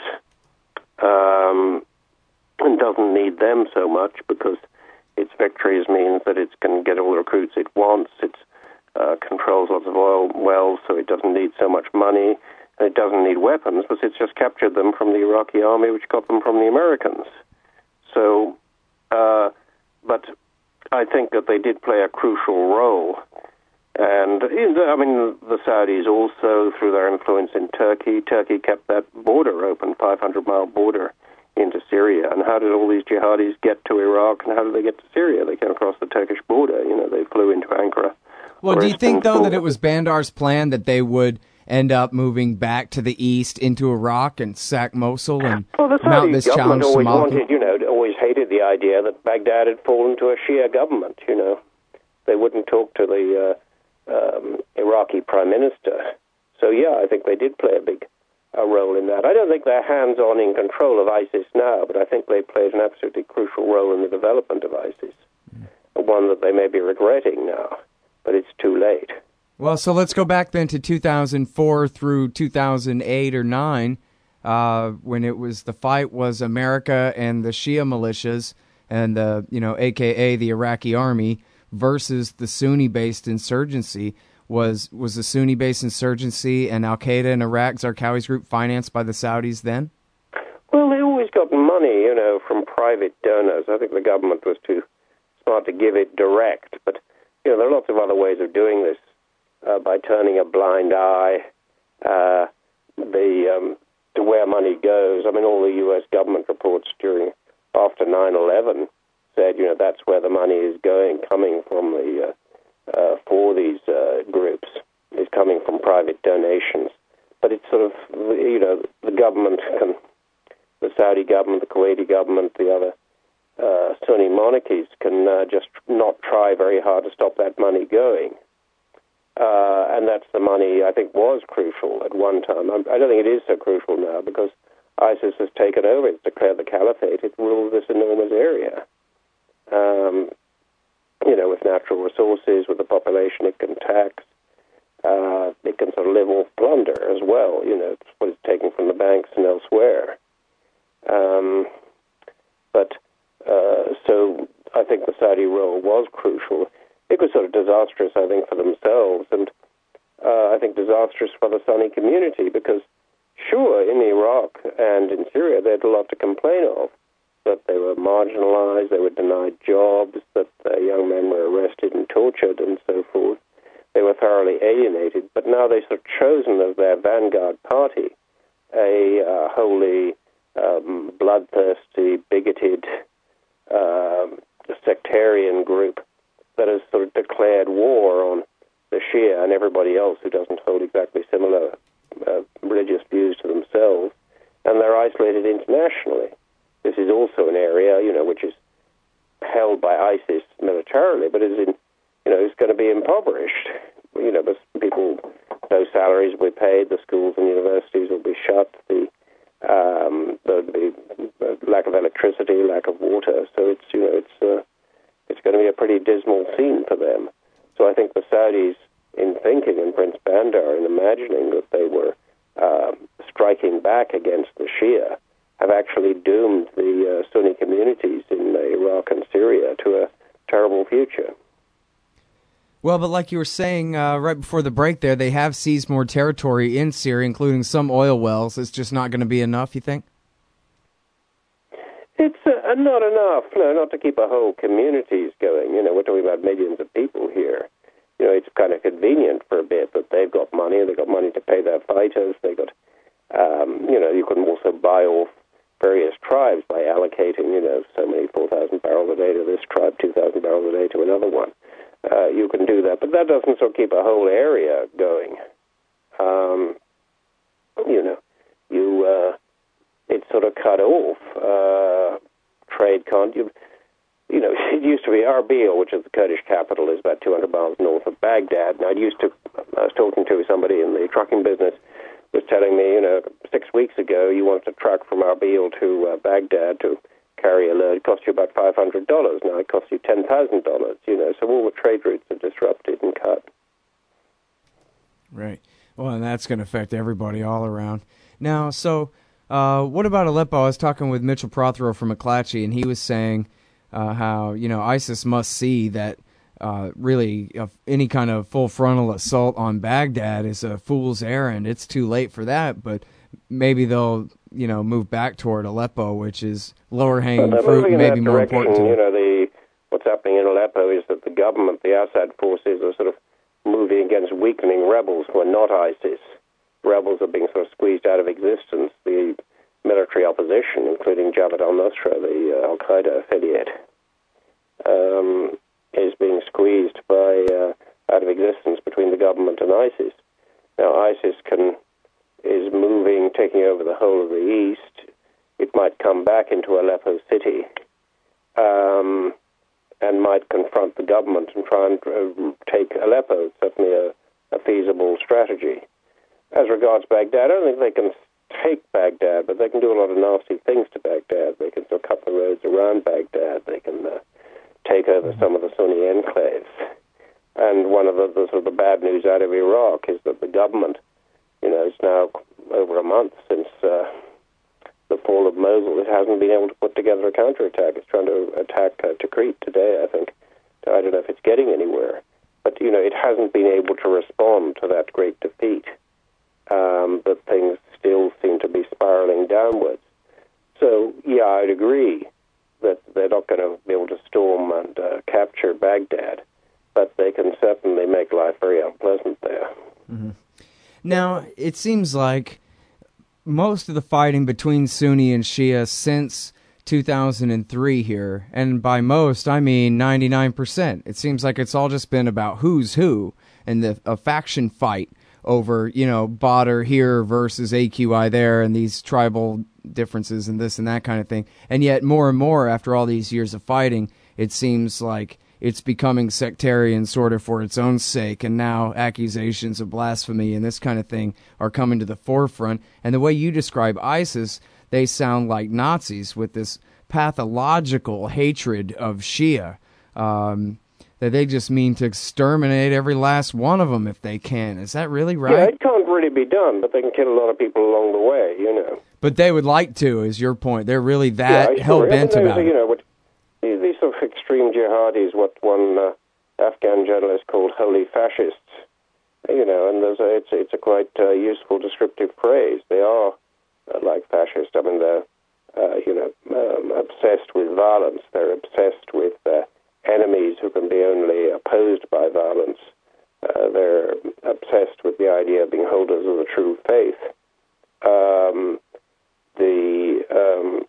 Speaker 6: um, and doesn't need them so much because its victories means that it can get all the recruits it wants, it uh, controls lots of oil wells, so it doesn't need so much money, and it doesn't need weapons, because it's just captured them from the Iraqi army, which got them from the Americans. So, uh, but I think that they did play a crucial role. And, I mean, the Saudis also, through their influence in Turkey, Turkey kept that border open, five hundred mile border into Syria. And how did all these jihadis get to Iraq, and how did they get to Syria? They came across the Turkish border. You know, they flew into Ankara.
Speaker 1: Well, do you think, though, that it was Bandar's plan that they would end up moving back to the east into Iraq and sack Mosul and
Speaker 6: well, the
Speaker 1: mount this challenge to
Speaker 6: always
Speaker 1: Maliki?
Speaker 6: wanted, you know, always hated the idea that Baghdad had fallen to a Shia government, you know. They wouldn't talk to the uh, um, Iraqi prime minister. So, yeah, I think they did play a big a role in that. I don't think they're hands-on in control of ISIS now, but I think they played an absolutely crucial role in the development of ISIS, mm. one that they may be regretting now, but it's too late.
Speaker 1: Well, so let's go back then to two thousand four through two thousand eight or nine, uh, when it was the fight was America and the Shia militias and the, you know, A K A the Iraqi army versus the Sunni-based insurgency. Was was the Sunni-based insurgency and Al-Qaeda in Iraq, Zarqawi's group, financed by the Saudis then?
Speaker 6: Well, they always got money, you know, from private donors. I think the government was too smart to give it direct. But, you know, there are lots of other ways of doing this. Uh, by turning a blind eye, uh, the um, to where money goes. I mean, all the U S government reports during after nine eleven said, you know, that's where the money is going, coming from the uh, uh, for these uh, groups, is coming from private donations. But it's sort of, you know, the government can, the Saudi government, the Kuwaiti government, the other uh, Sunni monarchies can uh, just not try very hard to stop that money going. Uh, and that's the money I think was crucial at one time. I'm, I don't think it is so crucial now because ISIS has taken over. It's declared the caliphate. It rules this enormous area. Um, you know, with natural resources, with the population it can tax. Uh, it can sort of live off plunder as well. You know, it's what it's taken from the banks and elsewhere. Um, but uh, so I think the Saudi role was crucial. It was sort of disastrous, I think, for themselves, and uh, I think disastrous for the Sunni community because, sure, in Iraq and in Syria, they had a lot to complain of, that they were marginalized, they were denied jobs, that uh, young men were arrested and tortured and so forth. They were thoroughly alienated, but now they've sort of chosen as their vanguard party a uh, wholly um, bloodthirsty, bigoted, um, sectarian group that has sort of declared war on the Shia and everybody else who doesn't hold exactly similar uh, religious views to themselves, and they're isolated internationally. This is also an area, you know, which is held by ISIS militarily, but is in, you know, is going to be impoverished. You know, people, no salaries will be paid, the schools and universities will be shut, the um, there'll be lack of electricity, lack of water. So it's, you know, it's uh, it's going to be a pretty dismal scene for them. So I think the Saudis, in thinking, and Prince Bandar, in imagining that they were uh, striking back against the Shia, have actually doomed the uh, Sunni communities in Iraq and Syria to a terrible future.
Speaker 1: Well, but like you were saying uh, right before the break there, they have seized more territory in Syria, including some oil wells. It's just not going to be enough, you think?
Speaker 6: It's uh, not enough, no, not to keep a whole communities going. You know, we're talking about millions of people here. You know, it's kind of convenient for a bit that they've got money, they've got money to pay their fighters, they've got, um, you know, you can also buy off various tribes by allocating, you know, so many four thousand barrels a day to this tribe, two thousand barrels a day to another one. Uh, you can do that, but that doesn't sort of keep a whole area going. Um, you know, you uh, it's sort of cut off. Uh, trade can't. You, you know, it used to be Erbil, which is the Kurdish capital, is about two hundred miles north of Baghdad. Now, it used to. I was talking to somebody in the trucking business, was telling me, you know, six weeks ago, you wanted to truck from Erbil to uh, Baghdad to carry a load. It cost you about five hundred dollars. Now it costs you ten thousand dollars, you know, so all the trade routes are disrupted and cut.
Speaker 1: Right. Well, and that's going to affect everybody all around. Now, so uh, what about Aleppo? I was talking with Mitchell Prothero from McClatchy, and he was saying uh, how, you know, ISIS must see that uh, really uh, any kind of full frontal assault on Baghdad is a fool's errand. It's too late for that, but maybe they'll, you know, move back toward Aleppo, which is lower hanging
Speaker 6: well,
Speaker 1: fruit, and maybe more
Speaker 6: direction,
Speaker 1: important to
Speaker 6: you
Speaker 1: them.
Speaker 6: know, the what's happening in Aleppo is that the government, the Assad forces, are sort of moving against weakening rebels who are not ISIS. Rebels are being sort of squeezed out of existence. The military opposition, including Jabhat al-Nusra, the uh, al-Qaeda affiliate, um, is being squeezed by uh, out of existence between the government and ISIS. Now, ISIS can is moving, taking over the whole of the east. It might come back into Aleppo city um, and might confront the government and try and uh, take Aleppo. It's certainly a, a feasible strategy. As regards Baghdad, I don't think they can take Baghdad, but they can do a lot of nasty things to Baghdad. They can still cut the roads around Baghdad. They can uh, take over some of the Sunni enclaves. And one of the, the sort of the bad news out of Iraq is that the government, you know, it's now over a month since uh, the fall of Mosul. It hasn't been able to put together a counterattack. It's trying to attack uh, Tikrit today, I think. I don't know if it's getting anywhere. But, you know, it hasn't been able to respond to that great defeat. Um, but things still seem to be spiraling downwards. So, yeah, I'd agree that they're not going to be able to storm and uh, capture Baghdad, but they can certainly make life very unpleasant there.
Speaker 1: Mm-hmm. Now, it seems like most of the fighting between Sunni and Shia since two thousand three here, and by most, I mean ninety-nine percent. It seems like it's all just been about who's who and the, a faction fight over, you know, Badr here versus A Q I there and these tribal differences and this and that kind of thing. And yet more and more after all these years of fighting, it seems like it's becoming sectarian sort of for its own sake, and now accusations of blasphemy and this kind of thing are coming to the forefront. And the way you describe ISIS, they sound like Nazis with this pathological hatred of Shia, um, that they just mean to exterminate every last one of them if they can. Is that really right?
Speaker 6: Yeah, it can't really be done, but they can kill a lot of people along the way, you know.
Speaker 1: But they would like to, is your point. They're really that
Speaker 6: yeah,
Speaker 1: hell-bent
Speaker 6: sure.
Speaker 1: about
Speaker 6: you
Speaker 1: it.
Speaker 6: know, what, these sort of extreme jihadis, what one uh, Afghan journalist called holy fascists, you know, and there's a, it's, it's a quite uh, useful descriptive phrase. They are uh, like fascists. I mean, they're, uh, you know, um, obsessed with violence. They're obsessed with uh, enemies who can be only opposed by violence. Uh, they're obsessed with the idea of being holders of the true faith. Um, the um,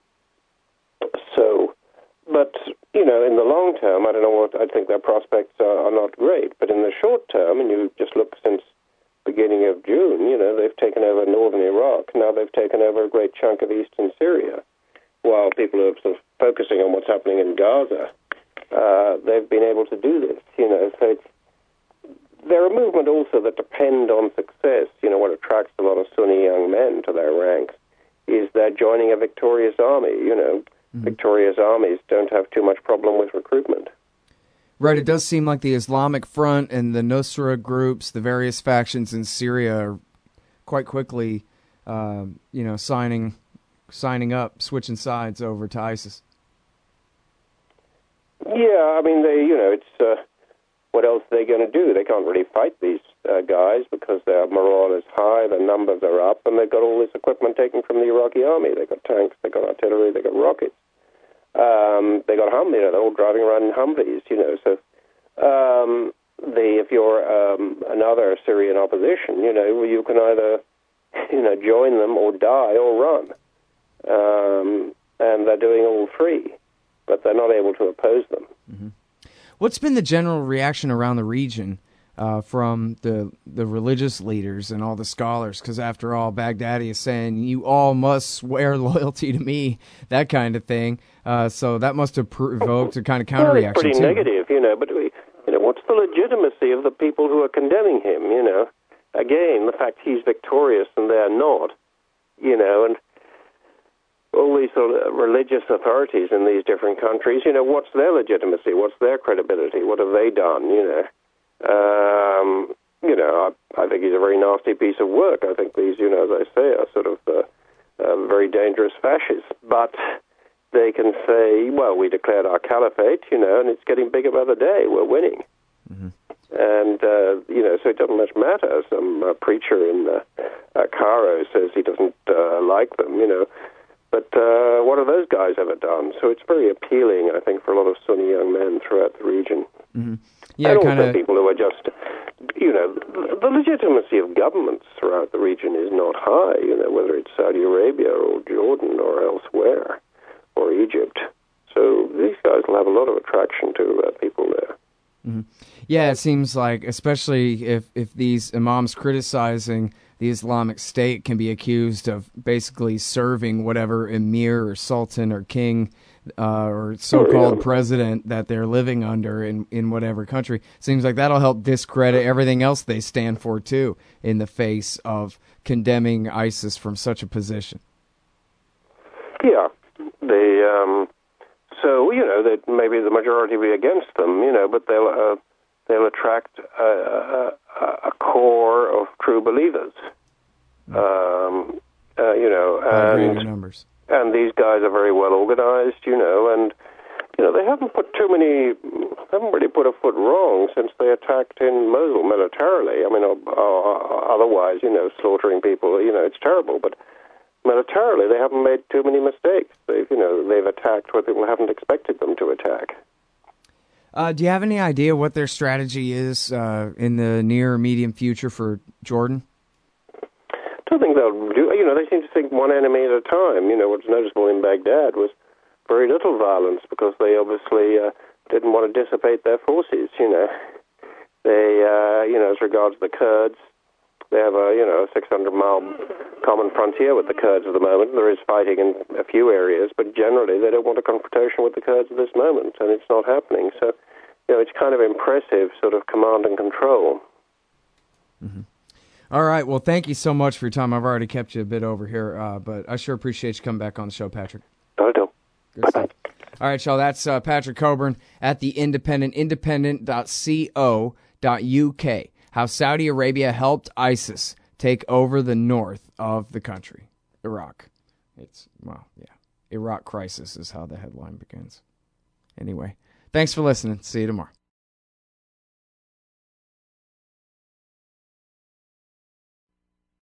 Speaker 6: so, but you know, in the long term, I don't know what I think their prospects are, are not great. But in the short term, and you just look since beginning of June, you know, they've taken over northern Iraq. Now they've taken over a great chunk of eastern Syria. While people are sort of focusing on what's happening in Gaza, uh, they've been able to do this. You know, so it's, they're a movement also that depend on success. You know, what attracts a lot of Sunni young men to their ranks is they're joining a victorious army. You know, mm-hmm. Victorious armies don't have too much problem with recruitment.
Speaker 1: Right, it does seem like the Islamic Front and the Nusra groups, the various factions in Syria, are quite quickly, uh, you know, signing, signing up, switching sides over to ISIS.
Speaker 6: Yeah, I mean, they, you know, it's uh, what else are they going to do? They can't really fight these uh, guys because their morale is high, their numbers are up, and they've got all this equipment taken from the Iraqi army. They've got tanks, they've got artillery, they've got rockets. Um, they got Humvees, you know, they're all driving around in Humvees, you know. So um, the if you're um, another Syrian opposition, you know, you can either, you know, join them or die or run. Um, and they're doing all three, but they're not able to oppose them.
Speaker 1: Mm-hmm. What's been the general reaction around the region uh, from the the religious leaders and all the scholars? Because after all, Baghdadi is saying, you all must swear loyalty to me, that kind of thing. Uh, so that must have provoked a kind of counter-reaction,
Speaker 6: well, it's pretty
Speaker 1: too.
Speaker 6: negative, you know, but we, you know, what's the legitimacy of the people who are condemning him, you know? Again, the fact he's victorious and they're not, you know, and all these sort of religious authorities in these different countries, you know, what's their legitimacy? What's their credibility? What have they done, you know? Um, you know, I, I think he's a very nasty piece of work. I think these, you know, as I say, are sort of uh, uh, very dangerous fascists. But they can say, well, we declared our caliphate, you know, and it's getting bigger by the day. We're winning. Mm-hmm. And, uh, you know, so it doesn't much matter. Some uh, preacher in uh, uh, Cairo says he doesn't uh, like them, you know. But uh, what have those guys ever done? So it's very appealing, I think, for a lot of Sunni young men throughout the region.
Speaker 1: Mm-hmm. Yeah,
Speaker 6: and
Speaker 1: kinda...
Speaker 6: also people who are just, you know, the legitimacy of governments throughout the region is not high, you know, whether it's Saudi Arabia or Jordan or elsewhere, or Egypt. So these guys will have a lot of attraction to uh, people there.
Speaker 1: Mm-hmm. Yeah, it seems like, especially if, if these imams criticizing the Islamic State can be accused of basically serving whatever emir or sultan or king uh, or so-called yeah. president that they're living under in, in whatever country. Seems like that'll help discredit everything else they stand for, too, in the face of condemning ISIS from such a position.
Speaker 6: Yeah. The, um, so, you know, that maybe the majority will be against them, you know, but they'll... Uh, They'll attract a, a, a core of true believers, um, uh, you know, and
Speaker 1: numbers.
Speaker 6: And these guys are very well organized, you know, and you know they haven't put too many, haven't really put a foot wrong since they attacked in Mosul militarily. I mean, uh, uh, otherwise, you know, slaughtering people, you know, it's terrible, but militarily they haven't made too many mistakes. They've, you know, they've attacked where people haven't expected them to attack.
Speaker 1: Uh, do you have any idea what their strategy is uh, in the near or medium future for Jordan?
Speaker 6: I don't think they'll do. You know, they seem to think one enemy at a time. You know, what's noticeable in Baghdad was very little violence because they obviously uh, didn't want to dissipate their forces. You know, they, uh, you know, as regards the Kurds, they have a you know six hundred mile common frontier with the Kurds at the moment. There is fighting in a few areas, but generally they don't want a confrontation with the Kurds at this moment, and it's not happening. So, you know, it's kind of impressive sort of command and control.
Speaker 1: Mm-hmm. All right. Well, thank you so much for your time. I've already kept you a bit over here, uh, but I sure appreciate you coming back on the show, Patrick.
Speaker 6: I do.
Speaker 1: Good stuff. All right, y'all. That's uh, Patrick Coburn at the Independent, independent dot co dot U K. How Saudi Arabia helped ISIS take over the north of the country, Iraq. It's, well, yeah. Iraq crisis is how the headline begins. Anyway, thanks for listening. See you tomorrow.